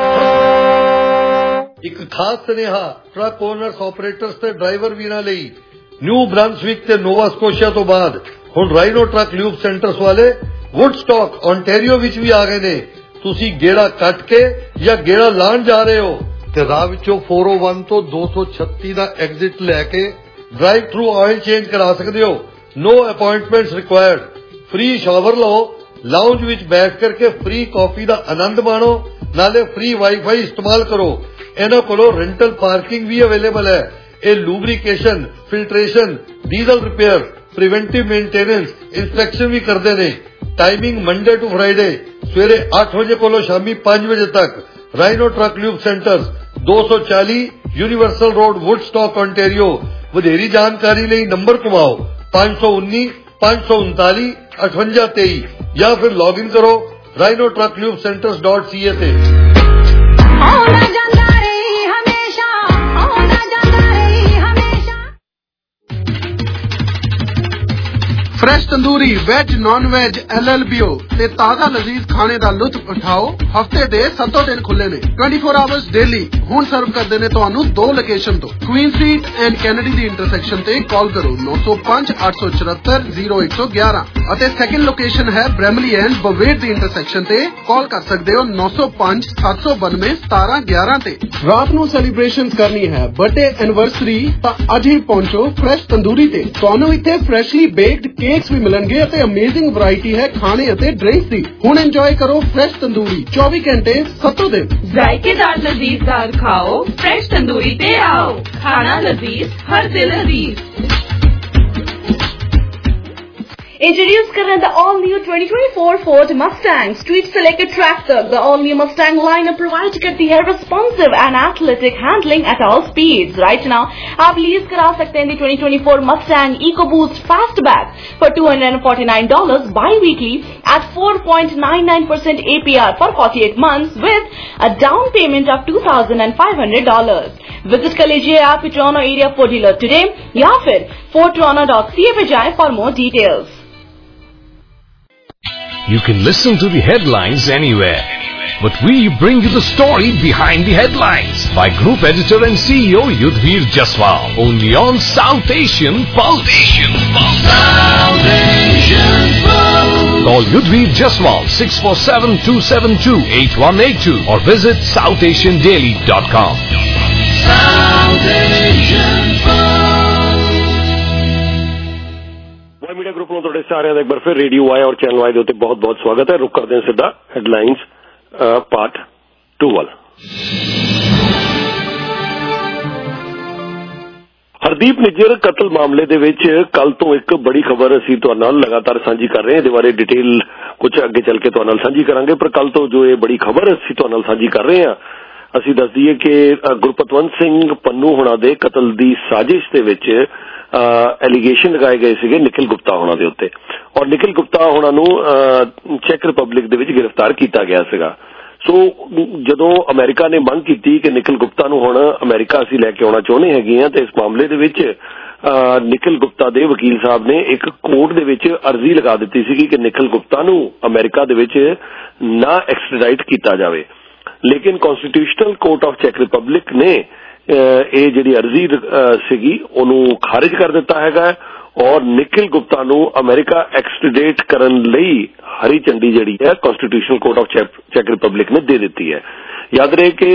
ਇੱਕ ਖਾਸ ਸੁਨੇਹਾ ਟਰੱਕ ਓਨਰਸ, ਆਪਰੇਟਰਸ ਤੇ ਡਰਾਈਵਰ ਵੀਰਾਂ ਲਈ। ਨਿਊ ਬ੍ਰਾਂਸਵਿਕ ਤੇ ਨੋਵਾ ਸਕੋਸ਼ੀਆ ਤੋਂ ਬਾਅਦ ਹੁਣ ਰਾਈਨੋ ਟਰੱਕ ਲਿਊਬ ਸੈਂਟਰਸ ਵਾਲੇ ਵੁੱਡਸਟਾਕ ਓਨਟਾਰੀਓ ਵਿੱਚ ਵੀ ਆ ਗਏ ਨੇ। ਤੁਸੀਂ ਗੇੜਾ ਕੱਟ ਕੇ ਜਾਂ ਗੇੜਾ ਲਾਣ ਜਾ ਰਹੇ ਹੋ ਤੇ ਰਾਹ ਵਿੱਚੋਂ ਚਾਰ ਸੌ ਇੱਕ ਤੋਂ ਦੋ ਸੌ ਛੱਤੀ ਦਾ ਐਗਜ਼ਿਟ ਲੈ ਕੇ ਡਰਾਈਵ ਥਰੂ ਆਇਲ ਚੇਂਜ ਕਰਾ ਸਕਦੇ ਹੋ। No appointments required. Free shower ਲਓ, ਲਾਉਂਜ ਵਿੱਚ ਬੈਠ ਕਰਕੇ ਫ੍ਰੀ ਕਾਫੀ ਦਾ ਆਨੰਦ ਮਾਣੋ, ਨਾਲੇ ਫ੍ਰੀ ਵਾਈਫਾਈ ਇਸਤੇਮਾਲ ਕਰੋ। ਇਹਨਾਂ ਕੋਲੋਂ ਰੈਂਟਲ ਪਾਰਕਿੰਗ ਵੀ ਅਵੇਲੇਬਲ ਹੈ। ਇਹ lubrication, filtration, diesel repair, preventive maintenance, inspection ਵੀ ਕਰਦੇ ਨੇ। ਟਾਈਮਿੰਗ ਮੰਡੇ ਟੂ ਫਰਾਈਡੇ ਸਵੇਰੇ ਅੱਠ ਵਜੇ ਕੋਲੋਂ ਸ਼ਾਮੀ ਪੰਜ ਵਜੇ ਤੱਕ। ਰਾਈਨੋ ਟਰੱਕ ਲਿਊਬ ਸੈਂਟਰਸ ਦੋ ਸੌ ਚਾਲੀ ਯੂਨੀਵਰਸਲ ਰੋਡ ਵੁੱਡਸਟਾਕ ਓਨਟਾਰੀਓ। ਵਧੇਰੀ ਜਾਣਕਾਰੀ ਲਈ ਨੰਬਰ ਘੁਮਾਓ ਪੰਜ ਸੌ ਉੱਨੀ ਪੰਜ ਸੌ ਉਨਤਾਲੀ ਅਠਵੰਜਾ ਤੇਈ ਜਾਂ ਫਿਰ ਲੌਗ ਇਨ ਕਰੋ Rhino truck lube centres dot C A ਤੇ। Fresh tandoori veg non veg L L B O ते ताजा लजीज खाने दा लुत्फ उठाओ। हफ्ते दे सत्तों दिन खुले ने चौबीस आवर्स डेली। हुण सर्व करदे ने तुहानू दो लोकेशन तो क्वीन स्ट्रीट एंड कैनेडी दी इंटरसेक्शन ते कॉल करो नौ सौ पांच आठ सौ चौहत्तर जीरो एक सौ ग्यारह अते सैकंड लोकेशन है ब्रैमली एंड बवेट दी इंटरसेक्शन ते कॉल कर सकदे हो नौ सौ पांच सात सौ बानवे सतारह ग्यारह ते। रात नू सेलिब्रेशन करनी है बर्थडे एनिवर्सरी तां अज ही पहुंचो फ्रेश तंदूरी ते। तुहानू इत्थे फ्रैशली बेक्ड केक्स भी मिलणगे अते अमेजिंग वैरायटी है खाने अते ड्रिंक्स दी। हुण एंजॉय करो फ्रेश तंदूरी चौबीस घंटे सत्तों दिन। जायकेदार लजीजदार खाओ फ्रेश तंदूरी पे आओ। खाना लजीज हर दिल अजीज। Introduce करें the all-new twenty twenty-four Ford Mustang street selected tractor. The all-new Mustang lineup provides करती है responsive and athletic handling at all speeds. Right now, आप लीज करा सकते हैं the twenty twenty-four Mustang EcoBoost Fastback for two hundred forty-nine dollars bi-weekly at four point nine nine percent A P R for forty-eight months with a down payment of two thousand five hundred dollars. Visit कर लीजिए आप Toronto area Ford dealer today या फिर ford toronto dot c a पे जाएं for more details. You can listen to the headlines anywhere, but we bring you the story behind the headlines by Group Editor and C E O Yudhvir Jaswal, only on South Asian Pulse. South Asian Pulse. Call Yudhvir Jaswal six four seven two seven two eight one eight two or visit south asian daily dot com. South Asian Pulse. Media group ਨੂੰ ਤੁਹਾਡੇ ਸਾਰਿਆਂ ਦਾ ਇੱਕ ਵਾਰ ਫਿਰ radio ਆਇਆ ਔਰ channel ਆਏ ਦੇ ਉੱਤੇ ਬਹੁਤ ਬਹੁਤ ਸਵਾਗਤ ਹੈ। ਰੁਕ ਕਰਦੇ ਹਾਂ ਸਿੱਧਾ ਹੈਡਲਾਈਨਸ ਪਾਰਟ ਟੂ ਵੱਲ। ਹਰਦੀਪ ਨਿੱਜਰ ਕਤਲ ਮਾਮਲੇ ਦੇ ਵਿੱਚ ਕੱਲ ਤੋਂ ਇੱਕ ਬੜੀ ਖਬਰ ਅਸੀਂ ਤੁਹਾਡੇ ਨਾਲ ਲਗਾਤਾਰ ਸਾਂਝੀ ਕਰ ਰਹੇ ਹਾਂ। ਇਹਦੇ ਬਾਰੇ ਡਿਟੇਲ ਕੁਝ ਅੱਗੇ ਚੱਲ ਕੇ ਤੁਹਾਡੇ ਨਾਲ ਸਾਂਝੀ ਕਰਾਂਗੇ, ਪਰ ਕੱਲ ਤੋਂ ਜੋ ਇਹ ਬੜੀ ਖਬਰ ਅਸੀਂ ਤੁਹਾਡੇ ਨਾਲ ਸਾਂਝੀ ਕਰ ਰਹੇ ਹਾਂ, ਅਸੀਂ ਦੱਸ ਦਈਏ ਕਿ ਗੁਰਪਤਵੰਤ ਸਿੰਘ ਪੰਨੂ ਹੋਣਾ ਦੇ ਕਤਲ ਦੀ ਸਾਜ਼ਿਸ਼ ਦੇ ਵਿੱਚ ਐਲੀਗੇਸ਼ਨ ਲਗਾਏ ਗਏ ਸੀਗੇ ਨਿਖਿਲ ਗੁਪਤਾ ਹੋਣਾ ਦੇ ਉੱਤੇ, ਔਰ ਨਿਖਿਲ ਗੁਪਤਾ ਹੋਣਾ ਨੂੰ ਚੈਕ ਰਿਪਬਲਿਕ ਦੇ ਵਿੱਚ ਗ੍ਰਿਫਤਾਰ ਕੀਤਾ ਗਿਆ ਸੀਗਾ। ਸੋ ਜਦੋਂ ਅਮਰੀਕਾ ਨੇ ਮੰਗ ਕੀਤੀ ਕਿ ਨਿਖਿਲ ਗੁਪਤਾ ਨੂੰ ਹੁਣ ਅਮਰੀਕਾ ਅਸੀਂ ਲੈ ਕੇ ਆਉਣਾ ਚਾਹੁੰਦੇ ਹੈਗੇ ਹਾਂ, ਤੇ ਇਸ ਮਾਮਲੇ ਦੇ ਵਿੱਚ ਨਿਖਿਲ ਗੁਪਤਾ ਦੇ ਵਕੀਲ ਸਾਹਿਬ ਨੇ ਇੱਕ ਕੋਰਟ ਦੇ ਵਿੱਚ ਅਰਜ਼ੀ ਲਗਾ ਦਿੱਤੀ ਸੀਗੀ ਕਿ ਨਿਖਿਲ ਗੁਪਤਾ ਨੂੰ ਅਮਰੀਕਾ ਦੇ ਵਿੱਚ ਨਾ ਐਕਸਟ੍ਰੈਡਾਈਟ ਕੀਤਾ ਜਾਵੇ। ਲੇਕਿਨ ਕੌਂਸਟੀਟਿਊਸ਼ਨਲ ਕੋਰਟ ਆਫ ਚੈਕ ਰਿਪਬਲਿਕ ਨੇ ਇਹ ਜਿਹੜੀ ਅਰਜ਼ੀ ਸੀਗੀ ਉਹਨੂੰ ਖਾਰਿਜ ਕਰ ਦਿੱਤਾ ਹੈਗਾ ਔਰ ਨਿਖਿਲ ਗੁਪਤਾ ਨੂੰ ਅਮਰੀਕਾ ਐਕਸਟ੍ਰੈਡਿਟ ਕਰਨ ਲਈ ਹਰੀ ਝੰਡੀ ਜਿਹੜੀ ਹੈ ਕੌਂਸਟੀਟਿਊਸ਼ਨਲ ਕੋਰਟ ਆਫ ਚੈਕ ਰਿਪਬਲਿਕ ਨੇ ਦੇ ਦਿੱਤੀ ਹੈ। ਯਾਦ ਰਹੇ ਕਿ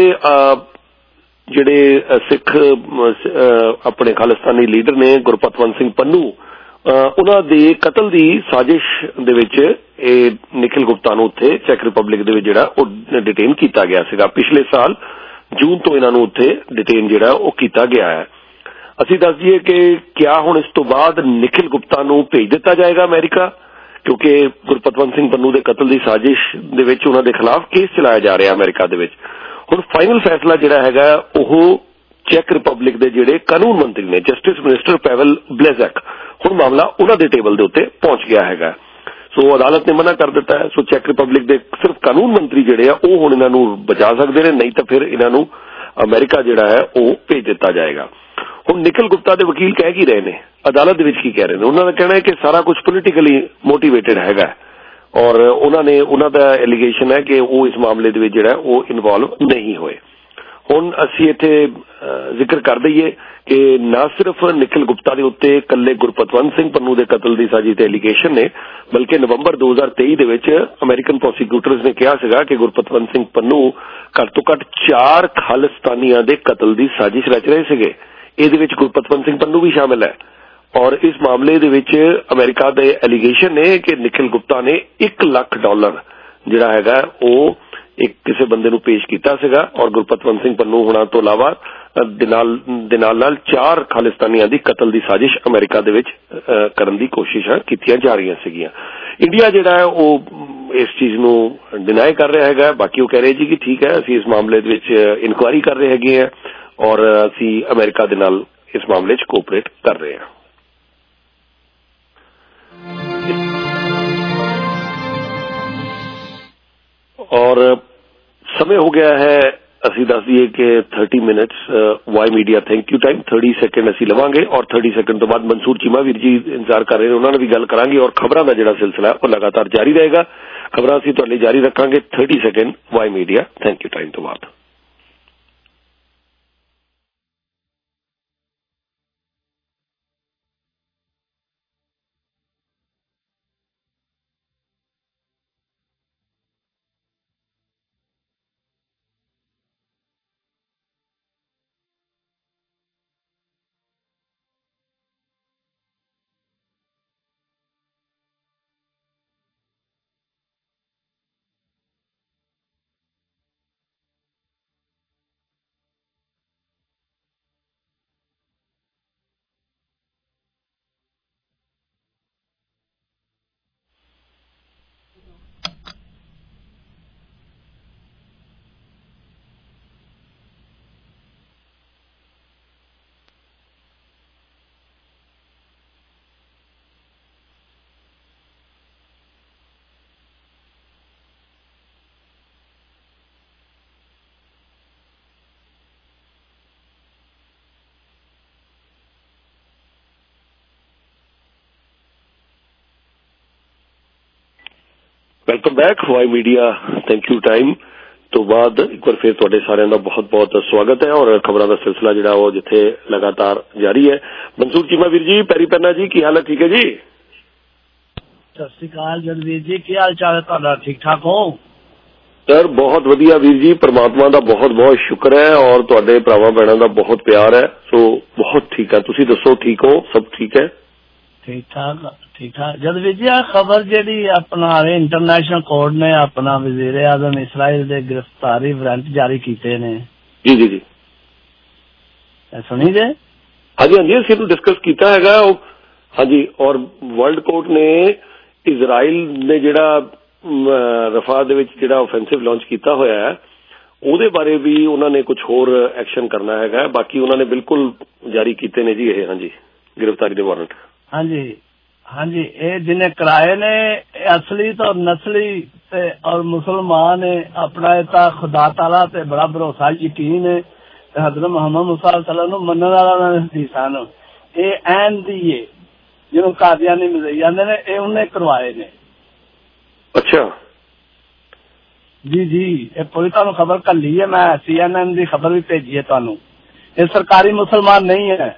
ਜਿਹੜੇ ਸਿੱਖ ਆਪਣੇ ਖਾਲਿਸਤਾਨੀ ਲੀਡਰ ਨੇ ਗੁਰਪਤਵੰਤ ਸਿੰਘ ਪੰਨੂ, ਉਹਨਾਂ ਦੇ ਕਤਲ ਦੀ ਸਾਜ਼ਿਸ਼ ਦੇ ਵਿੱਚ ਇਹ ਨਿਖਿਲ ਗੁਪਤਾ ਨੂੰ ਉੱਥੇ ਚੈਕ ਰਿਪਬਲਿਕ ਦੇ ਵਿੱਚ ਜਿਹੜਾ ਉਹ ਡਿਟੇਨ ਕੀਤਾ ਗਿਆ ਸੀਗਾ। ਪਿਛਲੇ ਸਾਲ ਜੂਨ ਤੋਂ ਇਹਨਾਂ ਨੂੰ ਉੱਥੇ ਡਿਟੇਨ ਜਿਹੜਾ ਉਹ ਕੀਤਾ ਗਿਆ ਹੈ। ਅਸੀਂ ਦੱਸ ਦਈਏ ਕਿ ਕਿਆ ਹੁਣ ਇਸ ਤੋਂ ਬਾਅਦ ਨਿਖਿਲ ਗੁਪਤਾ ਨੂੰ ਭੇਜ ਦਿੱਤਾ ਜਾਏਗਾ ਅਮਰੀਕਾ, ਕਿਉਂਕਿ ਗੁਰਪਤਵੰਤ ਸਿੰਘ ਪੰਨੂ ਦੇ ਕਤਲ ਦੀ ਸਾਜ਼ਿਸ਼ ਦੇ ਵਿੱਚ ਉਹਨਾਂ ਦੇ ਖਿਲਾਫ ਕੇਸ ਚਲਾਇਆ ਜਾ ਰਿਹਾ ਅਮਰੀਕਾ ਦੇ ਵਿੱਚ। ਹੁਣ ਫਾਈਨਲ ਫੈਸਲਾ ਜਿਹੜਾ ਹੈਗਾ ਉਹ ਚੈਕ ਰਿਪਬਲਿਕ ਦੇ ਜਿਹੜੇ ਕਾਨੂੰਨ ਮੰਤਰੀ ਨੇ ਜਸਟਿਸ ਮਿਨਿਸਟਰ ਪੈਵਲ ਬਲੇਜ਼ੈਕ, ਹੁਣ ਮਾਮਲਾ ਉਹਨਾਂ ਦੇ ਟੇਬਲ ਦੇ ਉੱਤੇ ਪਹੁੰਚ ਗਿਆ ਹੈਗਾ। ਸੋ ਅਦਾਲਤ ਨੇ ਮਨਾ ਕਰ ਦਿੱਤਾ ਹੈ। ਸੋ ਚੈਕ ਰਿਪਬਲਿਕ ਦੇ ਸਿਰਫ ਕਾਨੂੰਨ ਮੰਤਰੀ ਜਿਹੜੇ ਆ ਉਹ ਹੁਣ ਇਹਨਾਂ ਨੂੰ ਬਚਾ ਸਕਦੇ ਨੇ, ਨਹੀਂ ਤਾਂ ਫਿਰ ਇਹਨਾਂ ਨੂੰ ਅਮਰੀਕਾ ਜਿਹੜਾ ਹੈ ਉਹ ਭੇਜ ਦਿੱਤਾ ਜਾਏਗਾ। ਹੁਣ ਨਿਖਿਲ ਗੁਪਤਾ ਦੇ ਵਕੀਲ ਕਹਿ ਕੀ ਰਹੇ ਨੇ, ਅਦਾਲਤ ਦੇ ਵਿੱਚ ਕੀ ਕਹਿ ਰਹੇ ਨੇ? ਉਹਨਾਂ ਦਾ ਕਹਿਣਾ ਹੈ ਕਿ ਸਾਰਾ ਕੁਝ ਪੋਲੀਟੀਕਲੀ ਮੋਟੀਵੇਟਡ ਹੈਗਾ ਔਰ ਉਹਨਾਂ ਨੇ ਉਹਨਾਂ ਦਾ ਐਲੀਗੇਸ਼ਨ ਹੈ ਕਿ ਉਹ ਇਸ ਮਾਮਲੇ ਦੇ ਵਿੱਚ ਜਿਹੜਾ ਉਹ ਇਨਵੋਲਵ ਨਹੀਂ ਹੋਏ। ਹੁਣ ਅਸੀਂ ਇੱਥੇ ਜ਼ਿਕਰ ਕਰ ਦਈਏ ਕਿ ਨਾ ਸਿਰਫ ਨਿਖਿਲ ਗੁਪਤਾ ਦੇ ਉੱਤੇ ਇਕੱਲੇ ਗੁਰਪਤਵੰਤ ਸਿੰਘ ਪੰਨੂ ਦੇ ਕਤਲ ਦੀ ਸਾਜ਼ਿਸ਼ ਤੇ ਐਲੀਗੇਸ਼ਨ ਨੇ, ਬਲਕਿ ਨਵੰਬਰ ਦੋ ਹਜ਼ਾਰ ਤੇਈ ਦੇ ਵਿੱਚ ਅਮਰੀਕਨ ਪ੍ਰੋਸੀਕਿਊਟਰਸ ਨੇ ਕਿਹਾ ਸੀਗਾ ਕਿ ਗੁਰਪਤਵੰਤ ਸਿੰਘ ਪੰਨੂ ਘੱਟ ਤੋਂ ਘੱਟ ਚਾਰ ਖਾਲਿਸਤਾਨੀਆਂ ਦੇ ਕਤਲ ਦੀ ਸਾਜ਼ਿਸ਼ ਰਚ ਰਹੇ ਸੀਗੇ। ਇਹਦੇ ਵਿੱਚ ਗੁਰਪਤਵੰਤ ਸਿੰਘ ਪੰਨੂ ਵੀ ਸ਼ਾਮਿਲ ਹੈ ਔਰ ਇਸ ਮਾਮਲੇ ਦੇ ਵਿੱਚ ਅਮਰੀਕਾ ਦੇ ਐਲੀਗੇਸ਼ਨ ਨੇ ਕਿ ਨਿਖਿਲ ਗੁਪਤਾ ਨੇ ਇੱਕ ਲੱਖ ਡਾਲਰ ਜਿਹੜਾ ਹੈਗਾ ਉਹ ਇੱਕ ਕਿਸੇ ਬੰਦੇ ਨੂੰ ਪੇਸ਼ ਕੀਤਾ ਸੀਗਾ ਔਰ ਗੁਰਪਤਵੰਤ ਸਿੰਘ ਪੰਨੂ ਹੋਣਾ ਤੋਂ ਇਲਾਵਾ ਦੇ ਨਾਲ ਦੇ ਨਾਲ ਨਾਲ ਚਾਰ ਖਾਲਿਸਤਾਨੀਆਂ ਦੀ ਕਤਲ ਦੀ ਸਾਜ਼ਿਸ਼ ਅਮਰੀਕਾ ਦੇ ਵਿੱਚ ਕਰਨ ਦੀ ਕੋਸ਼ਿਸ਼ਾਂ ਕੀਤੀਆਂ ਜਾ ਰਹੀਆਂ ਸੀਗੀਆਂ। ਇੰਡੀਆ ਜਿਹੜਾ ਹੈ ਉਹ ਇਸ ਚੀਜ਼ ਨੂੰ ਡਿਨਾਈ ਕਰ ਰਿਹਾ ਹੈਗਾ। ਬਾਕੀ ਉਹ ਕਹਿ ਰਹੇ ਜੀ ਕਿ ਠੀਕ ਹੈ, ਅਸੀਂ ਇਸ ਮਾਮਲੇ ਦੇ ਵਿੱਚ ਇਨਕੁਆਇਰੀ ਕਰ ਰਹੇ ਹੈਗੇ ਹਾਂ ਔਰ ਅਸੀਂ ਅਮਰੀਕਾ ਦੇ ਨਾਲ ਇਸ ਮਾਮਲੇ 'ਚ ਕੋਆਪਰੇਟ ਕਰ ਰਹੇ ਹਾਂ। ਔਰ ਸਮੇਂ ਹੋ ਗਿਆ ਹੈ, ਅਸੀਂ ਦੱਸ ਦਈਏ ਕਿ thirty minutes Y Media thank you time thirty second ਅਸੀਂ ਲਵਾਂਗੇ ਔਰ thirty ਸੈਕਿੰਡ ਤੋਂ ਬਾਅਦ ਮਨਸੂਰ ਚੀਮਾ ਵੀਰ ਜੀ ਇੰਤਜ਼ਾਰ ਕਰ ਰਹੇ ਨੇ, ਉਹਨਾਂ ਨਾਲ ਵੀ ਗੱਲ ਕਰਾਂਗੇ ਔਰ ਖਬਰਾਂ ਦਾ ਜਿਹੜਾ ਸਿਲਸਿਲਾ ਉਹ ਲਗਾਤਾਰ ਜਾਰੀ ਰਹੇਗਾ। ਖਬਰਾਂ ਅਸੀਂ ਤੁਹਾਡੇ ਲਈ ਜਾਰੀ ਰੱਖਾਂਗੇ thirty second Y Media thank you time ਤੋਂ ਬਾਅਦ। Welcome back Y Media thank you time ਤੋਂ ਬਾਅਦ ਇੱਕ ਵਾਰ ਫਿਰ ਤੁਹਾਡੇ ਸਾਰਿਆਂ ਦਾ ਬਹੁਤ ਬਹੁਤ ਸਵਾਗਤ ਹੈ ਔਰ ਖਬਰਾਂ ਦਾ ਸਿਲਸਿਲਾ ਜਿਹੜਾ ਉਹ ਜਿੱਥੇ ਲਗਾਤਾਰ ਜਾਰੀ ਹੈ। ਮਨਸੂਰ ਚੀਮਾ ਵੀਰ ਜੀ, ਪੈਰੀ ਪੈਨਾ ਜੀ, ਕੀ ਹਾਲ ਹੈ? ਠੀਕ ਹੈ ਜੀ, ਸਤਿ ਸ਼੍ਰੀ ਅਕਾਲ ਜਗਵੀਰ ਜੀ, ਕੀ ਹਾਲ ਚਾਲ ਹੈ ਤੁਹਾਡਾ? ਠੀਕ ਠਾਕ ਹੋ ਸਰ? ਬਹੁਤ ਵਧੀਆ ਵੀਰ ਜੀ, ਪਰਮਾਤਮਾ ਦਾ ਬਹੁਤ ਬਹੁਤ ਸ਼ੁਕਰ ਹੈ ਔਰ ਤੁਹਾਡੇ ਭਰਾਵਾਂ ਭੈਣਾਂ ਦਾ ਬਹੁਤ ਪਿਆਰ ਹੈ, ਸੋ ਬਹੁਤ ਠੀਕ ਹੈ। ਤੁਸੀਂ ਦੱਸੋ, ਠੀਕ ਹੋ? ਸਭ ਠੀਕ ਹੈ? ਠੀਕ ਠਾਕ ਠੀਕ ਠਾਕ ਜਗਵੀਰ ਜੀ, ਆ ਖਬਰ ਜਿਹੜੀ ਆਪਣਾ ਇੰਟਰਨੈਸ਼ਨਲ ਕੋਰਟ ਨੇ ਆਪਣਾ ਵਜ਼ੀਰ ਆਜ਼ਮ ਇਸਰਾਈਲ ਦੇ ਗ੍ਰਿਫਤਾਰੀ ਵਾਰੰਟ ਜਾਰੀ ਕੀਤੇ ਨੇ। ਜੀ ਜੀ ਜੀ ਸੁਣੀ ਜੇ? ਹਾਂਜੀ ਹਾਂਜੀ, ਅਸੀਂ ਇਹਨੂੰ ਡਿਸਕਸ ਕੀਤਾ ਹੈਗਾ। ਹਾਂਜੀ, ਔਰ ਵਰਲਡ ਕੋਰਟ ਨੇ ਇਜ਼ਰਾਈਲ ਨੇ ਜਿਹੜਾ ਰਫਾ ਦੇ ਵਿੱਚ ਜਿਹੜਾ ਆਫੈਂਸਿਵ ਲਾਂਚ ਕੀਤਾ ਹੋਇਆ ਹੈ ਉਹਦੇ ਬਾਰੇ ਵੀ ਉਹਨਾਂ ਨੇ ਕੁਝ ਹੋਰ ਐਕਸ਼ਨ ਕਰਨਾ ਹੈਗਾ। ਬਾਕੀ ਉਹਨਾਂ ਨੇ ਬਿਲਕੁਲ ਜਾਰੀ ਕੀਤੇ ਨੇ ਜੀ ਇਹ ਹਾਂਜੀ ਗ੍ਰਿਫਤਾਰੀ ਦੇ ਵਾਰੰਟ। ਹਾਂਜੀ ਹਾਂਜੀ, ਇਹ ਜਿਹਨੇ ਕਰਾਏ ਨੇ ਅਸਲੀ ਤਾਂ ਨਸਲੀ ਤੇ ਔਰ ਮੁਸਲਮਾਨ ਨੇ ਆਪਣਾ ਇਹ ਤਾਂ ਖੁਦਾ ਤਾਲਾ ਤੇ ਬੜਾ ਭਰੋਸਾ ਯਕੀਨ ਹੈ ਤੇ ਹਜ਼ਰਤ ਮੁਹੰਮਦ ਮੁਸਾ ਸੱਲਮ ਨੂੰ ਮੰਨਣ ਵਾਲਾ ਨਹੀਂ ਸਨ। ਇਹ ਐਨ ਦੀ ਏ ਜਿਹਨੂੰ ਕਾਦੀਆਨੀ ਮਿਲ ਜਾਂਦੇ ਨੇ, ਇਹ ਉਹਨੇ ਕਰਵਾਏ ਨੇ। ਅੱਛਾ ਜੀ ਜੀ, ਇਹ ਪੂਰੀ ਤੁਹਾਨੂੰ ਖਬਰ ਕੱਲੀ ਹੈ, ਮੈਂ ਸੀ ਐਨ ਐਨ ਦੀ ਖਬਰ ਵੀ ਭੇਜੀ ਹੈ ਤੁਹਾਨੂੰ। ਇਹ ਸਰਕਾਰੀ ਮੁਸਲਮਾਨ ਨਹੀਂ ਹੈ,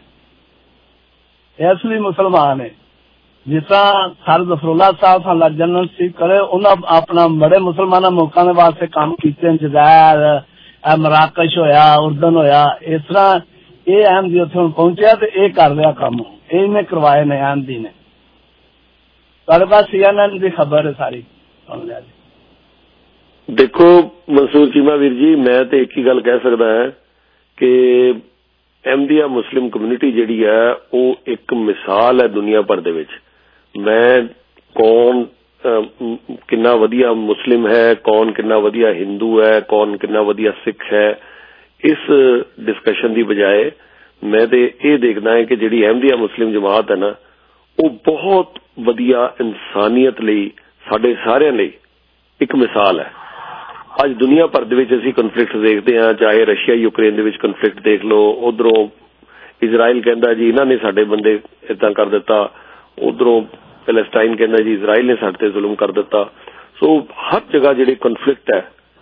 ਇਹ ਅਸਲੀ ਮੁਸਲਮਾਨ ਹੈ। ਜਿਸ ਤਰ੍ਹਾਂ ਸਰ ਜ਼ਫਰੁੱਲਾ ਸਾਹਿਬ ਸਾਲਾ ਜਨਰਲ ਸੀ ਕਰੇ, ਉਹਨਾਂ ਆਪਣਾ ਬੜੇ ਮੁਸਲਮਾਨਾਂ ਮੁਲਕਾਂ ਦੇ ਵਾਸਤੇ ਕੰਮ ਕੀਤੇ, ਜਜ਼ਾਇਰ, ਮਰਾਕਸ਼ ਹੋਇਆ, ਉਰਦਨ ਹੋਇਆ। ਇਸ ਤਰ੍ਹਾਂ ਇਹ ਅਹਿਮਦੀ ਉੱਥੇ ਹੁਣ ਪਹੁੰਚਿਆ ਤੇ ਇਹ ਕਰ ਰਿਹਾ ਕੰਮ, ਇਹ ਇਹਨੇ ਕਰਵਾਏ ਨੇ ਅਹਿਮਦੀ ਨੇ। ਤੁਹਾਡੇ ਪਾਸ ਸੀ ਐਨ ਐਨ ਦੀ ਖਬਰ ਹੈ ਸਾਰੀ, ਸੁਣ ਲਿਆ ਜੀ। ਦੇਖੋ ਮਨਸੂਰ ਚੀਮਾ ਵੀਰ ਜੀ, ਮੈਂ ਤੇ ਇੱਕ ਹੀ ਗੱਲ ਕਹਿ ਸਕਦਾ ਹੈ ਕਿ ਅਹਿਮਦੀਆ ਮੁਸਲਿਮ ਕਮਿਊਨਿਟੀ ਜਿਹੜੀ ਹੈ ਉਹ ਇੱਕ ਮਿਸਾਲ ਹੈ ਦੁਨੀਆ ਭਰ ਦੇ ਵਿੱਚ। ਮੈਂ ਕੌਣ ਕਿੰਨਾ ਵਧੀਆ ਮੁਸਲਿਮ ਹੈ, ਕੌਣ ਕਿੰਨਾ ਵਧੀਆ ਹਿੰਦੂ ਹੈ, ਕੌਣ ਕਿੰਨਾ ਵਧੀਆ ਸਿੱਖ ਹੈ, ਇਸ ਡਿਸਕਸ਼ਨ ਦੀ ਬਜਾਏ ਮੈਂ ਤੇ ਇਹ ਦੇਖਦਾ ਹੈ ਕਿ ਜਿਹੜੀ ਅਹਿਮਦੀਆ ਮੁਸਲਿਮ ਜਮਾਤ ਹੈ ਨਾ, ਉਹ ਬਹੁਤ ਵਧੀਆ ਇਨਸਾਨੀਅਤ ਲਈ, ਸਾਡੇ ਸਾਰਿਆਂ ਲਈ ਇੱਕ ਮਿਸਾਲ ਹੈ। ਅੱਜ ਦੁਨੀਆ ਭਰ ਦੇ ਵਿੱਚ ਅਸੀਂ ਕਨਫਲਿਕਟ ਦੇਖਦੇ ਹਾਂ, ਚਾਹੇ ਰਸ਼ੀਆ ਯੂਕਰੇਨ ਦੇ ਵਿੱਚ ਕਨਫਲਿਕਟ ਦੇਖ ਲਓ, ਉਧਰੋਂ ਇਜ਼ਰਾਈਲ ਕਹਿੰਦਾ ਜੀ ਇਹਨਾਂ ਨੇ ਸਾਡੇ ਬੰਦੇ ਏਦਾਂ ਕਰ ਦਿੱਤਾ, ਉਧਰੋਂ ਪੈਲੇਸਟਾਈਨ ਕਹਿੰਦਾ ਜੀ ਇਜ਼ਰਾਈਲ ਨੇ ਸਾਡੇ ਤੇ ਜ਼ੁਲਮ ਕਰ ਦਿੱਤਾ। ਸੋ ਹਰ ਜਗ੍ਹਾ ਜਿਹੜੀ ਕਨਫਲਿਕਟ ਹੈ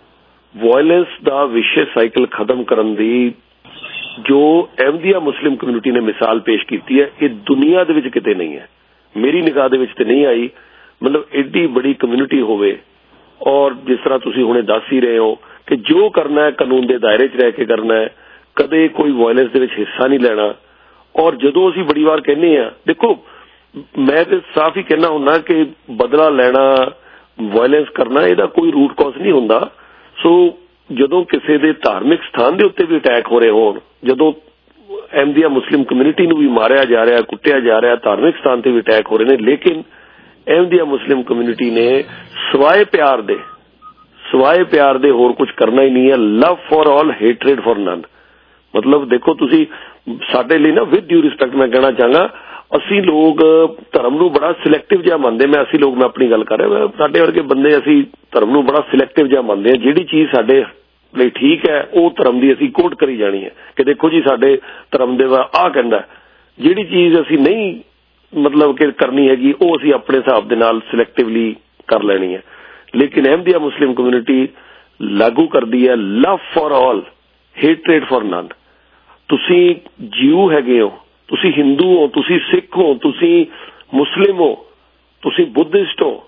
ਵਾਇਲੈਂਸ ਦਾ ਵਿਸ਼ੇ ਸਾਈਕਲ ਖਤਮ ਕਰਨ ਦੀ ਜੋ ਅਹਿਮਦੀਆ ਮੁਸਲਿਮ ਕਮਿਊਨਿਟੀ ਨੇ ਮਿਸਾਲ ਪੇਸ਼ ਕੀਤੀ ਹੈ, ਇਹ ਦੁਨੀਆ ਦੇ ਵਿੱਚ ਕਿਤੇ ਨਹੀਂ ਹੈ, ਮੇਰੀ ਨਿਗਾਹ ਦੇ ਵਿੱਚ ਤੇ ਨਹੀਂ ਆਈ। ਮਤਲਬ ਐਡੀ ਬੜੀ ਕਮਿਊਨਿਟੀ ਹੋਵੇ ਔਰ ਜਿਸ ਤਰ੍ਹਾਂ ਤੁਸੀਂ ਹੁਣੇ ਦੱਸ ਹੀ ਰਹੇ ਹੋ ਕਿ ਜੋ ਕਰਨਾ ਹੈ ਕਾਨੂੰਨ ਦੇ ਦਾਇਰੇ 'ਚ ਰਹਿ ਕੇ ਕਰਨਾ ਹੈ, ਕਦੇ ਕੋਈ ਵਾਇਲੈਂਸ ਦੇ ਵਿੱਚ ਹਿੱਸਾ ਨਹੀਂ ਲੈਣਾ। ਔਰ ਜਦੋਂ ਅਸੀਂ ਬੜੀ ਵਾਰ ਕਹਿੰਦੇ ਹਾਂ, ਦੇਖੋ ਮੈਂ ਤੇ ਸਾਫ਼ ਹੀ ਕਹਿਣਾ ਹੁੰਦਾ ਕਿ ਬਦਲਾ ਲੈਣਾ, ਵਾਇਲੈਂਸ ਕਰਨਾ, ਇਹਦਾ ਕੋਈ ਰੂਟ ਕਾਜ਼ ਨਹੀਂ ਹੁੰਦਾ। ਸੋ ਜਦੋਂ ਕਿਸੇ ਦੇ ਧਾਰਮਿਕ ਸਥਾਨ ਦੇ ਉੱਤੇ ਵੀ ਅਟੈਕ ਹੋ ਰਹੇ ਹੋਣ, ਜਦੋਂ ਅਹਿਮਦੀਆ ਮੁਸਲਿਮ ਕਮਿਊਨਿਟੀ ਨੂੰ ਵੀ ਮਾਰਿਆ ਜਾ ਰਿਹਾ, ਕੁੱਟਿਆ ਜਾ ਰਿਹਾ, ਧਾਰਮਿਕ ਸਥਾਨ ਤੇ ਵੀ ਅਟੈਕ ਹੋ ਰਹੇ ਨੇ, ਲੇਕਿਨ ਅਹਿਮਦੀਆ ਮੁਸਲਿਮ ਕਮਿਊਨਿਟੀ ਨੇ ਸਵਾਏ ਪਿਆਰ ਦੇ ਸਵਾਏ ਪਿਆਰ ਦੇ ਹੋਰ ਕੁਝ ਕਰਨਾ ਹੀ ਨਹੀਂ ਹੈ। Love for all, hatred for none. ਮਤਲਬ ਦੇਖੋ ਤੁਸੀਂ, ਸਾਡੇ ਲਈ ਨਾ ਵਿਦ ਡਿਊ ਰਿਸਪੈਕਟ ਮੈਂ ਕਹਿਣਾ ਚਾਹਾਂਗਾ, ਅਸੀਂ ਲੋਕ ਧਰਮ ਨੂੰ ਬੜਾ ਸਿਲੈਕਟਿਵ ਜਿਹਾ ਮੰਨਦੇ। ਮੈਂ ਅਸੀਂ ਲੋਕ ਮੈਂ ਆਪਣੀ ਗੱਲ ਕਰ ਰਿਹਾ, ਸਾਡੇ ਵਰਗੇ ਬੰਦੇ ਅਸੀਂ ਧਰਮ ਨੂੰ ਬੜਾ ਸਿਲੈਕਟਿਵ ਜਿਹਾ ਮੰਨਦੇ ਹਾਂ। ਜਿਹੜੀ ਚੀਜ਼ ਸਾਡੇ ਲਈ ਠੀਕ ਹੈ ਉਹ ਧਰਮ ਦੀ ਅਸੀਂ ਕੋਟ ਕਰੀ ਜਾਣੀ ਹੈ ਕਿ ਦੇਖੋ ਜੀ ਸਾਡੇ ਧਰਮ ਦੇ ਵਾ ਆਹ ਕਹਿੰਦਾ। ਜਿਹੜੀ ਚੀਜ਼ ਅਸੀਂ ਨਹੀਂ ਮਤਲਬ ਕਿ ਕਰਨੀ ਹੈਗੀ ਉਹ ਅਸੀਂ ਆਪਣੇ ਹਿਸਾਬ ਦੇ ਨਾਲ ਸਿਲੈਕਟਿਵਲੀ ਕਰ ਲੈਣੀ ਹੈ। ਲੇਕਿਨ ਅਹਿਮਦੀਆ ਮੁਸਲਿਮ ਕਮਿਊਨਿਟੀ ਲਾਗੂ ਕਰਦੀ ਹੈ love for all, hatred for ਨਨ। ਤੁਸੀਂ ਜਿਊ ਹੈਗੇ ਹੋ, ਤੁਸੀਂ ਹਿੰਦੂ ਹੋ, ਤੁਸੀਂ ਸਿੱਖ ਹੋ, ਤੁਸੀਂ ਮੁਸਲਿਮ ਹੋ, ਤੁਸੀਂ ਬੁੱਧਿਸਟ ਹੋ,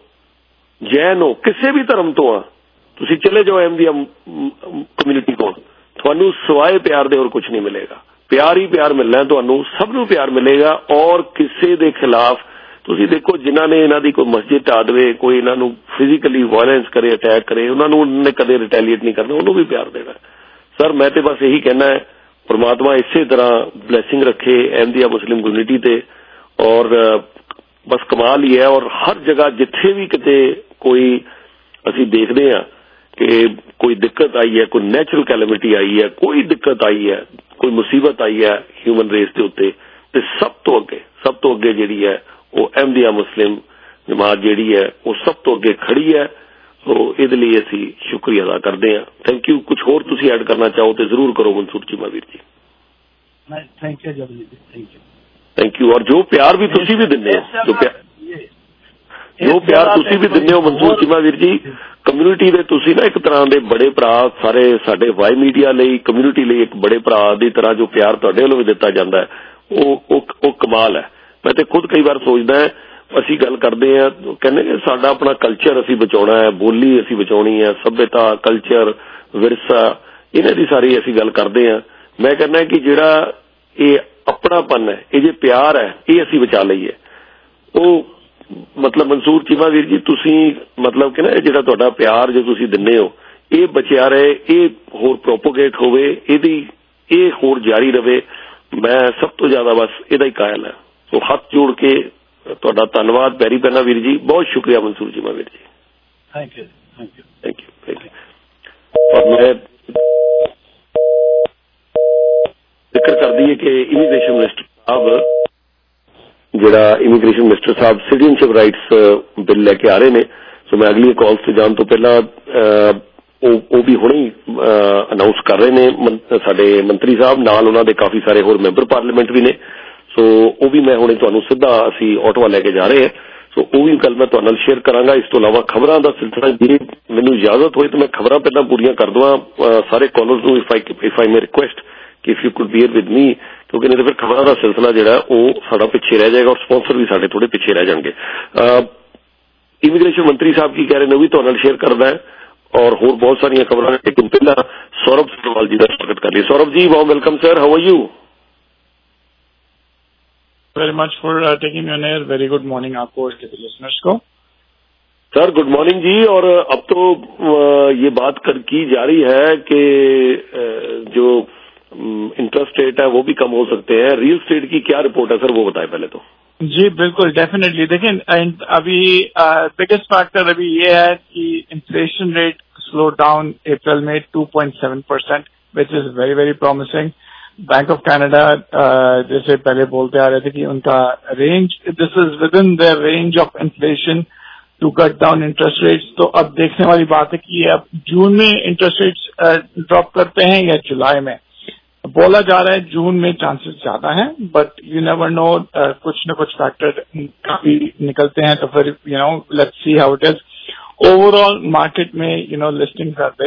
ਜੈਨ ਹੋ, ਕਿਸੇ ਵੀ ਧਰਮ ਤੋਂ ਆ, ਤੁਸੀਂ ਚਲੇ ਜਾਓ ਅਹਿਮਦੀਆ ਕਮਿਊਨਿਟੀ ਕੋਲ, ਤੁਹਾਨੂੰ ਸਵਾਏ ਪਿਆਰ ਦੇ ਹੋਰ ਕੁਝ ਨਹੀਂ ਮਿਲੇਗਾ। ਪਿਆਰ ਹੀ ਪਿਆਰ ਮਿਲਣਾ ਤੁਹਾਨੂੰ, ਸਭ ਨੂੰ ਪਿਆਰ ਮਿਲੇਗਾ। ਔਰ ਕਿਸੇ ਦੇ ਖਿਲਾਫ ਤੁਸੀਂ ਦੇਖੋ ਜਿਨ੍ਹਾਂ ਨੇ ਇਹਨਾਂ ਦੀ ਕੋਈ ਮਸਜਿਦ ਢਾਹ ਦੇਵੇ, ਕੋਈ ਇਹਨਾਂ ਨੂੰ ਫਿਜ਼ੀਕਲੀ ਵਾਇਲੈਂਸ ਕਰੇ, ਅਟੈਕ ਕਰੇ, ਉਹਨਾਂ ਨੂੰ ਉਹਨੇ ਕਦੇ ਰਿਟੈਲੀਏਟ ਨਹੀਂ ਕਰਨਾ, ਉਹਨੂੰ ਵੀ ਪਿਆਰ ਦੇਣਾ। ਸਰ ਮੈਂ ਤੇ ਬਸ ਇਹੀ ਕਹਿਣਾ ਹੈ, परमात्मा इसे तरह ब्लैसिंग रखे अहमदिया मुस्लिम कम्यूनिटी ते। और बस कमाल ही है। और हर जगह जिथे भी किते कोई असी देखते हैं कि कोई दिक्कत आई है, कोई नैचुरल कैलेमिटी आई है, कोई दिक्कत आई है, कोई मुसीबत आई है ह्यूमन रेस के उत्ते, ते सब तो अगे सब तो अगे जिहड़ी है वो अहमदिया मुस्लिम जमात जिहड़ी है वो सब तो अगे खड़ी है। सो इहदे लई असी शुक्रिया अदा करते हैं। Thank you. कुछ होर तुसीं ऐड करना चाहो तो जरूर करो मंसूर चीमा वीर ji. Thank you Jabli ji, thank you thank you. और जो प्यार भी तुसीं भी दिंदे हो, जो प्यार जो प्यार तुसीं भी दिंदे हो मंसूर चीमा वीर जी, कम्यूनिटी दे तुसीं ना एक तरह दे बड़े भरा, सारे साडे वाई मीडिया लई कम्यूनिटी लई एक बड़े भरा दी तरह जो प्यार तुहाडे वल्लों भी दिता जांदा है वो कमाल है। मैं तो खुद कई बार सोचदा है, ਅਸੀਂ ਗੱਲ ਕਰਦੇ ਆ ਕਹਿੰਦੇ ਕਿ ਸਾਡਾ ਆਪਣਾ ਕਲਚਰ ਅਸੀਂ ਬਚਾਉਣਾ ਹੈ, ਬੋਲੀ ਅਸੀਂ ਬਚਾਉਣੀ ਹੈ, ਸੱਭਿਅਤਾ, ਕਲਚਰ, ਵਿਰਸਾ, ਇਹਨਾਂ ਦੀ ਸਾਰੀ ਅਸੀਂ ਗੱਲ ਕਰਦੇ ਆ। ਮੈਂ ਕਹਿੰਦਾ ਕਿ ਜਿਹੜਾ ਇਹ ਆਪਣਾਪਨ ਹੈ, ਇਹ ਜੇ ਪਿਆਰ ਹੈ, ਇਹ ਅਸੀਂ ਬਚਾ ਲਈਏ। ਉਹ ਮਤਲਬ ਮਨਸੂਰ ਚੀਮਾ ਵੀਰ ਜੀ ਤੁਸੀਂ ਮਤਲਬ ਕਿ ਨਾ ਇਹ ਜਿਹੜਾ ਤੁਹਾਡਾ ਪਿਆਰ ਜੋ ਤੁਸੀਂ ਦਿੰਦੇ ਹੋ ਇਹ ਬਚਿਆ ਰਹੇ, ਇਹ ਹੋਰ ਪ੍ਰੋਪੋਗੇਟ ਹੋਵੇ, ਇਹਦੀ ਇਹ ਹੋਰ ਜਾਰੀ ਰਵੇ। ਮੈਂ ਸਭ ਤੋਂ ਜ਼ਿਆਦਾ ਬਸ ਇਹਦਾ ਹੀ ਕਾਇਲ ਹੈ। ਸੋ ਹੱਥ ਜੋੜ ਕੇ ਤੁਹਾਡਾ ਧੰਨਵਾਦ, ਪੈਰੀ ਪੈਣਾ ਵੀਰ ਜੀ, ਬਹੁਤ ਸ਼ੁਕਰੀਆ ਮਨਸੂਰ ਚੀਮਾ ਵੀਰ ji. Thank you thank you thank you thank you. ਔਰ ਮੈਂ ਜ਼ਿਕਰ ਕਰਦੀ ਹੈ ਕਿ ਇਮੀਗ੍ਰੇਸ਼ਨ ਮਿਨਿਸਟਰ ਸਾਹਿਬ ਜਿਹੜਾ ਇਮੀਗ੍ਰੇਸ਼ਨ ਮਿਨਿਸਟਰ ਸਾਹਿਬ ਸਿਟੀਜ਼ਨਸ਼ਿਪ ਰਾਈਟਸ ਬਿੱਲ ਲੈ ਕੇ ਆ ਰਹੇ ਨੇ। ਸੋ ਮੈਂ ਅਗਲੀ ਕਾਲਸ ਤੇ ਜਾਣ ਤੋਂ ਪਹਿਲਾਂ ਉਹ ਉਹ ਵੀ ਹੁਣੇ ਹੀ ਅਨਾਉਂਸ ਕਰ ਰਹੇ ਨੇ ਸਾਡੇ ਮੰਤਰੀ ਸਾਹਿਬ, ਨਾਲ ਉਹਨਾਂ ਦੇ ਕਾਫੀ ਸਾਰੇ ਹੋਰ ਮੈਂਬਰ ਪਾਰਲੀਮੈਂਟ ਵੀ ਨੇ। ਸੋ ਉਹ ਵੀ ਮੈਂ ਹੁਣੇ ਤੁਹਾਨੂੰ ਸਿੱਧਾ ਅਸੀਂ ਆਟੋਆ ਲੈ ਕੇ ਜਾ ਰਹੇ ਹਾਂ। ਸੋ ਉਹ ਵੀ ਗੱਲ ਮੈਂ ਤੁਹਾਡੇ ਨਾਲ ਸ਼ੇਅਰ ਕਰਾਂਗਾ। ਇਸ ਤੋਂ ਇਲਾਵਾ ਖਬਰਾਂ ਦਾ ਸਿਲਸਿਲਾ, ਜੇ ਮੈਨੂੰ ਇਜਾਜ਼ਤ ਹੋਏ ਤਾਂ ਮੈਂ ਖਬਰਾਂ ਪਹਿਲਾਂ ਪੂਰੀਆਂ ਕਰ ਦਵਾਂ ਸਾਰੇ ਕਾਲਰਸ ਨੂੰ, if I if I may request ਕਿ if you could bear with me, ਕਿਉਂਕਿ ਨਹੀਂ ਤਾਂ ਫਿਰ ਖਬਰਾਂ ਦਾ ਸਿਲਸਿਲਾ ਜਿਹੜਾ ਉਹ ਸਾਡਾ ਪਿੱਛੇ ਰਹਿ ਜਾਏਗਾ ਔਰ ਸਪਾਂਸਰ ਵੀ ਸਾਡੇ ਥੋੜੇ ਪਿੱਛੇ ਰਹਿ ਜਾਣਗੇ। ਇਮੀਗ੍ਰੇਸ਼ਨ ਮੰਤਰੀ ਸਾਹਿਬ ਕੀ ਕਹਿ ਰਹੇ ਨੇ ਉਹ ਵੀ ਤੁਹਾਡੇ ਨਾਲ ਸ਼ੇਅਰ ਕਰਦਾ ਹੈ ਔਰ ਹੋਰ ਬਹੁਤ ਸਾਰੀਆਂ ਖਬਰਾਂ ਨੇ। ਲੇਕਿਨ ਪਹਿਲਾਂ ਸੌਰਭ ਸਰਵਾਲ ਜੀ ਦਾ ਸਵਾਗਤ ਕਰ ਲਈ। Saurabh ji, warm welcome sir, how are you? very much for uh, taking me on air. Very good morning आपको और के listeners को। सर गुड मॉर्निंग जी। और अब तो ये बात कर की जा रही है कि जो इंटरेस्ट रेट है वो भी कम हो सकते हैं। रियल स्टेट की क्या रिपोर्ट है सर, वो बताएं पहले तो। जी बिल्कुल, डेफिनेटली। देखें अभी बिगेस्ट फैक्टर अभी ये है कि inflation rate slow down April में two point seven percent, which is very very promising. Bank of Canada जैसे पहले बोलते आ रहे थे कि उनका range, this is within their range of inflation to cut down interest rates. तो अब देखने वाली बात है कि अब जून में इंटरेस्ट रेट्स ड्रॉप करते हैं या जुलाई में। बोला जा रहा है जून में चांसेस ज्यादा हैं, बट यू नेवर नो, कुछ न कुछ फैक्टर काफी निकलते हैं, तो फिर you know let's see how it is. Overall market में you know listings are there,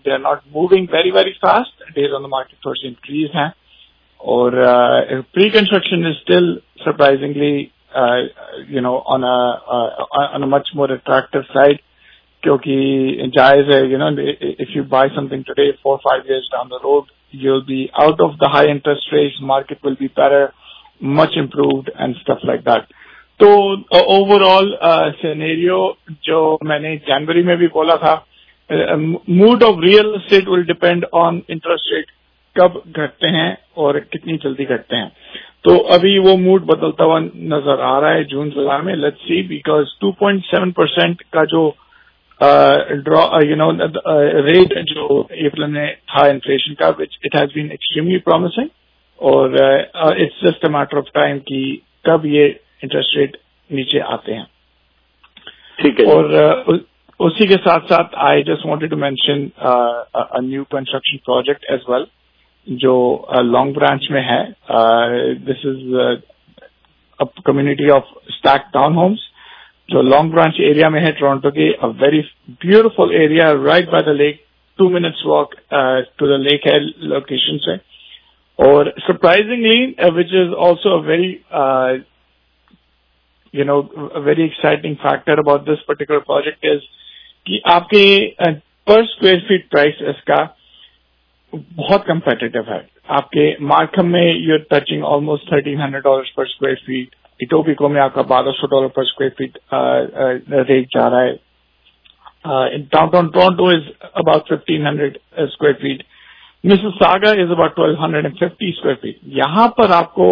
they are not moving very very fast. Days on the market थोड़ी सी इंक्रीज हैं और pre construction is still surprisingly you know on on a much more attractive side, क्योंकि जायज है you know if you buy something today four five years down the road you will be out of the high interest rates, market will be better, much improved and stuff like that. तो overall scenario जो मैंने जनवरी में भी बोला था, mood of real estate will depend on interest rate कब घटते हैं और कितनी जल्दी घटते हैं. तो अभी वो मूड बदलता हुआ नजर आ रहा है जून जुलाई में. Let's see, because two point seven percent का जो ड्रॉ यू नो रेट जो अप्रैल में था इन्फ्लेशन का, which it has been extremely promising, और it's just a matter of time कि कब ये इंटरेस्ट रेट नीचे आते हैं. ठीक है. और uh, उसी के साथ साथ I just wanted to mention a new construction project as well जो लॉन्ग uh, ब्रांच में है. This is a community of stack town homes जो लॉन्ग ब्रांच एरिया में है टोरंटो के. A very beautiful area right by the lake, two minutes walk to the lake है location से. और surprisingly which is also a very you know a very exciting factor about this particular project is कि आपके per square feet price इसका बहुत competitive है. आपके Markham में you're touching almost thirteen hundred dollars per square feet. Etobicoke में आपका twelve hundred dollars per square feet rate जा रहा है. Downtown Toronto is about fifteen hundred square feet. Mississauga is about twelve fifty square feet. यहाँ पर आपको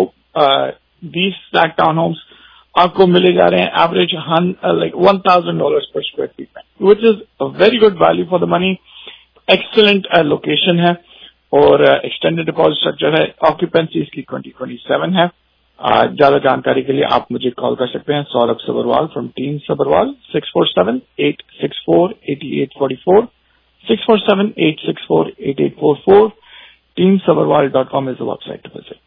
these stack town homes आपको मिले जा रहे हैं average like one thousand dollar per square feet में, which is a very good value for the money. Excellent location है और एक्सटेंडेड डिपॉजिट स्ट्रक्चर है. ऑक्यूपेंसी इसकी ट्वेंटी ट्वेंटी सेवन है. uh, ज्यादा जानकारी के लिए आप मुझे कॉल कर सकते हैं, Saurabh Sabharwal from Team Sabharwal, six four seven eight six four eight eight four four, six four seven eight six four eight eight four four. Team Sabharwal dot com is the website to visit.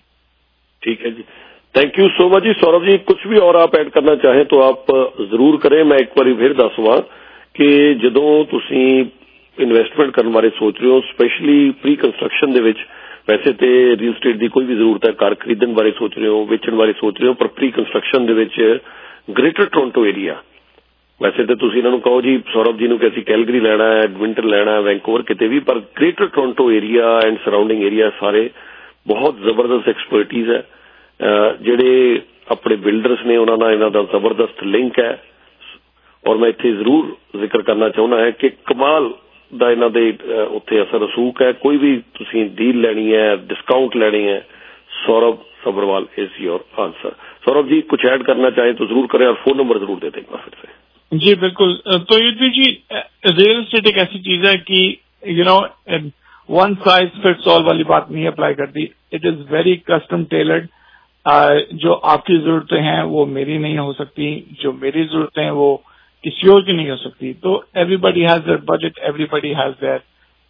ठीक है जी, thank you so much जी. सौरभ जी, कुछ भी और आप add करना चाहें तो आप जरूर करें. मैं एक बार फिर दसवां कि ਜਦੋਂ ਤੁਸੀਂ ਇਨਵੈਸਟਮੈਂਟ ਕਰਨ ਬਾਰੇ ਸੋਚ ਰਹੇ ਹੋ, ਸਪੈਸ਼ਲੀ ਪ੍ਰੀ ਕੰਸਟਰਕਸ਼ਨ ਦੇ ਵਿੱਚ, ਵੈਸੇ ਤੇ ਰੀਅਲ ਸਟੇਟ ਦੀ ਕੋਈ ਵੀ ਜ਼ਰੂਰਤ ਹੈ, ਘਰ ਖਰੀਦਣ ਬਾਰੇ ਸੋਚ ਰਹੇ ਹੋ, ਵੇਚਣ ਬਾਰੇ ਸੋਚ ਰਹੇ ਹੋ, ਪਰ ਪ੍ਰੀ ਕੰਸਟਰਕਸ਼ਨ ਦੇ ਵਿੱਚ ਗ੍ਰੇਟਰ ਟੋਰਾਂਟੋ ਏਰੀਆ, ਵੈਸੇ ਤੇ ਤੁਸੀਂ ਇਹਨਾਂ ਨੂੰ ਕਹੋ ਜੀ ਸੌਰਭ ਜੀ ਨੂੰ ਕਿ ਅਸੀਂ ਕੈਲਗਰੀ ਲੈਣਾ ਹੈ, ਐਡਮਿੰਟਨ ਲੈਣਾ ਹੈ, ਵੈਂਕੂਵਰ, ਕਿਤੇ ਵੀ, ਪਰ Greater Toronto Area and surrounding area ਸਾਰੇ ਬਹੁਤ ਜ਼ਬਰਦਸਤ ਐਕਸਪਰਟੀਜ਼ ਹੈ. ਜਿਹੜੇ ਆਪਣੇ ਬਿਲਡਰਸ ਨੇ ਉਹਨਾਂ ਨਾਲ ਇਹਨਾਂ ਦਾ ਜ਼ਬਰਦਸਤ ਲਿੰਕ ਹੈ. ਔਰ ਮੈਂ ਇੱਥੇ ਜ਼ਰੂਰ ਜ਼ਿਕਰ ਕਰਨਾ ਚਾਹੁੰਦਾ ਹੈ ਕਿ ਕਮਾਲ ਦਾ ਇਹਨਾਂ ਦੇ ਉੱਥੇ ਅਸਰ ਰਸੂਖ ਹੈ. ਕੋਈ ਵੀ ਤੁਸੀਂ ਡੀਲ ਲੈਣੀ ਹੈ, डिस्काउंट लेनी है, Saurabh Sabharwal is your answer. Saurabh ji कुछ ऐड करना चाहें तो जरूर करें और फोन नंबर जरूर दे दें फिर से. जी बिल्कुल. तो युद्धवी जी, रियल एस्टेट एक ऐसी चीज है कि you know one size fits all वाली बात नहीं अप्लाई करती. It is very custom tailored. जो आपकी जरूरतें हैं वो मेरी नहीं हो सकती, जो मेरी जरूरतें हैं वो किसी और की नहीं हो सकती. तो everybody has their budget, everybody has their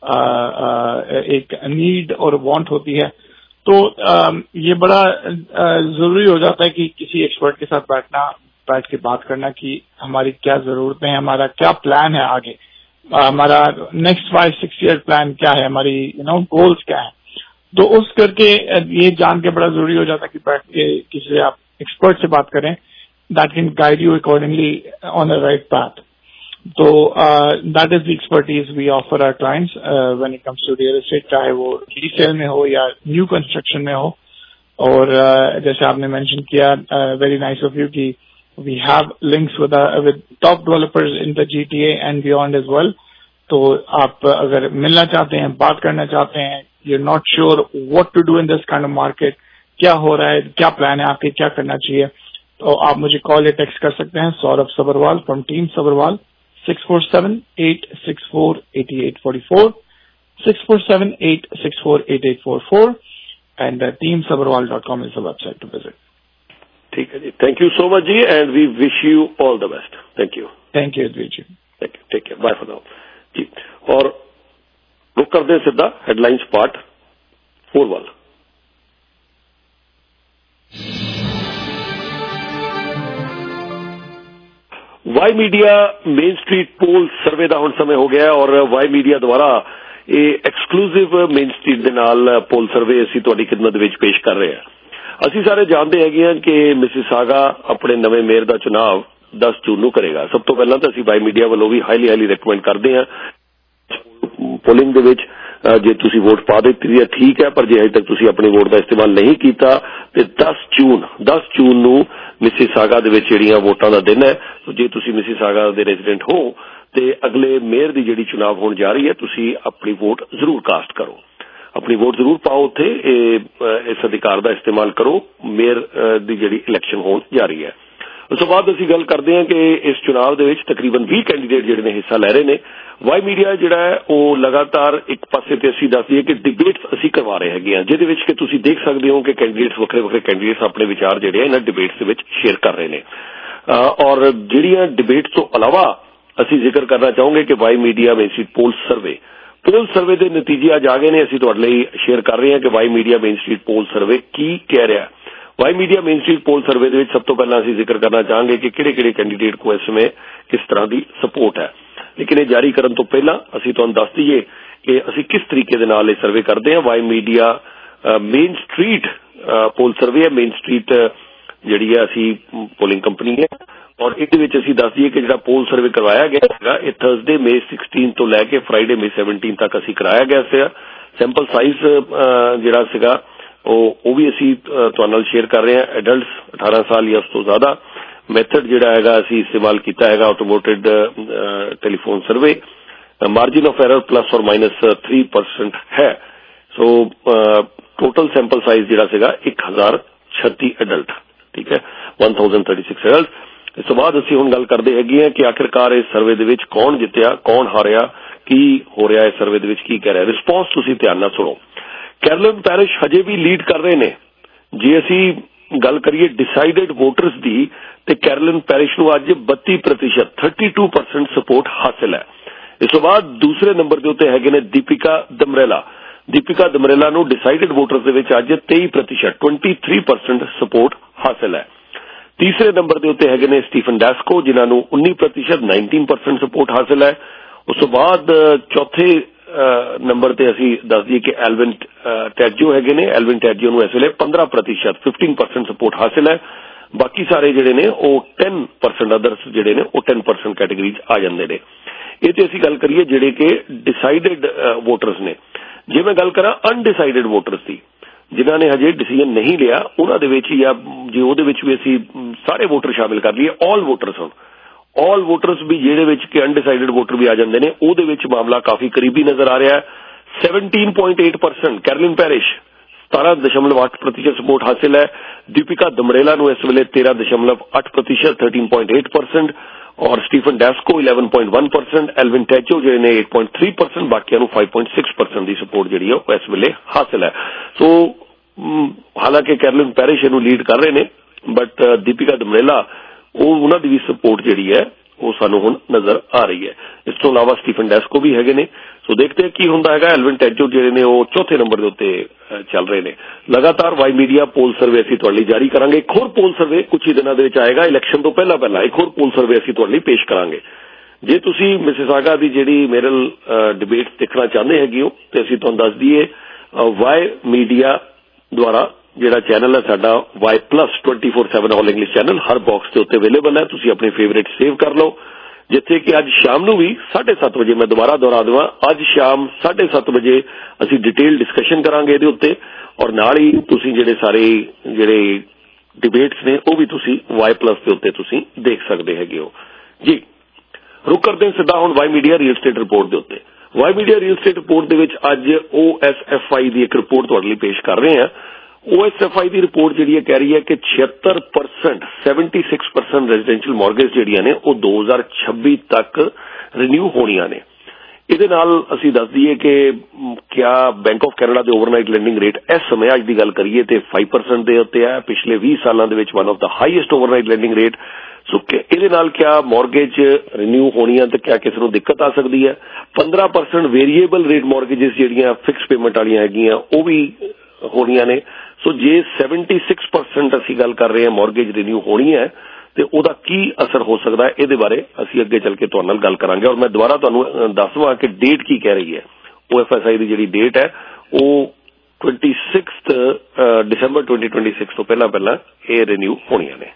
एक नीड और वांट होती है. तो uh, ये बड़ा uh, जरूरी हो जाता है कि किसी एक्सपर्ट के साथ बैठना, बैठ के बात करना कि हमारी क्या जरूरतें हैं, हमारा क्या प्लान है आगे, uh, हमारा next five six year plan क्या है, हमारी यू नो गोल्स क्या है. तो उस करके ये जान के बड़ा जरूरी हो जाता है कि बैठ के किसी आप एक्सपर्ट से बात करें, that can guide you accordingly on the right path. तो that is the expertise we offer our clients when it comes to real estate, चाहे वो रीसेल में हो या न्यू कंस्ट्रक्शन में हो. और uh, जैसे आपने मेंशन किया, वेरी नाइस ऑफ यू कि we have links with with top developers in the GTA and beyond as well. तो आप अगर मिलना चाहते हैं, बात करना चाहते हैं, you're not sure what to do in this kind of market, क्या हो रहा है, क्या प्लान है आपके, क्या करना चाहिए, तो आप मुझे कॉल या टेक्स्ट कर सकते हैं. Saurabh Sabharwal from Team Sabharwal, six four seven eight six four eight eight four four, six four seven eight six four eight eight four four, and Team Sabharwal dot com is the website to visit. ठीक है जी, thank you so much जी and we wish you all the best. Thank you. Thank you जी. Thank you. Take care. Bye for now जी. और रुक कर दे सीधा हेडलाइंस पार्ट फोर वाला. Y media main street poll survey ਦਾ ਹੁਣ ਸਮੇਂ ਹੋ ਗਿਆ ਔਰ ਵਾਈ ਮੀਡੀਆ ਦੁਆਰਾ ਇਹ ਐਕਸਕਲੂਸਿਵ ਮੇਨ ਸਟਰੀਟ ਦੇ ਨਾਲ ਪੋਲ ਸਰਵੇ ਅਸੀਂ ਤੁਹਾਡੀ ਖਿਦਮਤ ਵਿੱਚ ਪੇਸ਼ ਕਰ ਰਹੇ ਹਾਂ। ਅਸੀਂ ਸਾਰੇ ਜਾਣਦੇ ਹੈਗੇ ਹਾਂ ਕਿ ਮਿਸਿਸਾਗਾ ਆਪਣੇ ਨਵੇਂ ਮੇਅਰ ਦਾ ਚੁਣਾਵ ਦਸ ਜੂਨ ਨੂੰ ਕਰੇਗਾ। ਸਭ ਤੋਂ ਪਹਿਲਾਂ ਤਾਂ ਅਸੀਂ ਵਾਈ ਮੀਡੀਆ ਵੱਲੋਂ ਵੀ ਹਾਈਲੀ ਹਾਈਲੀ ਰეკਮੈਂਡ ਕਰਦੇ ਹਾਂ ਪੋਲਿੰਗ ਦੇ ਵਿੱਚ ਜੇ ਤੁਸੀਂ ਵੋਟ ਪਾ ਦਿੱਤੀ ਹੈ ਠੀਕ ਹੈ, ਪਰ ਜੇ ਅਜੇ ਤੱਕ ਤੁਸੀਂ ਆਪਣੀ ਵੋਟ ਦਾ ਇਸਤੇਮਾਲ ਨਹੀਂ ਕੀਤਾ ਤੇ ਦਸ ਜੂਨ ਨੂੰ ਮਿਸਿਸਾਗਾ ਦੇ ਵਿੱਚ ਜਿਹੜੀਆਂ ਵੋਟਾਂ ਦਾ ਦਿਨ ਹੈ, ਜੇ ਤੁਸੀਂ ਮਿਸਿਸਾਗਾ ਦੇ ਰੈਜ਼ੀਡੈਂਟ ਹੋ ਤੇ ਅਗਲੇ ਮੇਅਰ ਦੀ ਜਿਹੜੀ ਚੁਣਾਵ ਹੋਣ ਜਾ ਰਹੀ ਹੈ ਤੁਸੀਂ ਆਪਣੀ ਵੋਟ ਜ਼ਰੂਰ ਕਾਸਟ ਕਰੋ, ਆਪਣੀ ਵੋਟ ਜ਼ਰੂਰ ਪਾਓ ਉੱਥੇ, ਇਸ ਅਧਿਕਾਰ ਦਾ ਇਸਤੇਮਾਲ ਕਰੋ। ਮੇਅਰ ਦੀ ਜਿਹੜੀ ਇਲੈਕਸ਼ਨ ਹੋਣ ਜਾ ਰਹੀ ਹੈ। ਉਸ ਤੋਂ ਬਾਅਦ ਅਸੀਂ ਗੱਲ ਕਰਦੇ ਹਾਂ ਕਿ ਇਸ ਚੁਣਾਵ ਦੇ ਵਿੱਚ ਤਕਰੀਬਨ ਵੀਹ ਕੈਂਡੀਡੇਟ ਜਿਹੜੇ ਨੇ ਹਿੱਸਾ ਲੈ ਰਹੇ ਨੇ। ਵਾਈ ਮੀਡੀਆ ਜਿਹੜਾ ਹੈ ਉਹ ਲਗਾਤਾਰ ਇੱਕ ਪਾਸੇ ਤੇ ਅਸੀਂ ਦੱਸ ਦਈਏ ਕਿ ਡਿਬੇਟਸ ਅਸੀਂ ਕਰਵਾ ਰਹੇ ਹੈਗੇ ਹਾਂ, ਜਿਹਦੇ ਵਿੱਚ ਕਿ ਤੁਸੀਂ ਦੇਖ ਸਕਦੇ ਹੋ ਕਿ ਕੈਂਡੀਡੇਟਸ ਵੱਖਰੇ ਵੱਖਰੇ ਕੈਂਡੀਡੇਟਸ ਆਪਣੇ ਵਿਚਾਰ ਜਿਹੜੇ ਆ ਇਹਨਾਂ ਡਿਬੇਟਸ ਦੇ ਵਿੱਚ ਸ਼ੇਅਰ ਕਰ ਰਹੇ ਨੇ। ਔਰ ਜਿਹੜੀਆਂ ਡਿਬੇਟਸ ਤੋਂ ਇਲਾਵਾ ਅਸੀਂ ਜ਼ਿਕਰ ਕਰਨਾ ਚਾਹੋਗੇ ਕਿ Y media main street poll survey poll survey ਦੇ ਨਤੀਜੇ ਅੱਜ ਆ ਗਏ ਨੇ। ਅਸੀਂ ਤੁਹਾਡੇ ਲਈ ਸ਼ੇਅਰ ਕਰ ਰਹੇ ਹਾਂ ਕਿ Y media main street poll survey ਕੀ ਕਹਿ ਰਿਹਾ। Y media main street poll survey ਦੇ ਵਿੱਚ ਸਭ ਤੋਂ ਪਹਿਲਾਂ ਅਸੀਂ ਜ਼ਿਕਰ ਕਰਨਾ ਚਾਹਾਂਗੇ ਕਿ ਕਿਹੜੇ ਕਿਹੜੇ ਕੈਂਡੀਡੇਟ ਕੋ ਇਸ ਸਮੇਂ ਕਿਸ ਤਰ੍ਹਾਂ ਦੀ ਸਪੋਰਟ ਹੈ। ਲੇਕਿਨ ਇਹ ਜਾਰੀ ਕਰਨ ਤੋਂ ਪਹਿਲਾਂ ਅਸੀਂ ਤੁਹਾਨੂੰ ਦੱਸ ਦਈਏ ਕਿ ਅਸੀਂ ਕਿਸ ਤਰੀਕੇ ਦੇ ਨਾਲ ਇਹ ਸਰਵੇ ਕਰਦੇ ਹਾਂ। Y media main street poll survey ਹੈ, ਮੇਨ ਸਟਰੀਟ ਜਿਹੜੀ ਹੈ ਅਸੀਂ ਪੋਲਿੰਗ ਕੰਪਨੀ ਹੈ ਔਰ ਇਹਦੇ ਵਿੱਚ ਅਸੀਂ ਦੱਸ ਦਈਏ ਕਿ ਜਿਹੜਾ ਪੋਲ ਸਰਵੇ ਕਰਵਾਇਆ ਗਿਆ ਹੈਗਾ ਇਹ ਥਰਸਡੇ ਮਈ ਸਿਕਸਟੀਨ ਤੋਂ ਲੈ ਕੇ ਫਰਾਈਡੇ ਮਈ ਸੈਵਨਟੀਨ ਤੱਕ ਅਸੀਂ ਕਰਾਇਆ ਗਿਆ ਸੀਗਾ। ਸੈਂਪਲ ਸਾਈਜ਼ ਜਿਹੜਾ ਸੀਗਾ ਉਹ ਉਹ ਵੀ ਅਸੀਂ ਤੁਹਾਡੇ ਨਾਲ ਸ਼ੇਅਰ ਕਰ ਰਹੇ ਹਾਂ। ਐਡਲਟਸ ਅਠਾਰਾਂ ਸਾਲ ਜਾਂ ਉਸ ਤੋਂ ਜ਼ਿਆਦਾ। ਮੈਥਡ ਜਿਹੜਾ ਹੈਗਾ ਅਸੀਂ ਇਸਤੇਮਾਲ ਕੀਤਾ ਹੈਗਾ automated telephone survey. Margin of error plus ਔਰ ਮਾਈਨਸ ਥ੍ਰੀ ਪਰਸੈਂਟ ਹੈ। ਸੋ ਟੋਟਲ ਸੈਂਪਲ ਸਾਈਜ਼ ਜਿਹੜਾ ਸੀਗਾ ਇੱਕ ਹਜ਼ਾਰ ਛੱਤੀ ਐਡਲਟ, ਠੀਕ ਹੈ, ਇੱਕ ਹਜ਼ਾਰ ਛੱਤੀ ਐਡਲਟ। ਇਸ ਤੋਂ ਬਾਅਦ ਅਸੀਂ ਹੁਣ ਗੱਲ ਕਰਦੇ ਹੈਗੇ ਹਾਂ ਕਿ ਆਖਿਰਕਾਰ ਇਸ ਸਰਵੇ ਦੇ ਵਿੱਚ ਕੌਣ ਜਿੱਤਿਆ, ਕੌਣ ਹਾਰਿਆ, ਕੀ ਹੋ ਰਿਹਾ ਇਸ ਸਰਵੇ ਦੇ ਵਿੱਚ, ਕੀ ਕਹਿ ਰਿਹਾ। ਰਿਸਪੌਂਸ ਤੁਸੀਂ ਧਿਆਨ ਨਾਲ ਸੁਣੋ। ਕੈਰੋਲਿਨ ਪੈਰਿਸ਼ ਹਜੇ ਵੀ ਲੀਡ ਕਰ ਰਹੇ ਨੇ। ਜੇ ਅਸੀਂ ਗੱਲ ਕਰੀਏ ਡਿਸਾਈਡਡ ਵੋਟਰਸ ਦੀ ਤੇ ਕੈਰੋਲਿਨ ਪੈਰਿਸ਼ ਨੂੰ ਅੱਜ ਬੱਤੀ ਪ੍ਰਤੀਸ਼ਤ ਬੱਤੀ ਪਰਸੈਂਟ ਸਪੋਰਟ ਹਾਸਿਲ ਹੈ। ਇਸ ਤੋਂ ਬਾਅਦ ਦੂਸਰੇ ਨੰਬਰ ਦੇ ਉੱਤੇ ਹੈਗੇ ਨੇ ਦੀਪਿਕਾ ਦਮਰੇਲਾ। ਦੀਪਿਕਾ ਦਮਰੇਲਾ ਨੂੰ ਡਿਸਾਈਡਡ ਵੋਟਰਸ ਦੇ ਵਿੱਚ ਅੱਜ ਤੇਈ ਪ੍ਰਤੀਸ਼ਤ ਤੇਈ ਪਰਸੈਂਟ ਸਪੋਰਟ ਹਾਸਿਲ ਹੈ। ਤੀਸਰੇ ਨੰਬਰ ਦੇ ਉੱਤੇ ਹੈਗੇ ਨੇ ਸਟੀਫਨ ਡੈਸਕੋ ਜਿਨ੍ਹਾਂ ਨੂੰ ਉੱਨੀ ਪ੍ਰਤੀਸ਼ਤ ਉਨਤਾਲੀ ਪਰਸੈਂਟ ਸਪੋਰਟ ਹਾਸਿਲ ਹੈ। ਉਸ ਤੋਂ ਬਾਅਦ ਚੌਥੇ ਨੰਬਰ ਤੇ ਅਸੀਂ ਦੱਸ ਦਈਏ ਕਿ ਐਲਵਿਨ ਟੈਜੋ ਹੈਗੇ ਨੇ। ਐਲਵਿਨ ਟੈਜੋ ਨੂੰ ਇਸ ਵੇਲੇ ਪੰਦਰਾਂ ਪ੍ਰਤੀਸ਼ਤ ਪੰਦਰਾਂ ਪਰਸੈਂਟ ਸਪੋਰਟ ਹਾਸਿਲ ਹੈ। ਬਾਕੀ ਸਾਰੇ ਜਿਹੜੇ ਨੇ ਉਹ ਦਸ ਪਰਸੈਂਟ ਅਦਰਸ ਜਿਹੜੇ ਨੇ ਉਹ ਦਸ ਪਰਸੈਂਟ ਕੈਟੇਗਰੀ 'ਚ ਆ ਜਾਂਦੇ ਨੇ। ਇਹ ਤੇ ਅਸੀਂ ਗੱਲ ਕਰੀਏ ਜਿਹੜੇ ਕਿ ਡਿਸਾਈਡਡ ਵੋਟਰਸ ਨੇ। ਜੇ ਮੈਂ ਗੱਲ ਕਰਾਂ ਅਨਡਿਸਾਈਡਡ ਵੋਟਰਸ ਦੀ ਜਿਨ੍ਹਾਂ ਨੇ ਹਜੇ ਡਿਸੀਜਨ ਨਹੀਂ ਲਿਆ ਉਹਨਾਂ ਦੇ ਵਿੱਚ ਜਾਂ ਜੇ ਉਹਦੇ ਵਿੱਚ ਵੀ ਅਸੀਂ ਸਾਰੇ ਵੋਟਰ ਸ਼ਾਮਿਲ ਕਰ ਲਈਏ ਆਲ ਵੋਟਰਸ ਹੋਣ ਆਲ ਵੋਟਰਸ ਵੀ ਜਿਹੜੇ ਵਿੱਚ ਕਿ ਅਨਡਿਸਾਈਡਡ ਵੋਟਰ ਵੀ ਆ ਜਾਂਦੇ ਨੇ ਉਹਦੇ ਵਿੱਚ ਮਾਮਲਾ ਕਾਫੀ ਕਰੀਬੀ ਨਜ਼ਰ ਆ ਰਿਹਾ ਹੈ। ਸੈਵਨਟੀਨ ਪੁਆਇੰਟ ਅੱਠ ਪਰਸੈਂਟ ਕੈਰੋਲਿਨ ਪੈਰਿਸ਼ ਸਤਾਰਾਂ ਦਸ਼ਮਲਵ ਅੱਠ ਪ੍ਰਤੀਸ਼ਤ ਸਪੋਰਟ ਹਾਸਿਲ ਹੈ। ਦੀਪਿਕਾ ਦਮਰੇਲਾ ਨੂੰ ਇਸ ਵੇਲੇ ਤੇਰਾਂ ਦਸ਼ਮਲਵ ਅੱਠ ਪ੍ਰਤੀਸ਼ਤ ਤੇਰਾਂ ਪੁਆਇੰਟ ਅੱਠ ਪਰਸੈਂਟ ਔਰ ਸਟੀਫਨ ਡੈਸਕੋ ਇਲੈਵਨ ਪੁਆਇੰਟ ਇੱਕ ਪਰਸੈਂਟ ਐਲਵਿਨ ਟੈਚੋ ਜਿਹੜੇ ਨੇ ਅੱਠ ਪੁਆਇੰਟ ਤਿੰਨ ਪਰਸੈਂਟ ਬਾਕੀਆਂ ਨੂੰ ਪੰਜ ਪੁਆਇੰਟ ਛੇ ਪਰਸੈਂਟ ਦੀ ਸਪੋਰਟ ਜਿਹੜੀ ਹੈ ਉਹ ਇਸ ਵੇਲੇ ਹਾਸਿਲ ਹੈ। ਸੋ ਹਾਲਾਂਕਿ ਕੈਰੋਲਿਨ ਪੈਰਿਸ਼ ਇਹਨੂੰ ਲੀਡ ਕਰ ਰਹੇ ਨੇ ਬਟ ਦੀਪਿਕਾ ਦਮਰੇਲਾ ਉਹ ਉਹਨਾਂ ਦੀ ਵੀ ਸਪੋਰਟ ਜਿਹੜੀ ਹੈ ਉਹ ਸਾਨੂੰ ਹੁਣ ਨਜ਼ਰ ਆ ਰਹੀ ਹੈ। ਇਸ ਤੋਂ ਇਲਾਵਾ ਸਟੀਫਨ ਡੈਸਕੋ ਵੀ ਹੈਗੇ ਨੇ। ਸੋ ਦੇਖਦੇ ਕੀ ਹੁੰਦਾ ਹੈਗਾ। ਐਲਵਿਨ ਟੈਜੋ ਜਿਹੜੇ ਨੇ ਉਹ ਚੌਥੇ ਨੰਬਰ ਦੇ ਉੱਤੇ ਚੱਲ ਰਹੇ ਨੇ। ਲਗਾਤਾਰ ਵਾਈ ਮੀਡੀਆ ਪੋਲ ਸਰਵੇ ਅਸੀਂ ਤੁਹਾਡੇ ਲਈ ਜਾਰੀ ਕਰਾਂਗੇ। ਇੱਕ ਹੋਰ ਪੋਲ ਸਰਵੇ ਕੁਝ ਹੀ ਦਿਨਾਂ ਦੇ ਵਿੱਚ ਆਏਗਾ ਇਲੈਕਸ਼ਨ ਤੋਂ ਪਹਿਲਾਂ ਪਹਿਲਾਂ ਇੱਕ ਹੋਰ ਪੋਲ ਸਰਵੇ ਅਸੀਂ ਤੁਹਾਡੇ ਲਈ ਪੇਸ਼ ਕਰਾਂਗੇ। ਜੇ ਤੁਸੀਂ ਮਿਸਿਸਾਗਾ ਦੀ ਜਿਹੜੀ ਮੇਰਲ ਡਿਬੇਟ ਦੇਖਣਾ ਚਾਹੁੰਦੇ ਹੈਗੇ ਹੋ ਤੇ ਅਸੀਂ ਤੁਹਾਨੂੰ ਦੱਸ ਦਈਏ ਵਾਈ ਮੀਡੀਆ ਦੁਆਰਾ ਜਿਹੜਾ ਚੈਨਲ ਹੈ ਸਾਡਾ Y plus twenty four seven all English channel ਹਰ ਬਾਕਸ ਦੇ ਉੱਤੇ ਅਵੇਲੇਬਲ ਹੈ। ਤੁਸੀਂ ਆਪਣੇ ਫੇਵਰੇਟ ਸੇਵ ਕਰ ਲਓ ਜਿੱਥੇ ਕਿ ਅੱਜ ਸ਼ਾਮ ਨੂੰ ਵੀ ਸਾਢੇ ਸੱਤ ਵਜੇ ਮੈਂ ਦੁਬਾਰਾ ਦੁਹਰਾ ਦੇਵਾਂ ਅੱਜ ਸ਼ਾਮ ਸਾਢੇ ਸੱਤ ਵਜੇ ਅਸੀਂ ਡਿਟੇਲ ਡਿਸਕਸ਼ਨ ਕਰਾਂਗੇ ਇਹਦੇ ਉੱਤੇ ਔਰ ਨਾਲ ਹੀ ਤੁਸੀਂ ਜਿਹੜੇ ਸਾਰੇ ਜਿਹੜੇ ਡਿਬੇਟਸ ਨੇ ਉਹ ਵੀ ਤੁਸੀਂ ਵਾਈ ਪਲੱਸ ਦੇ ਉੱਤੇ ਤੁਸੀਂ ਦੇਖ ਸਕਦੇ ਹੈਗੇ ਹੋ। ਜੀ ਰੁਕ ਕਰਦੇ ਹਾਂ ਸਿੱਧਾ ਹੁਣ Y Media real estate report ਦੇ ਉੱਤੇ। Y Media real estate report ਦੇ ਵਿੱਚ ਅੱਜ ਓ ਐਸ ਐਫ ਆਈ ਦੀ ਇੱਕ ਰਿਪੋਰਟ ਤੁਹਾਡੇ ਲਈ ਪੇਸ਼ ਕਰ ਰਹੇ ਹਾਂ। ਓ ਐਸ ਐਫ ਆਈ ਦੀ ਰਿਪੋਰਟ ਜਿਹੜੀ ਹੈ ਕਹਿ ਰਹੀ ਹੈ ਕਿ ਛਿਅੱਤਰ percent seventy six percent residential mortgage ਜਿਹੜੀਆਂ ਨੇ ਉਹ ਦੋ ਹਜ਼ਾਰ ਛੱਬੀ ਤੱਕ ਰਿਨਿਊ ਹੋਣੀਆਂ ਨੇ। ਇਹਦੇ ਨਾਲ ਅਸੀਂ ਦੱਸ ਦਈਏ ਕਿ ਕਿਆ ਬੈਂਕ ਆਫ ਕੈਨੇਡਾ ਦੇ ਓਵਰਨਾਈਟ ਲੈਂਡਿੰਗ ਰੇਟ ਇਸ ਸਮੇਂ ਅੱਜ ਦੀ ਗੱਲ ਕਰੀਏ ਤੇ ਪੰਜ ਪਰਸੈਂਟ ਦੇ ਉੱਤੇ ਹੈ। ਪਿਛਲੇ ਵੀਹ ਸਾਲਾਂ ਦੇ ਵਿੱਚ one of the highest overnight lending rate. So ਇਹਦੇ ਨਾਲ ਕਿਆ ਮਾਰਗੇਜ ਰਿਨਿਊ ਹੋਣੀਆਂ ਤੇ ਕਿਆ ਕਿਸੇ ਨੂੰ ਦਿੱਕਤ ਆ ਸਕਦੀ ਹੈ। ਪੰਦਰਾਂ ਪਰਸੈਂਟ ਵੇਰੀਏਬਲ ਰੇਟ ਮਾਰਗੇਜਸ ਜਿਹੜੀਆਂ ਫਿਕਸ ਪੇਮੈਂਟ ਵਾਲੀਆਂ ਹੈਗੀਆਂ ਉਹ ਵੀ ਹੋਣੀਆਂ ਨੇ। ਸੋ ਜੇ ਸੈਵਨਟੀ ਸਿਕਸ ਪਰਸੈਂਟ ਅਸੀਂ ਗੱਲ ਕਰ ਰਹੇ ਹਾਂ ਮਾਰਗੇਜ ਰਿਨਿਊ ਹੋਣੀ ਹੈ ਤੇ ਉਹਦਾ ਕੀ ਅਸਰ ਹੋ ਸਕਦਾ ਹੈ, ਇਹਦੇ ਬਾਰੇ ਅਸੀਂ ਅੱਗੇ ਚੱਲ ਕੇ ਤੁਹਾਡੇ ਨਾਲ ਗੱਲ ਕਰਾਂਗੇ। ਔਰ ਮੈਂ ਦੁਬਾਰਾ ਤੁਹਾਨੂੰ ਦੱਸਵਾਂ ਕਿ ਡੇਟ ਕੀ ਕਹਿ ਰਹੀ ਹੈ। ਉਹ ਐਫ ਐਸ ਆਈ ਦੀ ਜਿਹੜੀ ਡੇਟ ਹੈ ਉਹ twenty six December twenty twenty six ਤੋਂ ਪਹਿਲਾਂ ਪਹਿਲਾਂ ਇਹ ਰੀਨਿਊ ਹੋਣੀਆਂ ਨੇ।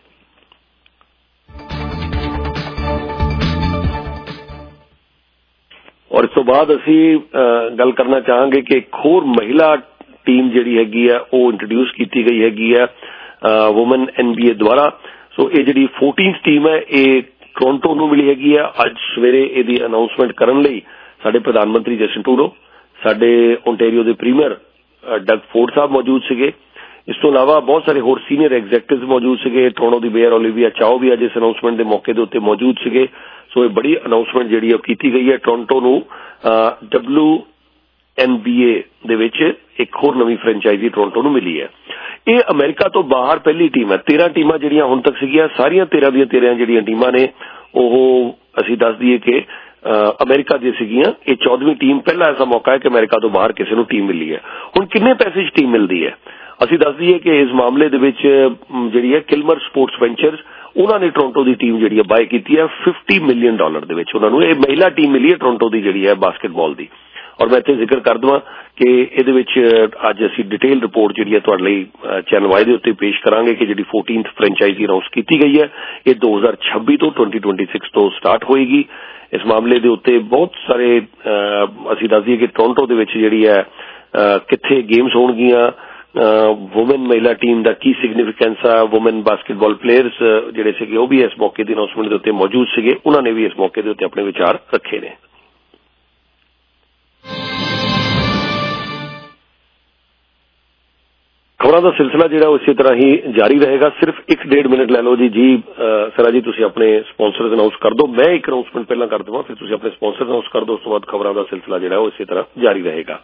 ਔਰ ਇਸ ਤੋਂ ਬਾਅਦ ਅਸੀਂ ਗੱਲ ਕਰਨਾ ਚਾਹਾਂਗੇ ਕਿ ਇੱਕ ਹੋਰ ਮਹਿਲਾ ਟੀਮ ਜਿਹੜੀ ਹੈਗੀ ਹੈ ਉਹ ਇੰਟਰੋਡਿਊਸ ਕੀਤੀ ਗਈ ਹੈਗੀ ਹੈ ਵੂਮਨ ਐਨ ਬੀ ਏ ਦੁਆਰਾ। ਸੋ ਇਹ ਜਿਹੜੀ ਫੋਰਟੀਨਥ ਟੀਮ ਹੈ ਇਹ ਟੋਰਾਂਟੋ ਨੂੰ ਮਿਲੀ ਹੈਗੀ ਹੈ। ਅੱਜ ਸਵੇਰੇ ਇਹਦੀ ਅਨਾਉਂਸਮੈਂਟ ਕਰਨ ਲਈ ਸਾਡੇ ਪ੍ਰਧਾਨ ਮੰਤਰੀ ਜਸਟਿਨ ਟਰੂਡੋ, ਸਾਡੇ ਓਨਟਾਰੀਓ ਦੇ ਪ੍ਰੀਮੀਅਰ ਡਗ ਫੋਰਡ ਸਾਹਿਬ ਮੌਜੂਦ ਸੀਗੇ। ਇਸ ਤੋਂ ਇਲਾਵਾ ਬਹੁਤ ਸਾਰੇ ਹੋਰ ਸੀਨੀਅਰ ਐਗਜ਼ੈਕਟਿਵ ਮੌਜੂਦ ਸੀਗੇ। ਟੋਰਾਂਟੋ ਦੀ ਮੇਅਰ ਓਲੀਵੀਆ ਚਾਓ ਵੀ ਅੱਜ ਇਸ ਅਨਾਉਂਸਮੈਂਟ ਦੇ ਮੌਕੇ ਦੇ ਉੱਤੇ ਮੌਜੂਦ ਸੀਗੇ। ਸੋ ਇਹ ਬੜੀ ਅਨਾਉਂਸਮੈਂਟ ਜਿਹੜੀ ਉਹ ਕੀਤੀ ਗਈ ਹੈ। ਟੋਰਾਂਟੋ ਨੂੰ ਡਬਲਯੂ ਐਨ ਬੀ ਏ ਦੇ ਵਿੱਚ ਇੱਕ ਹੋਰ ਨਵੀਂ ਫਰੈਂਚਾਈਜ਼ੀ ਟੋਰਾਂਟੋ ਨੂੰ ਮਿਲੀ ਹੈ। ਇਹ ਅਮਰੀਕਾ ਤੋਂ ਬਾਹਰ ਪਹਿਲੀ ਟੀਮ ਹੈ। ਤੇਰਾਂ ਟੀਮਾਂ ਜਿਹੜੀਆਂ ਹੁਣ ਤੱਕ ਸੀਗੀਆਂ, ਸਾਰੀਆਂ ਤੇਰਾਂ ਦੀਆਂ ਤੇਰਾਂ ਜਿਹੜੀਆਂ ਟੀਮਾਂ ਨੇ ਉਹ ਅਸੀਂ ਦੱਸ ਦਈਏ ਕਿ ਅਮਰੀਕਾ ਦੀਆਂ ਸੀਗੀਆਂ। ਇਹ ਚੌਦਵੀਂ ਟੀਮ, ਪਹਿਲਾ ਐਸਾ ਮੌਕਾ ਹੈ ਕਿ ਅਮਰੀਕਾ ਤੋਂ ਬਾਹਰ ਕਿਸੇ ਨੂੰ ਟੀਮ ਮਿਲੀ ਹੈ। ਹੁਣ ਕਿੰਨੇ ਪੈਸੇ 'ਚ ਟੀਮ ਮਿਲਦੀ ਹੈ ਅਸੀਂ ਦੱਸ ਦਈਏ ਕਿ ਇਸ ਮਾਮਲੇ ਦੇ ਵਿੱਚ ਜਿਹੜੀ ਹੈ ਕਿਲਮਰ ਸਪੋਰਟਸ ਵੈਂਚਰਸ, ਉਹਨਾਂ ਨੇ ਟੋਰਾਂਟੋ ਦੀ ਟੀਮ ਜਿਹੜੀ ਹੈ ਬਾਏ ਕੀਤੀ ਹੈ ਫਿਫਟੀ ਮਿਲੀਅਨ ਡਾਲਰ ਦੇ ਵਿੱਚ। ਉਹਨਾਂ ਨੂੰ ਇਹ ਮਹਿਲਾ ਟੀਮ ਮਿਲੀ ਹੈ ਟੋਰਾਂਟੋ ਦੀ ਜਿਹੜੀ ਹੈ ਬਾਸਕਟਬਾਲ ਦੀ। ਔਰ ਮੈਂ ਇੱਥੇ ਜ਼ਿਕਰ ਕਰ ਦਵਾਂ ਕਿ ਇਹਦੇ ਵਿੱਚ ਅੱਜ ਅਸੀਂ ਡਿਟੇਲ ਰਿਪੋਰਟ ਜਿਹੜੀ ਹੈ ਤੁਹਾਡੇ ਲਈ ਚੈਨਲ ਵਾਈ ਦੇ ਉੱਤੇ ਪੇਸ਼ ਕਰਾਂਗੇ ਕਿ ਜਿਹੜੀ ਫੋਰਟੀਨਥ ਫਰੈਂਚਾਈਜ਼ੀ ਅਨਾਉਂਸ ਕੀਤੀ ਗਈ ਹੈ ਇਹ ਦੋ ਹਜ਼ਾਰ ਛੱਬੀ ਤੋਂ ਟਵੈਂਟੀ ਟਵੈਂਟੀ ਸਿਕਸ ਤੋਂ ਸਟਾਰਟ ਹੋਏਗੀ। ਇਸ ਮਾਮਲੇ ਦੇ ਉੱਤੇ ਬਹੁਤ ਸਾਰੇ ਅਸੀਂ ਦੱਸ ਦਈਏ ਕਿ ਟੋਰਾਂਟੋ ਦੇ ਵਿੱਚ ਜਿਹੜੀ ਹੈ ਕਿੱਥੇ ਗੇਮਸ ਹੋਣਗੀਆਂ, ਵੂਮਨ ਮਹਿਲਾ ਟੀਮ ਦਾ ਕੀ ਸਿਗਨੀਫੀਕੈਂਸ ਆ, ਵੂਮਨ ਬਾਸਕਟਬਾਲ ਪਲੇਅਰਸ ਜਿਹੜੇ ਸੀਗੇ ਉਹ ਵੀ ਇਸ ਮੌਕੇ ਦੀ ਅਨਾਉਂਸਮੈਂਟ ਦੇ ਉੱਤੇ ਮੌਜੂਦ ਸੀਗੇ। ਉਹਨਾਂ ਨੇ ਵੀ ਇਸ ਮੌਕੇ ਦੇ ਉੱਤੇ ਆਪਣੇ ਵਿਚਾਰ ਰੱਖੇ ਨੇ। ਖਬਰਾਂ ਦਾ ਸਿਲਸਿਲਾ ਜਿਹੜਾ ਉਹ ਇਸੇ ਤਰ੍ਹਾਂ ਹੀ ਜਾਰੀ ਰਹੇਗਾ। ਸਿਰਫ ਇੱਕ ਡੇਢ ਮਿੰਟ ਲੈ ਲਓ ਜੀ। ਜੀ ਸਰਾ ਜੀ ਤੁਸੀਂ ਆਪਣੇ ਸਪਾਂਸਰਸ ਅਨਾਉਂਸ ਕਰ ਦਿਓ। ਮੈਂ ਇੱਕ ਅਨਾਉਂਸਮੈਂਟ ਪਹਿਲਾਂ ਕਰ ਦੇਵਾਂ, ਫਿਰ ਤੁਸੀਂ ਆਪਣੇ ਸਪਾਂਸਰ ਅਨਾਉਂਸ ਕਰ ਦਿਓ। ਉਸ ਤੋਂ ਬਾਅਦ ਖਬਰਾਂ ਦਾ ਸਿਲਸਿਲਾ ਜਿਹੜਾ ਉਹ ਇਸੇ ਤਰ੍ਹਾਂ ਜਾਰੀ ਰਹੇਗਾ।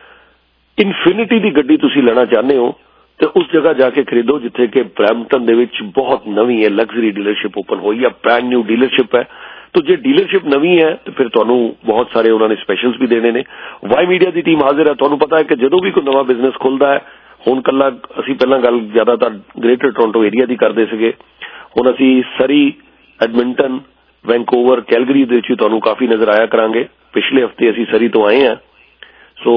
ਇਨਫਿਨਿਟੀ ਦੀ ਗੱਡੀ ਤੁਸੀਂ ਲੈਣਾ ਚਾਹੁੰਦੇ ਹੋ ਤੇ ਉਸ ਜਗ੍ਹਾ ਜਾ ਕੇ ਖਰੀਦੋ ਜਿੱਥੇ ਕਿ ਬਰੈਂਪਟਨ ਦੇ ਵਿੱਚ ਬਹੁਤ ਨਵੀਂ ਹੈ ਲਗਜ਼ਰੀ ਡੀਲਰਸ਼ਿਪ ਓਪਨ ਹੋਈ ਹੈ, ਬ੍ਰੈਂਡ ਨਿਊ ਡੀਲਰਸ਼ਿਪ ਹੈ। तो जे डीलरशिप नवी है तो फिर तुहानू बहुत सारे उन्होंने स्पैशल्स भी देने ने। वाई मीडिया की टीम हाजिर है। तुहानू पता है कि जदों भी कोई नवा बिजनेस खुलता है, हुण कल्ला असीं पहलां गल ज़्यादातर ग्रेटर टोरंटो एरिया की करते सीगे, हुण असीं सरी, एडमिंटन, वैंकूवर, कैलगरी दे विच तुहानू काफ़ी नज़र आया करांगे। पिछले हफ्ते असीं सरी तो आए हैं। सो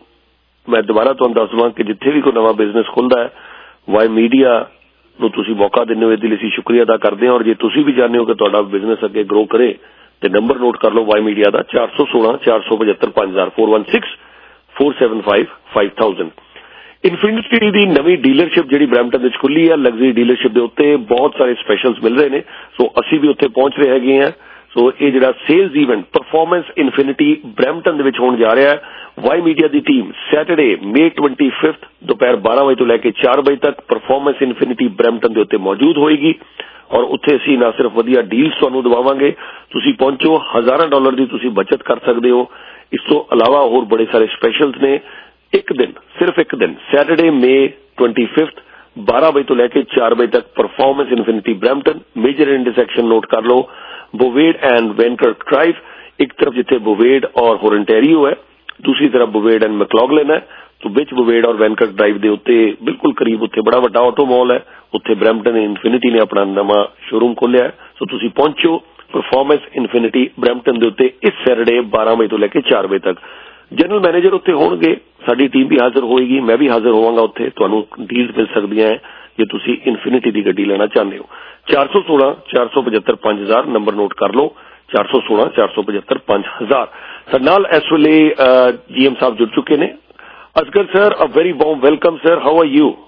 मैं दोबारा तुहानू दस देवां कि जिथे भी कोई नवा बिजनेस खुलता है, वाई मीडिया ਨੂੰ ਤੁਸੀਂ ਮੌਕਾ ਦਿੰਦੇ ਹੋ, ਇਹਦੇ ਲਈ ਅਸੀਂ ਸ਼ੁਕਰੀਆ ਅਦਾ ਕਰਦੇ ਹਾਂ। ਔਰ ਜੇ ਤੁਸੀਂ ਵੀ ਚਾਹੁੰਦੇ ਹੋ ਕਿ ਤੁਹਾਡਾ ਬਿਜ਼ਨਸ ਅੱਗੇ ਗਰੋ ਕਰੇ ਤੇ ਨੰਬਰ ਨੋਟ ਕਰ ਲਓ ਵਾਈ ਮੀਡੀਆ ਦਾ ਚਾਰ ਸੌ ਸੋਲਾਂ ਚਾਰ ਸੌ ਪਝੱਤਰ ਪੰਜ ਹਜ਼ਾਰ ਚਾਰ ਇੱਕ ਛੇ ਚਾਰ ਸੱਤ ਪੰਜ ਪੰਜ ਹਜ਼ਾਰ। ਇਨਫਿਨਿਟੀ ਦੀ ਨਵੀਂ ਡੀਲਰਸ਼ਿਪ ਜਿਹੜੀ ਬਰੈਂਪਟਨ ਵਿੱਚ ਖੁੱਲੀ ਹੈ, ਲਗਜ਼ਰੀ ਡੀਲਰਸ਼ਿਪ ਦੇ ਉੱਤੇ ਬਹੁਤ ਸਾਰੇ ਸਪੈਸ਼ਲਸ ਮਿਲ ਰਹੇ ਨੇ। ਸੋ ਅਸੀਂ ਵੀ ਉੱਥੇ ਪਹੁੰਚ ਰਹੇ ਹੈਗੇ ਹਾਂ। ਸੋ ਇਹ ਜਿਹੜਾ sales event performance infinity Brampton ਦੇ ਵਿੱਚ ਹੋਣ ਜਾ ਰਿਹਾ ਹੈ। ਵਾਈ ਮੀਡੀਆ ਦੀ team Saturday May twenty fifth ਦੁਪਹਿਰ ਬਾਰਾਂ ਵਜੇ ਤੋਂ ਲੈ ਕੇ ਚਾਰ ਵਜੇ ਤੱਕ ਪਰਫਾਰਮੈਂਸ ਇਨਫਿਨਿਟੀ ਬਰੈਂਪਟਨ ਦੇ ਉੱਤੇ ਮੌਜੂਦ ਹੋਏਗੀ। ਔਰ ਉੱਥੇ ਅਸੀਂ ਨਾ ਸਿਰਫ ਵਧੀਆ ਡੀਲਸ ਤੁਹਾਨੂੰ ਦਿਵਾਵਾਂਗੇ, ਤੁਸੀਂ ਪਹੁੰਚੋ, ਹਜ਼ਾਰਾਂ ਡਾਲਰ ਦੀ ਤੁਸੀਂ ਬਚਤ ਕਰ ਸਕਦੇ ਹੋ। ਇਸ ਤੋਂ ਇਲਾਵਾ ਹੋਰ ਬੜੇ ਸਾਰੇ ਸਪੈਸ਼ਲਸ ਨੇ। ਇੱਕ ਦਿਨ, ਸਿਰਫ ਇੱਕ ਦਿਨ, ਸੈਟਰਡੇ ਮਈ ਟਵੈਂਟੀ ਫਿਫਥ ਬਾਰਾਂ ਵਜੇ ਤੋਂ ਲੈ ਕੇ ਚਾਰ ਵਜੇ ਤੱਕ performance infinity Brampton. Major intersection note ਕਰ ਲਓ, ਬੋਵੇਡ ਐਂਡ ਵੈਨਕਰਕ ਡਰਾइव। एक तरफ जिथे बोवेड और होरेंटेरियो है, दूसरी तरफ बोवेड एंड मैक्लॉगलन है। तो बिच बोवेड और वैनकर्क ड्राइव के उत्ते बिल्कुल करीब उत्थे बड़ा वड्डा ऑटो मॉल है। उत्थे ब्रैम्पटन इन्फिनिटी ने अपना नवा शोरूम खोलिया है। सो तुसी पहुंचो परफॉर्मेंस इन्फिनिटी ब्रैम्पटन के उत्ते इस सैटरडे बारह बजे तो लेके चार बजे तक। जनरल मैनेजर उत्थे होणगे, साडी टीम भी हाजिर होएगी, मैं भी हाजिर होवांगा। उत्थे तुहानू डील्स मिल सकदियां है जे तुसी इन्फिनिटी की गड्डी लेना चाहते हो। चार सौ सोलह चार सौ पचहत्तर पांच हजार नंबर नोट कर लो, चार सौ सोलह चार सौ पचहत्तर पांच हजार। सर नाल इस वेले जीएम साहब जुड़ चुके ने। Asgar sir, a very warm welcome sir, how are you?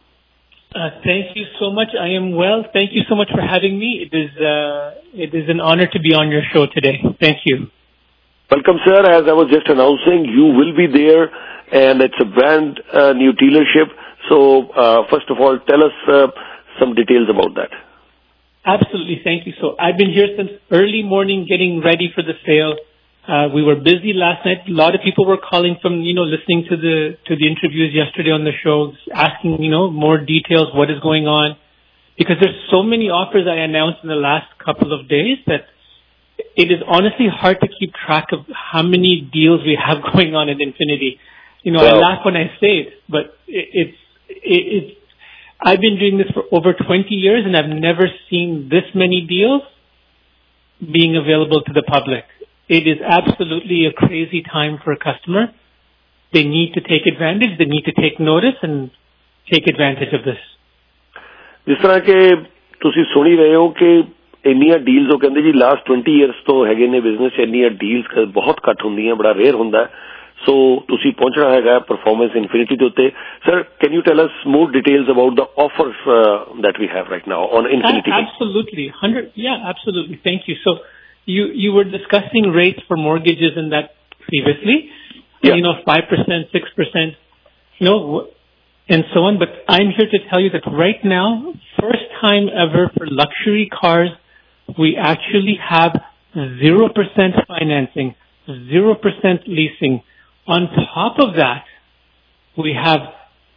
Uh, thank you so much. I am well. Thank you so much for having me. It is uh, it is an honor to be on your show today. Thank you. Welcome sir. As I was just announcing, you will be there and it's a brand uh, new dealership. So uh, first of all, tell us uh, some details about that. Absolutely. Thank you. So I've been here since early morning getting ready for the sale. Uh, we were busy last night. A lot of people were calling from, you know, listening to the, to the interviews yesterday on the show, asking, you know, more details, what is going on. Because there's so many offers I announced in the last couple of days that it is honestly hard to keep track of how many deals we have going on at Infinity. You know, wow. I laugh when I say it, but it, it's, it, it's, I've been doing this for over twenty years, and I've never seen this many deals being available to the public. It is absolutely a crazy time for a customer. They need to take advantage. They need to take notice and take advantage of this. ਜਿਸ ਤਰ੍ਹਾਂ ਕਿ ਤੁਸੀਂ ਸੁਣੀ ਰਹੇ ਹੋ ਕਿ ਇੰਨੀਆਂ deals ਉਹ ਕਹਿੰਦੇ ਜੀ ਲਾਸਟ twenty years ਤੋਂ ਹੈਗੇ ਨੇ ਬਿਜ਼ਨਸ 'ਚ ਇੰਨੀਆਂ ਡੀਲਸ ਬਹੁਤ ਘੱਟ ਹੁੰਦੀਆਂ, ਬੜਾ ਰੇਅਰ ਹੁੰਦਾ. ਸੋ ਤੁਸੀਂ ਪਹੁੰਚਣਾ ਹੈਗਾ ਪਰਫਾਰਮੈਂਸ ਇਨਫਿਨਿਟੀ ਦੇ ਉੱਤੇ. Sir, can you tell us more details about the offer that we have right now on Infinity? Absolutely. one hundred Yeah, absolutely. Thank you. So you you were discussing rates for mortgages and that previously. Yeah. You know, five percent, six percent, you know, and so on. But I'm here to tell you that right now, first time ever for luxury cars, we actually have zero percent financing, zero percent leasing. On top of that, we have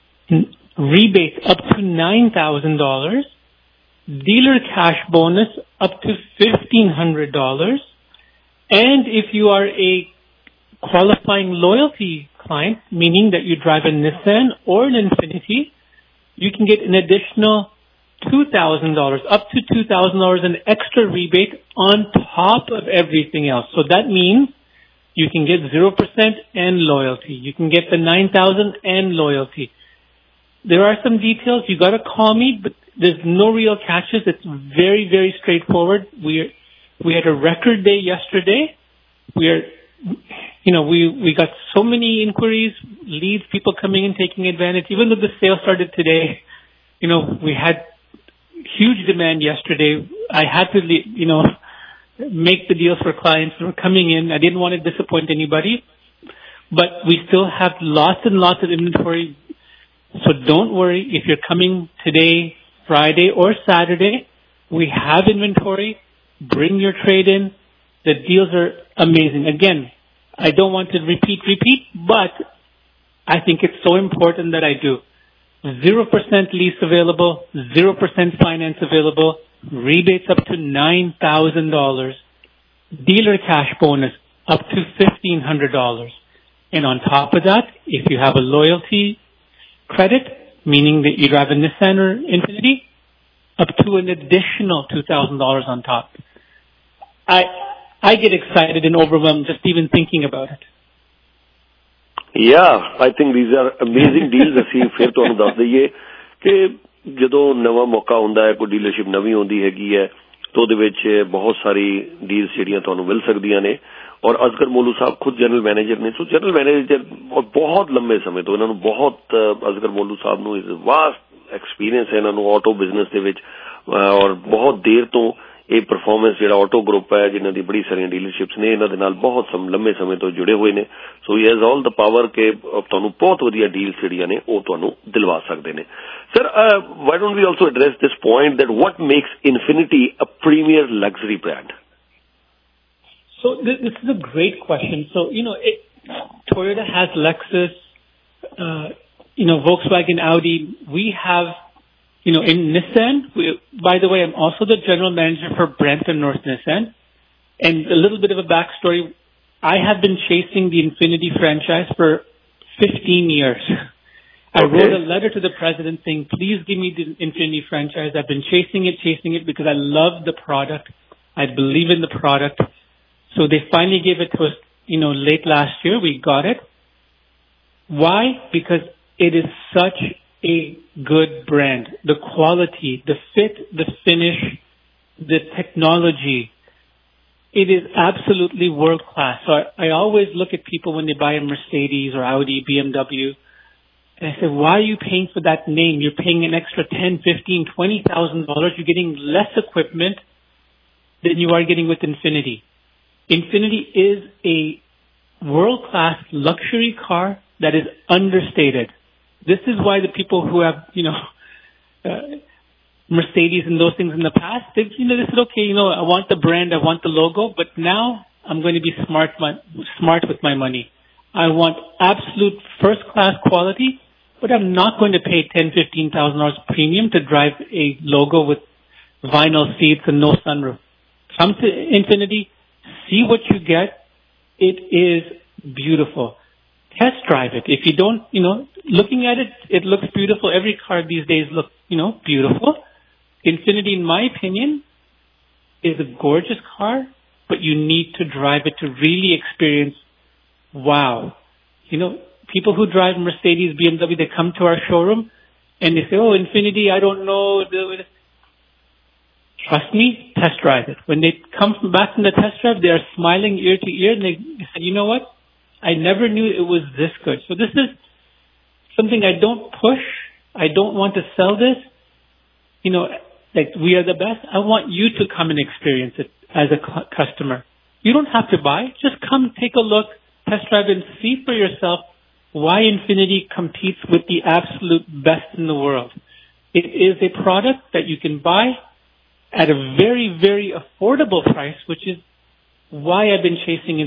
rebates up to nine thousand dollars, dealer cash bonus up to fifteen hundred dollars, and if you are a qualifying loyalty client, meaning that you drive a Nissan or an Infinity, you can get an additional two thousand dollars, up to two thousand dollars an extra rebate on top of everything else. So that means you can get zero percent and loyalty. You can get the nine thousand and loyalty. There are some details. You got to call me, but there's no real catches. It's very, very straightforward. We are, we had a record day yesterday. We are, you know, we, we got so many inquiries, leads, people coming in, taking advantage. Even though the sale started today, you know, we had huge demand yesterday. I had to, you know, make the deals for clients who were coming in. I didn't want to disappoint anybody, but we still have lots and lots of inventory. So don't worry. If you're coming today, Friday or Saturday, we have inventory. Bring your trade in. The deals are amazing. Again, I don't want to repeat, repeat, but I think it's so important that I do. zero percent lease available, zero percent finance available, rebates up to nine thousand dollars, dealer cash bonus up to fifteen hundred dollars. And on top of that, if you have a loyalty credit, meaning that you drive a Nissan or Infinity, up to an additional two thousand dollars on top. I I get excited and overwhelmed just even thinking about it. Yeah, I think these are amazing deals. ਅਸੀਂ ਫਿਰ ਤੁਹਾਨੂੰ ਦੱਸ ਦਈਏ ਕਿ ਜਦੋਂ ਨਵਾਂ ਮੌਕਾ ਹੁੰਦਾ ਹੈ, ਕੋਈ ਡੀਲਰਸ਼ਿਪ ਨਵੀਂ ਹੁੰਦੀ ਹੈਗੀ ਹੈ, ਤਾਂ ਉਹਦੇ ਵਿੱਚ ਬਹੁਤ ਸਾਰੀ ਡੀਲਸ ਜਿਹੜੀਆਂ ਤੁਹਾਨੂੰ ਮਿਲ ਸਕਦੀਆਂ ਨੇ. ਔਰ ਅਜ਼ਗਰ ਮੋਲੂ ਸਾਹਿਬ ਖੁਦ ਜਨਰਲ ਮੈਨੇਜਰ ਨੇ. ਸੋ ਜਨਰਲ ਮੈਨੇਜਰ ਬਹੁਤ ਲੰਬੇ ਸਮੇਂ ਤੋਂ ਇਹਨਾਂ ਨੂੰ ਬਹੁਤ ਅਜ਼ਗਰ ਮੋਲੂ ਸਾਹਿਬ ਨੂੰ ਇਸ ਵਾਸਟ ਐਕਸਪੀਰੀਅੰਸ ਹੈ ਇਹਨਾਂ ਨੂੰ ਆਟੋ ਬਿਜ਼ਨਸ ਦੇ ਵਿੱਚ, ਔਰ ਬਹੁਤ ਦੇਰ ਤੋਂ ਇਹ ਪਰਫਾਰਮੈਂਸ ਜਿਹੜਾ ਆਟੋ ਗਰੁੱਪ ਹੈ ਜਿਨ੍ਹਾਂ ਦੀ ਬੜੀ ਸਾਰੀਆਂ ਡੀਲਰਸ਼ਿਪਸ ਨੇ ਇਹਨਾਂ ਦੇ ਨਾਲ ਬਹੁਤ ਸਮ ਲੰਬੇ ਸਮੇਂ ਤੋਂ ਜੁੜੇ ਹੋਏ ਨੇ. ਸੋ he has all the power ਕਿ ਤੁਹਾਨੂੰ ਬਹੁਤ ਵਧੀਆ ਡੀਲਸ ਜਿਹੜੀਆਂ ਨੇ ਉਹ ਤੁਹਾਨੂੰ ਦਿਲਵਾ ਸਕਦੇ ਨੇ. Sir, why don't we also address this point that what makes infinity a premier luxury brand? So this, this is a great question. So, you know, it, Toyota has Lexus, uh, you know, Volkswagen, Audi. We have, you know, in Nissan, we, by the way, I'm also the general manager for Brampton North Nissan. And a little bit of a backstory, I have been chasing the Infinity franchise for fifteen years. I okay. wrote a letter to the president saying, please give me the Infinity franchise. I've been chasing it, chasing it because I love the product. I believe in the product. So they finally gave it to us, you know, late last year. We got it. Why? Because it is such a good brand. The quality, the fit, the finish, the technology, it is absolutely world class. So I, I always look at people when they buy a Mercedes or Audi, B M W, and I say, why are you paying for that name? You're paying an extra ten, fifteen, twenty thousand dollars. You're getting less equipment than you are getting with Infinity. Infinity is a world-class luxury car that is understated. This is why the people who have, you know, uh, Mercedes and those things in the past, they, you know, they said, okay, you know, I want the brand, I want the logo, but now I'm going to be smart, my, smart with my money. I want absolute first-class quality, but I'm not going to pay ten, fifteen thousand dollars premium to drive a logo with vinyl seats and no sunroof. Come to Infinity. See what you get. It is beautiful. test drive it. If you don't, you know, looking at it, it looks beautiful. Every car these days looks, you know, beautiful. Infiniti, in my opinion, is a gorgeous car, but you need to drive it to really experience wow. You know, people who drive Mercedes, B M W, they come to our showroom and they say, oh, Infiniti, I don't know. Trust me, test drive it. When they come from back from the test drive, they are smiling ear to ear and they say, you know what? I never knew it was this good. So this is something I don't push. I don't want to sell this. You know, like we are the best. I want you to come and experience it as a cu- customer. You don't have to buy. Just come take a look, test drive and see for yourself why Infiniti competes with the absolute best in the world. It is a product that you can buy at a very, very affordable price, which is why I've been chasing